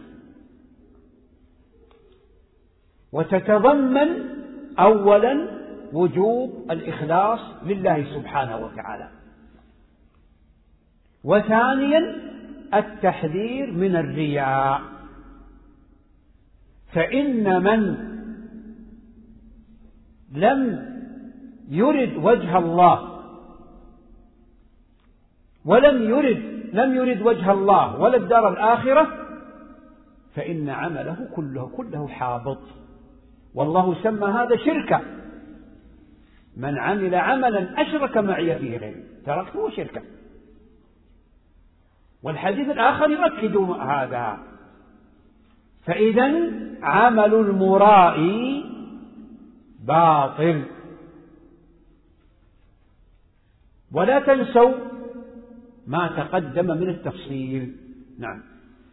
وتتضمن أولا وجوب الإخلاص لله سبحانه وتعالى، وثانيا التحذير من الرياء. فإن من لم يرد وجه الله لم يرد وجه الله ولا الدار الآخرة فإن عمله كله حابط. والله سمى هذا شركا: من عمل عملا أشرك معي فيه غيري تركته شركا. والحديث الآخر يؤكد هذا. فإذا عمل المرائي باطل. ولا تنسوا ما تقدم من التفصيل. نعم.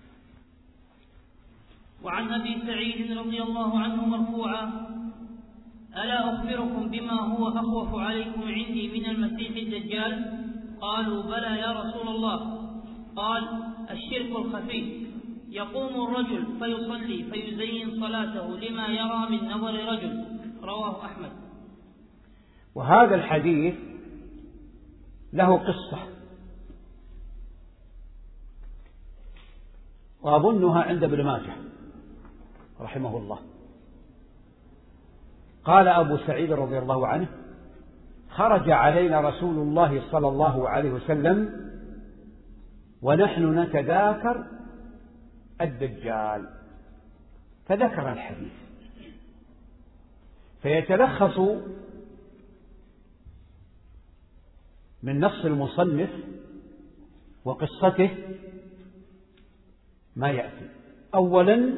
وعن أبي سعيد رضي الله عنه مرفوعا: ألا أخبركم بما هو أخوف عليكم عندي من المسيح الدجال؟ قالوا: بلى يا رسول الله. قال: الشرك الخفي، يقوم الرجل فيصلي فيزين صلاته لما يرى من نظر رجل. رواه أحمد. وهذا الحديث له قصة، وأظنها عند ابن ماجه رحمه الله. قال أبو سعيد رضي الله عنه: خرج علينا رسول الله صلى الله عليه وسلم ونحن نتذاكر الدجال، فذكر الحديث. فيتلخص من نص المصنف وقصته ما يأتي: أولا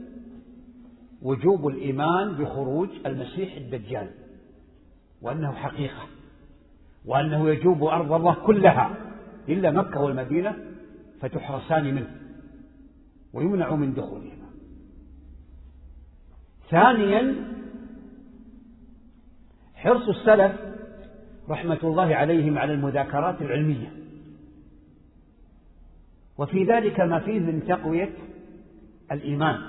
وجوب الإيمان بخروج المسيح الدجال، وأنه حقيقة، وأنه يجوب أرض الله كلها إلا مكة والمدينة فتحرسان منه ويمنع من دخولهما. ثانيا حرص السلف رحمة الله عليهم على المذاكرات العلمية، وفي ذلك ما فيه من تقوية الإيمان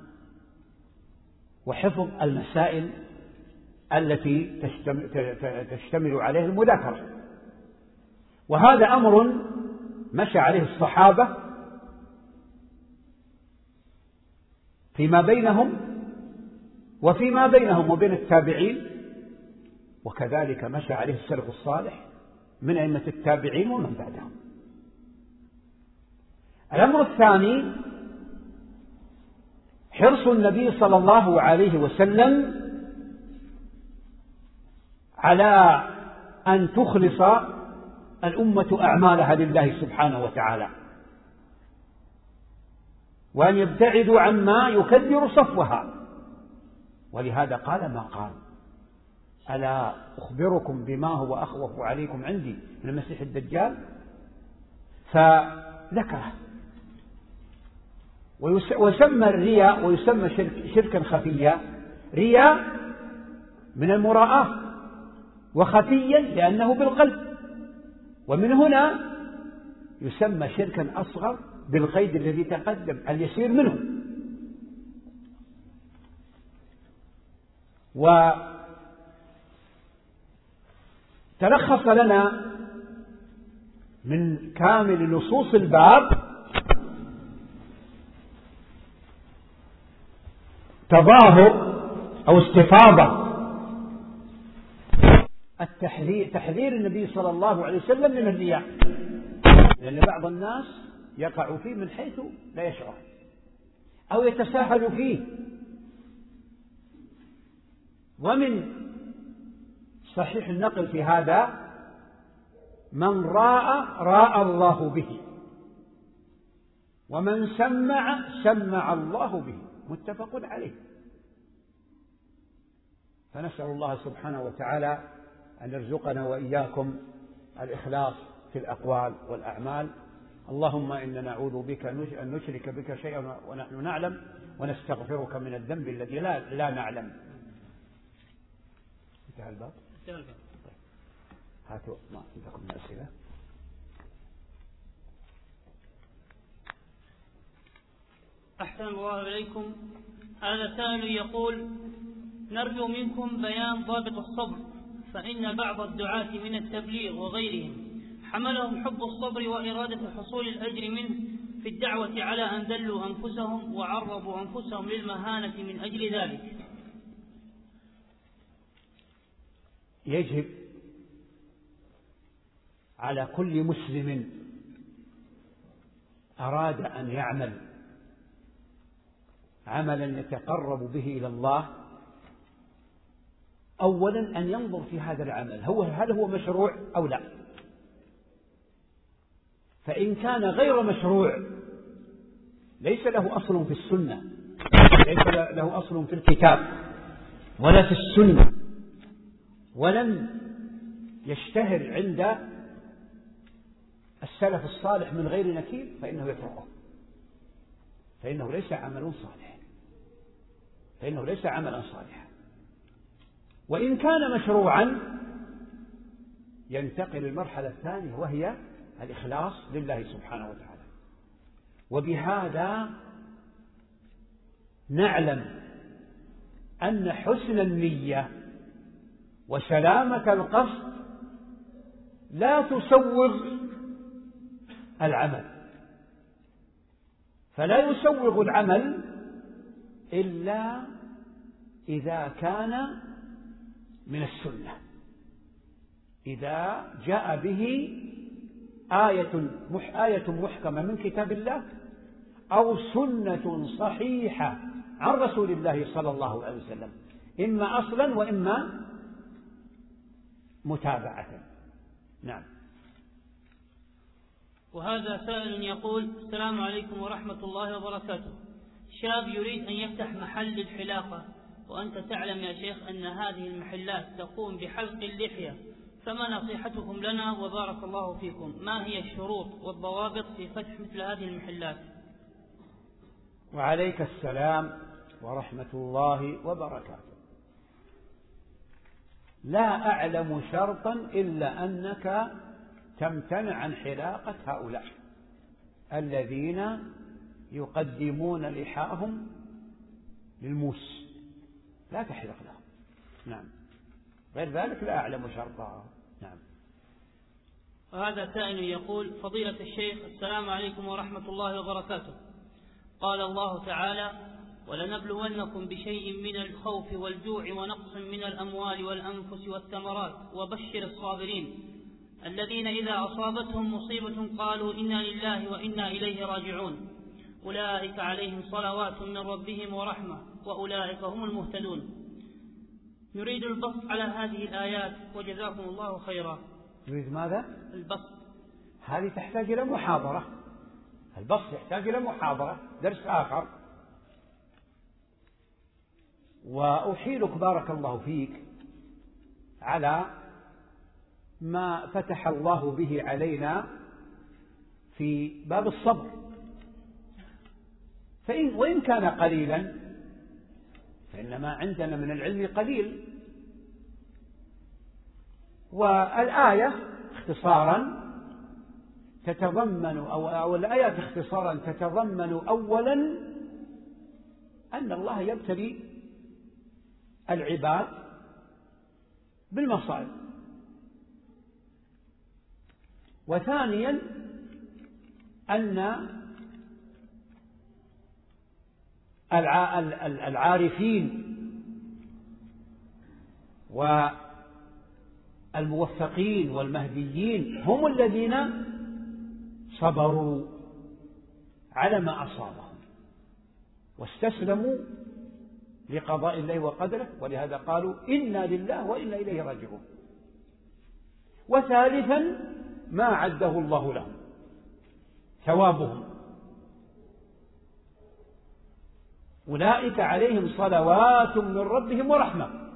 وحفظ المسائل التي تشتمل عليها المذاكرة. وهذا أمر مشى عليه الصحابة فيما بينهم وفيما بينهم وبين التابعين، وكذلك مشى عليه السلف الصالح من أئمة التابعين ومن بعدهم. الأمر الثاني حرص النبي صلى الله عليه وسلم على أن تخلص الأمة أعمالها لله سبحانه وتعالى، وأن يبتعدوا عما يكدر صفوها، ولهذا قال ما قال: ألا أخبركم بما هو أخوف عليكم عندي من المسيح الدجال؟ فذكره. وسمى الرياء ويسمى شركا خفيا، رياء من المراءة، وخفيا لأنه بالقلب، ومن هنا يسمى شركا أصغر بالقيد الذي تقدم اليسير منه. وتلخص لنا من كامل نصوص الباب تظاهر أو استفاضة تحذير النبي صلى الله عليه وسلم من الرياء، لأن بعض الناس يقع فيه من حيث لا يشعر أو يتساهل فيه. ومن صحيح النقل في هذا: من راى الله به، ومن سمع الله به، متفق عليه. فنسأل الله سبحانه وتعالى أن يرزقنا وإياكم الإخلاص في الأقوال والأعمال. اللهم إنا نعوذ بك أن نشرك بك شيئا ونحن نعلم، ونستغفرك من الذنب الذي لا نعلم. انتهى الباب. هاتوا ما عندكم من أسئلة. أحسن الله إليكم. هذا سائل يقول: نرجو منكم بيان ضابط الصبر، فإن بعض الدعاة من التبليغ وغيرهم حملهم حب الصبر وإرادة حصول الأجر منه في الدعوة على أن دلوا أنفسهم وعرضوا أنفسهم للمهانة من أجل ذلك. يجب على كل مسلم أراد أن يعمل عملا يتقرب به إلى الله أولا أن ينظر في هذا العمل هل هو مشروع أو لا. فإن كان غير مشروع، ليس له أصل في السنة، ليس له أصل في الكتاب ولا في السنة، ولم يشتهر عند السلف الصالح من غير نكير، فإنه يتركه، فإنه ليس عمل صالح، فإنه ليس عملا صالحا. وإن كان مشروعا ينتقل المرحلة الثانية، وهي الإخلاص لله سبحانه وتعالى. وبهذا نعلم أن حسن النية وسلامة القصد لا تسوغ العمل، فلا يسوغ العمل إلا إذا كان من السنة، إذا جاء به آية محكمة من كتاب الله أو سنة صحيحة عن رسول الله صلى الله عليه وسلم، إما أصلا وإما متابعة. نعم. وهذا سائل يقول: السلام عليكم ورحمة الله وبركاته. شاب يريد أن يفتح محل للحلاقة، وأنت تعلم يا شيخ أن هذه المحلات تقوم بحلق اللحية، فما نصيحتكم لنا وبارك الله فيكم؟ ما هي الشروط والضوابط في فتح مثل هذه المحلات؟ وعليك السلام ورحمة الله وبركاته. لا أعلم شرطا إلا أنك تمتنع عن حلاقة هؤلاء الذين يقدمون لحاهم للموس، لا تحلق لهم. نعم، غير ذلك لا أعلم شرطا. نعم. وهذا سائل يقول: فضيلة الشيخ، السلام عليكم ورحمة الله وبركاته. قال الله تعالى: ولنبلونكم بشيء من الخوف والجوع ونقص من الأموال والأنفس والثمرات وبشر الصابرين الذين إذا أصابتهم مصيبة قالوا إنا لله وإنا إليه راجعون أولئك عليهم صلوات من ربهم ورحمة وأولئك هم المهتدون. نريد البسط على هذه الآيات وجزاكم الله خيرا. نريد ماذا؟ البسط. هذه تحتاج إلى محاضرة، البسط يحتاج إلى محاضرة، درس آخر. وأحيلك بارك الله فيك على ما فتح الله به علينا في باب الصبر، وإن كان قليلا فإن ما عندنا من العلم قليل. والآية اختصارا تتضمن أو الآيات اختصارا تتضمن أولا أن الله يبتلي العباد بالمصائب، وثانيا أن العارفين والموفقين والمهديين هم الذين صبروا على ما أصابهم واستسلموا لقضاء الله وقدره، ولهذا قالوا إنا لله وإنا إليه راجعون. وثالثا ما عده الله لهم ثوابهم، أولئك عليهم صلوات من ربهم ورحمة.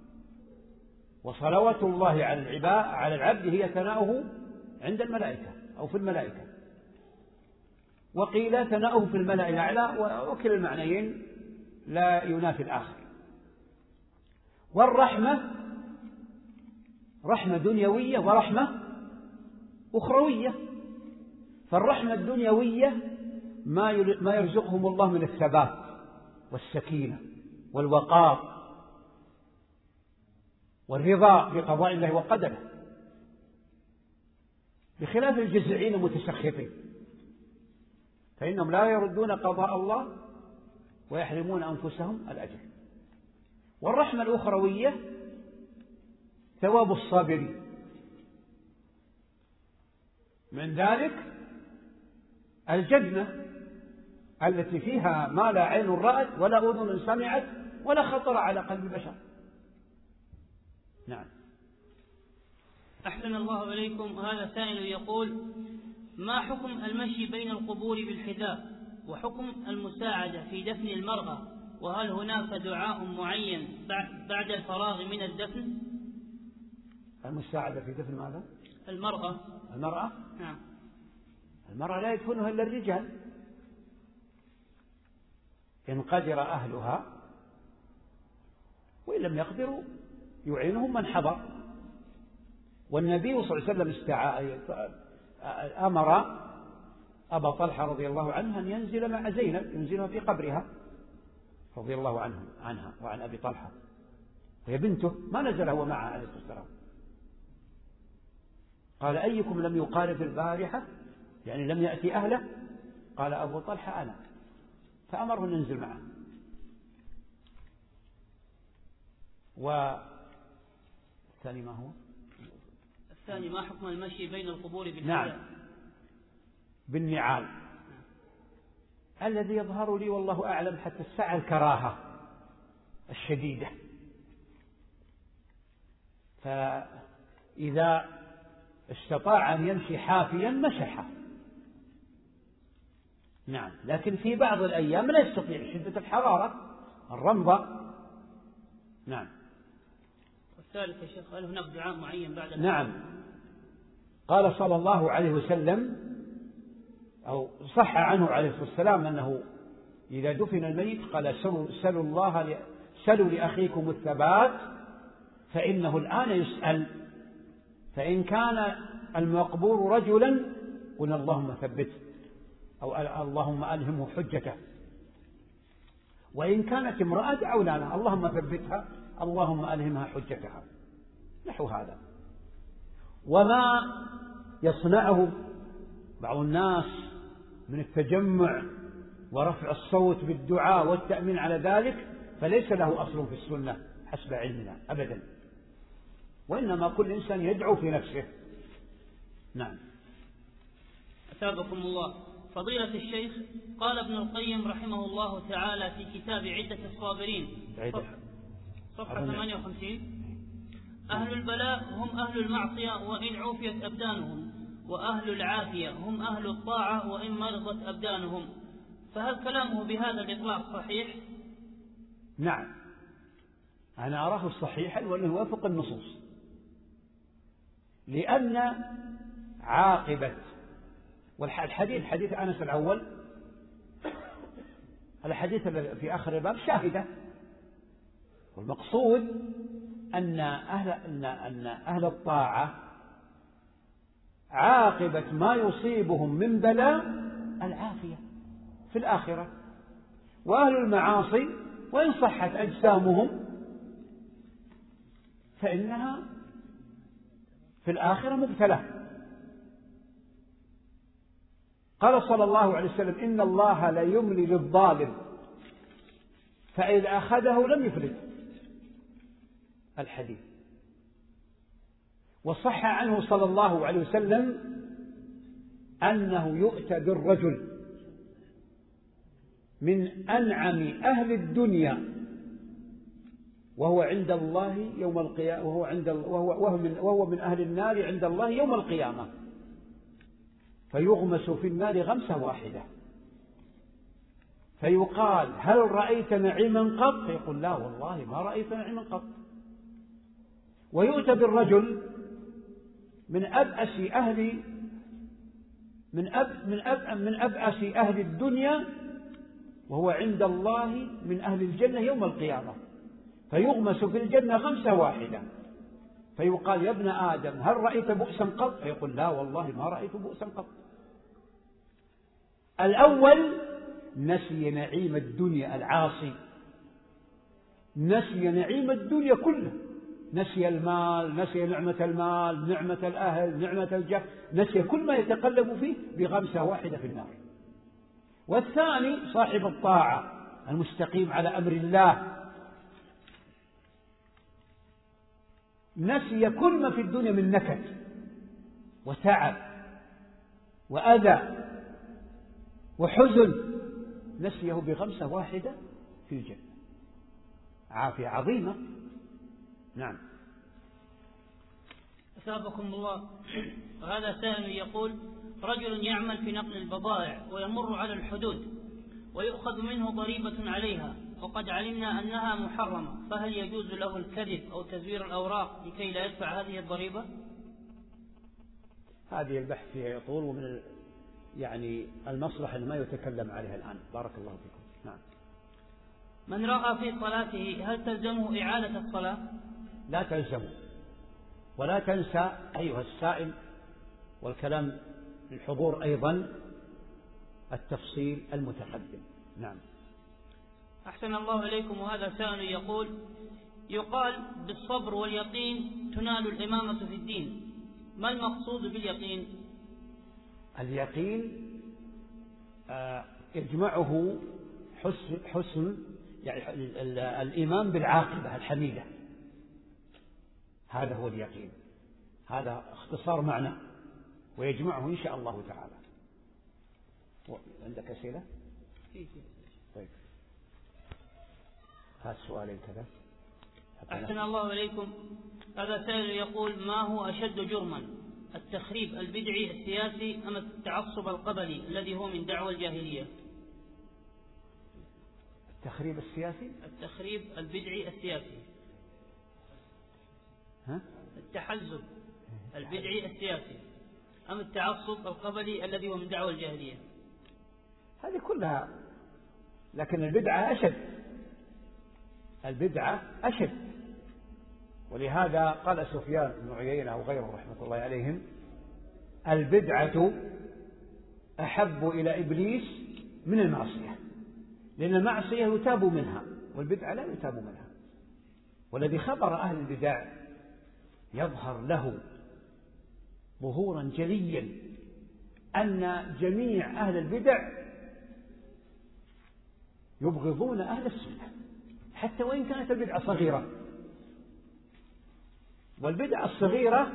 وصلوات الله على العبد هي ثناؤه عند الملائكة أو في الملائكة، وقيل ثناؤه في الملأ الأعلى، وكلا المعنيين لا ينافي الآخر. والرحمة رحمة دنيوية ورحمة أخروية. فالرحمة الدنيوية ما يرزقهم الله من الثبات والسكينة والوقار والرضا بقضاء الله وقدره، بخلاف الجزعين المتسخطين فإنهم لا يردون قضاء الله ويحرمون أنفسهم الأجر. والرحمة الأخروية ثواب الصابرين، من ذلك الجنة التي فيها ما لا عين رأت ولا أذن سمعت ولا خطر على قلب بشر. نعم. أحسن الله إليكم. هذا سائل يقول: ما حكم المشي بين القبور بالحذاء، وحكم المساعدة في دفن المرأة، وهل هناك دعاء معين بعد الفراغ من الدفن؟ المساعدة في دفن ماذا؟ المرأة. نعم. المرأة لا يدفنها إلا الرجال إن قدر أهلها، وإن لم يقدروا يعينهم من حضر. والنبي صلى الله عليه وسلم أمر أبا طلحة رضي الله عنه أن ينزل مع زينب، ينزلها في قبرها رضي الله عنها وعن أبي طلحة، وهي بنته، ما نزل هو معها عليه الصلاة والسلام. قال: أيكم لم يقارب البارحة، يعني لم يأتي أهله؟ قال أبو طلحة: أنا. فأمره أن ينزل معه. والثاني ما هو؟ الثاني ما حكم المشي بين القبور بالحذاء؟ نعم، بالنعال. الذي يظهر لي والله أعلم حتى الساعة الكراهة الشديدة، فإذا استطاع أن يمشي حافيا مسح. نعم، لكن في بعض الأيام لا يستطيع شدة الحرارة الرمضة. نعم. والثالث يا شيخ: هل هناك دعاء معين بعد الفراغ؟ نعم. قال صلى الله عليه وسلم، أو صح عنه عليه الصلاة والسلام، أنه إذا دفن الميت قال: سلوا لأخيكم الثبات فإنه الآن يسأل. فإن كان المقبور رجلا قلنا: اللهم ثبته، أو اللهم ألهمه حجته. وإن كانت امرأة دعونا لها: اللهم ثبتها، اللهم ألهمها حجتها، نحو هذا. وما يصنعه بعض الناس من التجمع ورفع الصوت بالدعاء والتأمين على ذلك، فليس له أصل في السنة حسب علمنا أبدا، وإنما كل إنسان يدعو في نفسه. نعم. أثابكم الله. فضيلة الشيخ، قال ابن القيم رحمه الله تعالى في كتاب عدة الصابرين صفحة 58: أهل البلاء هم أهل المعصية وإن عوفيت أبدانهم، وأهل العافية هم أهل الطاعة وإن مرضت أبدانهم. فهل كلامه بهذا الإطلاق صحيح؟ نعم، أنا أراه صحيحا وأنه يوافق النصوص، لأن عاقبة حديث أنس الأول، الحديث في آخر الباب شاهدة، والمقصود أن أهل الطاعة عاقبة ما يصيبهم من بلاء العافية في الآخرة، وأهل المعاصي وإن صحت أجسامهم فإنها في الآخرة مبتلى. قال صلى الله عليه وسلم: إن الله لا يملي للظالم فإذا أخذه لم يفلت. الحديث. وصح عنه صلى الله عليه وسلم أنه يؤتى بالرجل من أنعم أهل الدنيا وهو عند الله يوم القيامة، وهو من أهل النار عند الله يوم القيامة، فيغمس في النار غمسة واحدة، فيقال: هل رأيت نعيما قط؟ فيقول: لا والله ما رأيت نعيما قط. ويؤتى بالرجل من أبأس أهل الدنيا وهو عند الله من أهل الجنة يوم القيامة، فيغمس في الجنة غمسة واحدة، فيقال: يا ابن آدم هل رأيت بؤسا قط؟ فيقول: لا والله ما رأيت بؤسا قط. الأول نسي نعيم الدنيا، العاصي نسي نعيم الدنيا كله، نسي المال، نسي نعمة المال، نعمة الأهل، نعمة الجاه، نسي كل ما يتقلب فيه بغمسة واحدة في النار. والثاني صاحب الطاعة المستقيم على أمر الله، نسي كل ما في الدنيا من نكد وتعب وأذى وحزن، نسيه بغمسة واحدة في الجنة، عافية عظيمة. نعم. أثابكم الله. وهذا سائل يقول: رجل يعمل في نقل البضائع ويمر على الحدود ويؤخذ منه ضريبة عليها، وقد علمنا أنها محرمة، فهل يجوز له الكذب أو تزوير الأوراق لكي لا يدفع هذه الضريبة؟ هذه البحث فيها يطول، ومن المصلحة ما يتكلم عليها الآن. بارك الله فيكم. نعم. من رأى في صلاته هل تلزمه إعادة الصلاة؟ لا تلزمه. ولا تنسى أيها السائل، والكلام للحضور أيضا، التفصيل المتقدم. نعم. أحسن الله إليكم. وهذا سائل يقول: يقال بالصبر واليقين تنال الإمامة في الدين، ما المقصود باليقين؟ اليقين يجمعه حسن الإيمان بالعاقبة الحميدة، هذا هو اليقين، هذا اختصار معنى، ويجمعه إن شاء الله تعالى. عندك أسئلة؟ طيب، هذا سؤالين كذا. أحسن الله إليكم. هذا سائل يقول: ما هو أشد جرما، التخريب البدعي السياسي أم التعصب القبلي الذي هو من دعوى الجاهلية؟ التخريب السياسي؟ التخريب البدعي السياسي. التحزب البدعي السياسي أم التعصب القبلي الذي هو من دعوى الجاهلية؟ هذه كلها، لكن البدعة أشد، البدعة أشد. ولهذا قال سفيان بن عيينة وغيره رحمة الله عليهم: البدعة أحب إلى إبليس من المعصية، لأن المعصية يتاب منها والبدعة لا يتاب منها. والذي خبر أهل البدع يظهر له ظهورا جليا أن جميع أهل البدع يبغضون أهل السنة حتى وإن كانت البدعة صغيرة. والبدعة الصغيرة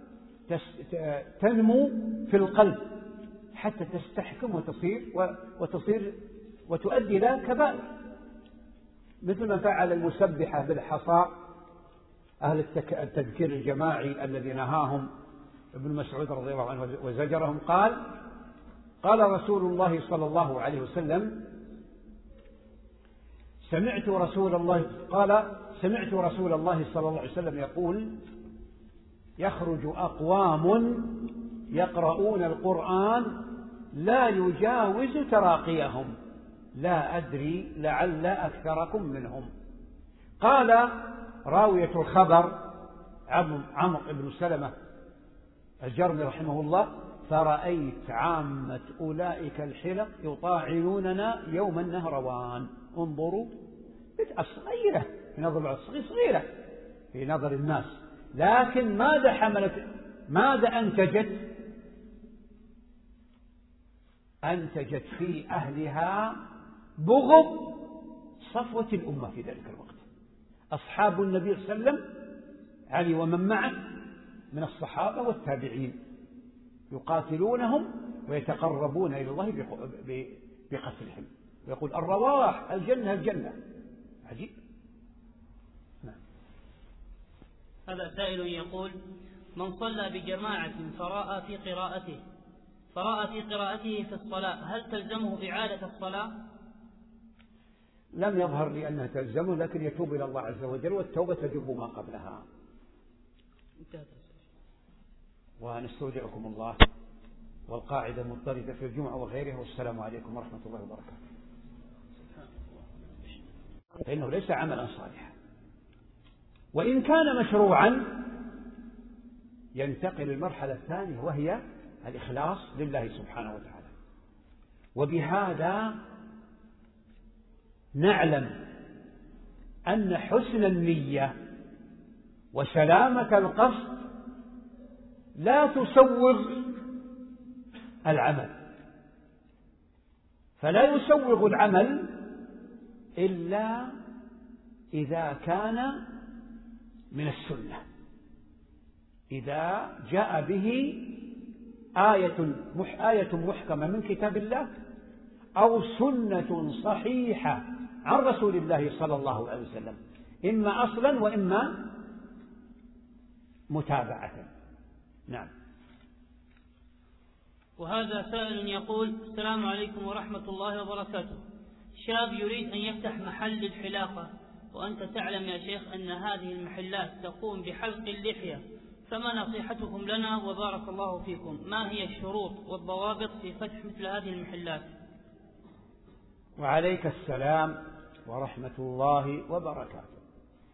تنمو في القلب حتى تستحكم وتصير وتؤدي إلى كبائر، مثل ما فعل المسبحة بالحصى أهل التذكير الجماعي الذي نهاهم ابن مسعود رضي الله عنه وزجرهم. قال رسول الله صلى الله عليه وسلم: سمعت رسول الله صلى الله عليه وسلم يقول: يخرج أقوام يقرؤون القرآن لا يجاوز تراقيهم لا أدري لعل أكثركم منهم. قال راوية الخبر عمرو بن سلمة الجرمي رحمه الله: فرأيت عامة أولئك الحلق يطاعنوننا يوم النهروان. انظروا، بدعة صغيرة في نظر صغيرة في نظر الناس، لكن ماذا أنتجت في أهلها بغض صفوة الأمة في ذلك الوقت. أصحاب النبي صلى الله عليه وسلم علي ومن معه من الصحابة والتابعين يقاتلونهم ويتقربون إلى الله بقتلهم، ويقول: الرواح الجنة الجنة. عجيب. نعم. هذا سائل يقول: من صلى بجماعة فرأى في قراءته في الصلاة هل تلزمه إعادة الصلاة؟ لم يظهر لي أنها تلزمه، لكن يتوب إلى الله عز وجل، والتوبة تجب ما قبلها. ونستودعكم الله، والقاعدة مضطردة في الجمعة وغيرها، والسلام عليكم ورحمة الله وبركاته. فإنه ليس عملا صالحا، وإن كان مشروعا ينتقل للمرحلة الثانية وهي الإخلاص لله سبحانه وتعالى. وبهذا نعلم أن حسن النية وسلامة القصد لا تسوغ العمل، فلا يسوغ العمل إلا إذا كان من السنة، إذا جاء به آية محكمة من كتاب الله أو سنة صحيحة عن رسول الله صلى الله عليه وسلم، إما أصلا وإما متابعة. نعم. وهذا سائل يقول: السلام عليكم ورحمة الله وبركاته. شاب يريد أن يفتح محل للحلاقة، وأنت تعلم يا شيخ أن هذه المحلات تقوم بحلق اللحية، فما نصيحتكم لنا وبارك الله فيكم؟ ما هي الشروط والضوابط في فتح مثل هذه المحلات؟ وعليك السلام ورحمة الله وبركاته.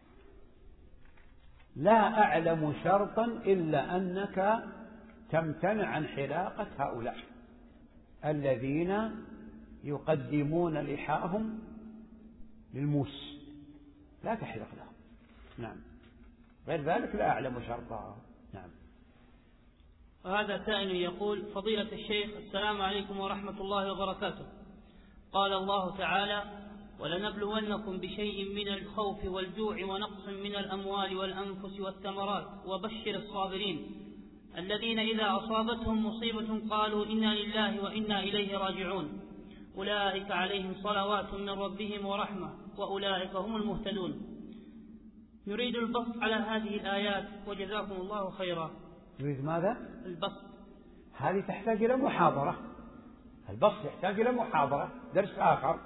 لا أعلم شرطا إلا أنك تمتنع عن حلاقة هؤلاء الذين يقدمون لحاهم للموس، لا تحلق لهم. نعم. غير ذلك لا أعلم شرطا. نعم. وهذا سائل يقول: فضيلة الشيخ، السلام عليكم ورحمة الله وبركاته. قال الله تعالى: ولنبلونكم بشيء من الخوف والجوع ونقص من الأموال والأنفس والثمرات وبشر الصابرين الذين إذا أصابتهم مصيبة قالوا إنا لله وإنا إليه راجعون أولئك عليهم صلوات من ربهم ورحمة وأولئك هم المهتدون. نريد البسط على هذه الآيات وجزاكم الله خيرا. نريد ماذا؟ البسط. هذه تحتاج إلى محاضرة، البسط يحتاج إلى محاضرة، درس آخر.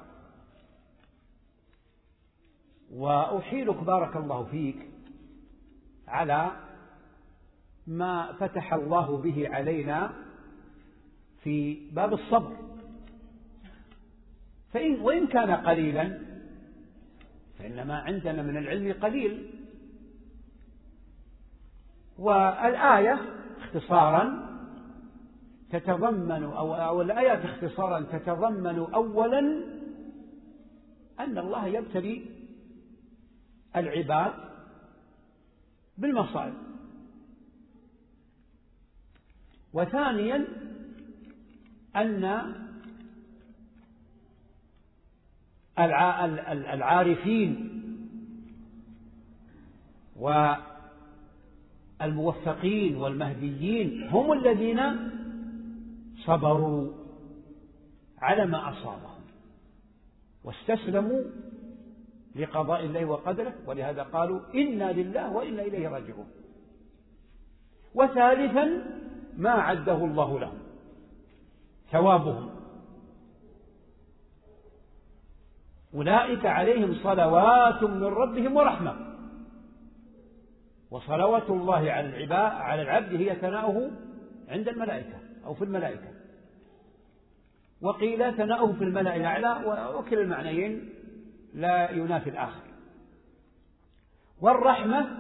وأحيلك بارك الله فيك على ما فتح الله به علينا في باب الصبر، وإن كان قليلا فإنما عندنا من العلم قليل. والآية اختصارا تتضمن أو الآيات اختصارا تتضمن أولا أن الله يبتلي العباد بالمصائب، وثانيا أن العارفين والموفقين والمهديين هم الذين صبروا على ما أصابهم واستسلموا لقضاء الله وقدره، ولهذا قالوا إنا لله وإنا إليه راجعون. وثالثا ما عده الله لهم ثوابهم، أولئك عليهم صلوات من ربهم ورحمة. وصلوات الله على العبد هي ثناؤه عند الملائكة أو في الملائكة، وقيل ثناؤه في الملأ الأعلى، وكلا المعنيين لا ينافي الآخر. والرحمة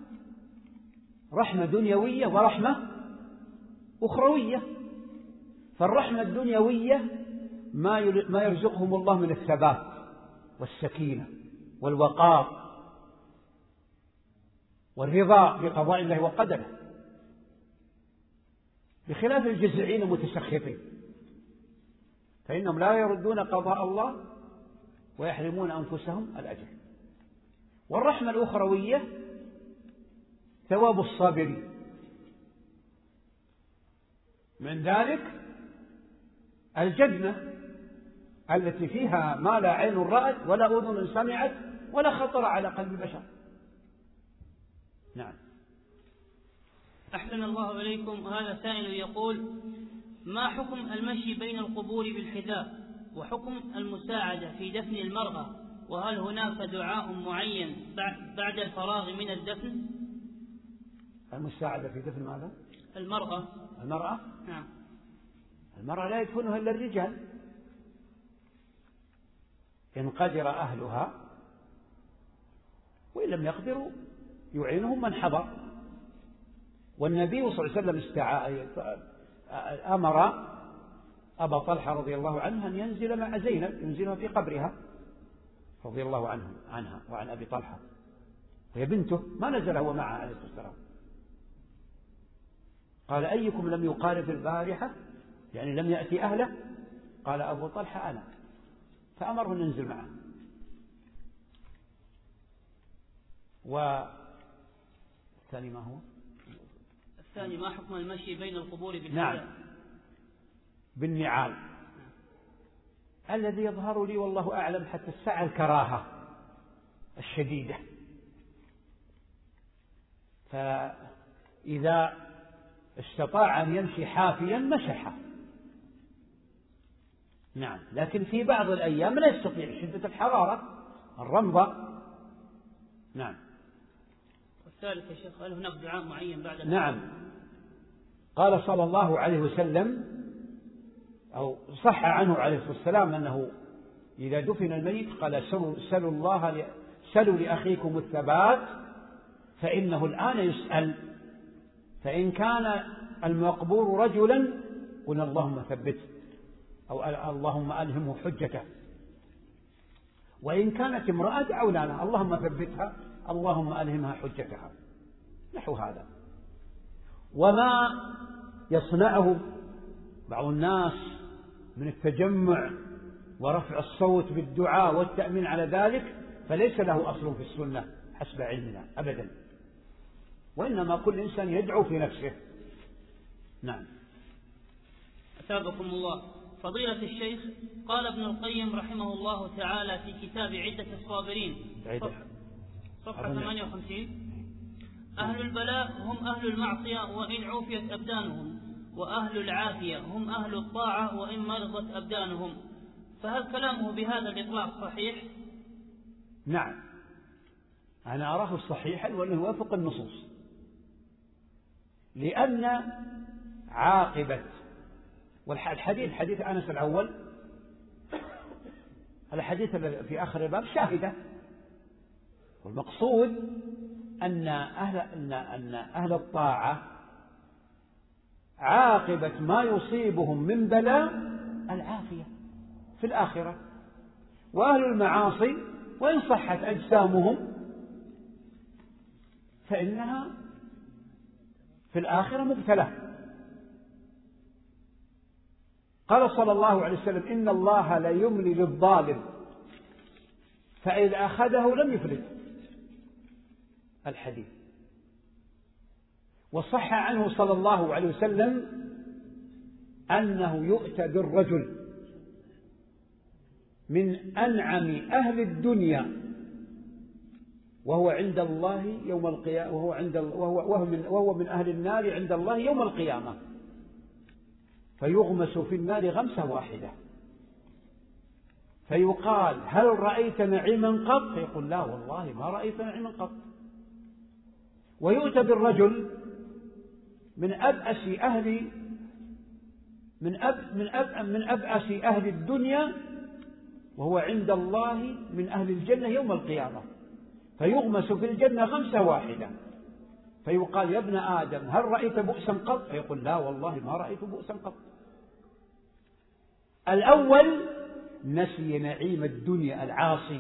رحمة دنيوية ورحمة أخروية. فالرحمة الدنيوية ما يرزقهم الله من الثبات والسكينة والوقار والرضا بقضاء الله وقدره، بخلاف الجزعين المتسخطين فإنهم لا يردون قضاء الله ويحرمون أنفسهم الأجر. والرحمة الأخروية ثواب الصابرين، من ذلك الجنة التي فيها ما لا عين رأت ولا أذن سمعت ولا خطر على قلب بشر. نعم. أحسن الله إليكم. هذا سائل يقول: ما حكم المشي بين القبور بالحذاء، وحكم المساعدة في دفن المرأة، وهل هناك دعاء معين بعد الفراغ من الدفن؟ المساعدة في دفن ماذا؟ المرأة. نعم. المرأة لا يدفنها إلا الرجال إن قدر أهلها، وإن لم يقدروا يعينهم من حضر. والنبي صلى الله عليه وسلم أمر أبا طلحة رضي الله عنه أن ينزل مع زينب، ينزلها في قبرها رضي الله عنها وعن أبي طلحة، وهي بنته، ما نزل هو معها عليه الصلاة والسلام. قال: أيكم لم يقارب البارحة، يعني لم يأتي أهله؟ قال أبو طلحة: أنا. فأمره أن ينزل معه. والثاني ما هو؟ الثاني ما حكم المشي بين القبور بالنعال؟ نعم، بالنعال. الذي يظهر لي والله أعلم حتى الساعة الكراهة الشديدة، فإذا استطاع أن يمشي حافيا مسحه. نعم، لكن في بعض الأيام لا يستطيع شدة الحرارة الرمضة. نعم. والثالث يا شيخ: هل هناك دعاء معين بعد؟ نعم، قال صلى الله عليه وسلم، أو صح عنه عليه الصلاة والسلام، أنه إذا دفن الميت قال: سلوا لأخيكم الثبات فإنه الآن يسأل. فإن كان المقبور رجلا قلنا: اللهم ثبته، أو اللهم ألهمه حجته. وإن كانت امرأة دعونا لها: اللهم ثبتها، اللهم ألهمها حجتها، نحو هذا. وما يصنعه بعض الناس من التجمع ورفع الصوت بالدعاء والتأمين على ذلك فليس له أصل في السنة حسب علمنا أبدا، وإنما كل إنسان يدعو في نفسه. نعم. أثابكم الله. فضيلة الشيخ، قال ابن القيم رحمه الله تعالى في كتاب عدة الصابرين صفحة 58: أهل البلاء هم أهل المعصية وإن عوفيت أبدانهم، وأهل العافية هم أهل الطاعة وإن مرضت أبدانهم. فهل كلامه بهذا الإطلاق صحيح؟ نعم، أنا أراه صحيحا وأنه يوافق النصوص، لأن عاقبة حديث أنس الأول، الحديث في آخر الباب شاهدة، والمقصود أن أهل الطاعة عاقبة ما يصيبهم من بلاء العافية في الآخرة، وأهل المعاصي وإن صحت أجسامهم فإنها في الآخرة مبتلى. قال صلى الله عليه وسلم إن الله لا يملي للظالم فإذا أخذه لم يفلت. الحديث. وصح عنه صلى الله عليه وسلم أنه يؤتى بالرجل من أنعم أهل الدنيا وهو عند الله يوم القيامة وهو من أهل النار عند الله يوم القيامة فيغمس في النار غمسة واحدة فيقال هل رأيت نعيما قط؟ فيقول لا والله ما رأيت نعيما قط. ويؤتى بالرجل من أبأس أهل الدنيا وهو عند الله من أهل الجنة يوم القيامة فيغمس في الجنة غمسة واحدة فيقال يا ابن آدم هل رأيت بؤسا قط؟ فيقول لا والله ما رأيت بؤسا قط. الأول نسي نعيم الدنيا العاصي،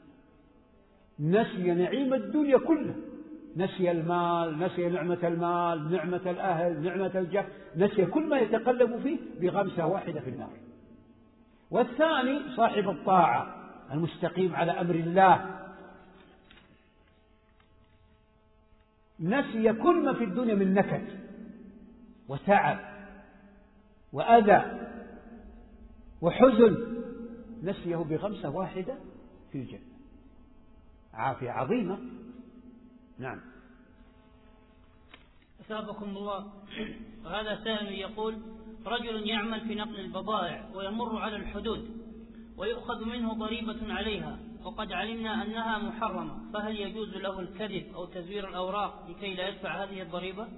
نسي نعيم الدنيا كله، نسي المال، نسي نعمة المال، نعمة الأهل، نعمة الجاه، نسي كل ما يتقلب فيه بغمسة واحدة في النار. والثاني صاحب الطاعة المستقيم على أمر الله، نسي كل ما في الدنيا من نكد وتعب وأذى وحزن، نسيه بغمسة واحدة في الجنة. عافية عظيمة. نعم. أثابكم الله. وهذا سائل يقول رجل يعمل في نقل البضائع ويمر على الحدود ويؤخذ منه ضريبة عليها وقد علمنا أنها محرمة، فهل يجوز له الكذب أو تزوير الأوراق لكي لا يدفع هذه الضريبة؟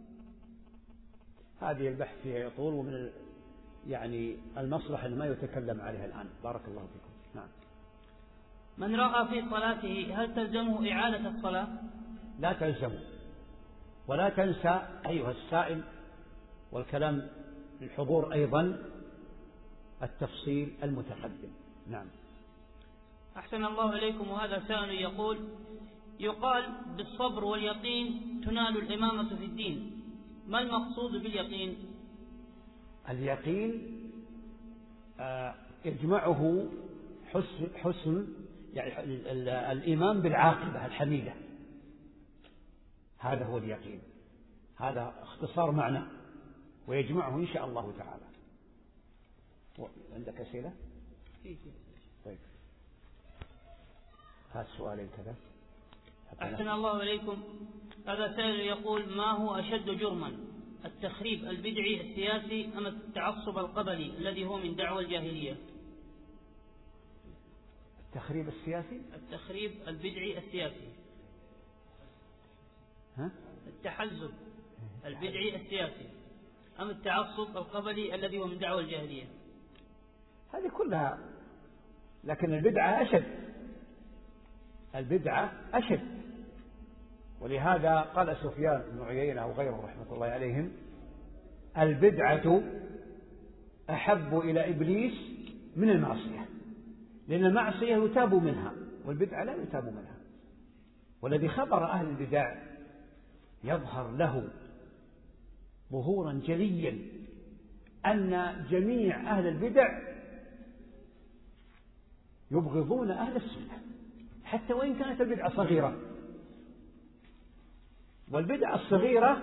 هذه البحث فيها يطول ومن المصلحة ما يتكلم عليها الآن. بارك الله فيكم. نعم. من رأى في صلاته هل تلزمه إعادة الصلاة؟ لا تلزمه. ولا تنسى أيها السائل والكلام للحضور أيضا التفصيل المتقدم. نعم. أحسن الله إليكم. وهذا سائل يقول يقال بالصبر واليقين تنال الإمامة في الدين، ما المقصود باليقين؟ اليقين يجمعه حسن الإيمان بالعاقبة الحميدة، هذا هو اليقين، هذا اختصار معنى ويجمعه إن شاء الله تعالى. عندك أسئلة؟ طيب هذا سؤالين كذا. أحسن الله إليكم. هذا سائل يقول ما هو أشد جرما، التخريب البدعي السياسي أم التعصب القبلي الذي هو من دعوى الجاهلية؟ التخريب السياسي؟ التخريب البدعي السياسي. ها؟ التحزب البدعي السياسي أم التعصب القبلي الذي هو من دعوى الجاهلية؟ هذه كلها، لكن البدعة أشد، البدعة أشد. ولهذا قال سفيان بن عيينة وغيره رحمة الله عليهم البدعة أحب إلى إبليس من المعصية، لأن المعصية يتاب منها والبدعة لا يتاب منها. والذي خبر أهل البدع يظهر له ظهورا جليا أن جميع أهل البدع يبغضون أهل السنة حتى وإن كانت البدعة صغيرة. والبدعة الصغيرة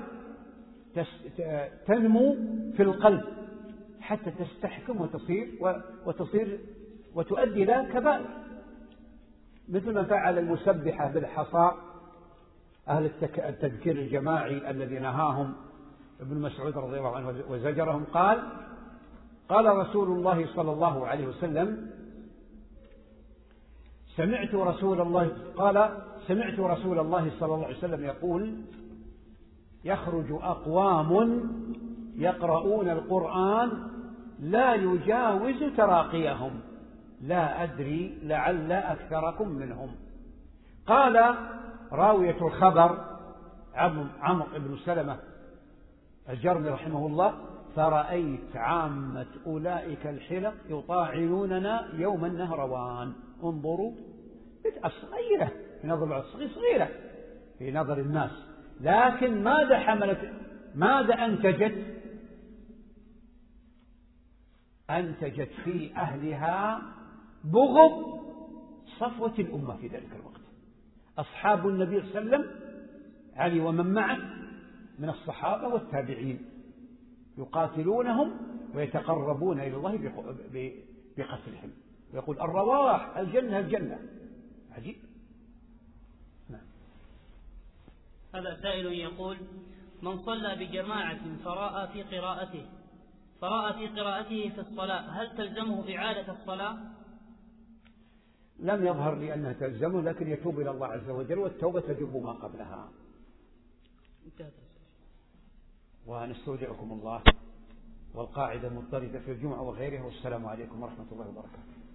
تنمو في القلب حتى تستحكم وتصير وتؤدي إلى كبائر، مثل ما فعل المسبحة بالحصى أهل التذكير الجماعي الذي نهاهم ابن مسعود رضي الله عنه وزجرهم. قال رسول الله صلى الله عليه وسلم سمعت رسول الله صلى الله عليه وسلم يقول يخرج أقوام يقرؤون القرآن لا يجاوز تراقيهم لا أدري لعل أكثركم منهم. قال راوية الخبر عمرو بن سلمة الجرمي رحمه الله فرأيت عامة أولئك الحلق يطاعنوننا يوم النهروان. انظروا، بدعة صغيرة في نظر العصر، صغيرة في نظر الناس، لكن ماذا أنتجت؟ أنتجت في أهلها بغض صفوة الأمة في ذلك الوقت. أصحاب النبي صلى الله عليه وسلم علي ومن معه من الصحابة والتابعين يقاتلونهم ويتقربون إلى الله بقتلهم، ويقول الرواح الجنة الجنة. عجيب. نعم. هذا سائل يقول: من صلى بجماعة فرأى في قراءته في الصلاة هل تلزمه إعادة الصلاة؟ لم يظهر لي أنها تلزمه، لكن يتوب إلى الله عز وجل، والتوبة تجب ما قبلها. ونستودعكم الله، والقاعدة مضطردة في الجمعة وغيرها، والسلام عليكم ورحمة الله وبركاته.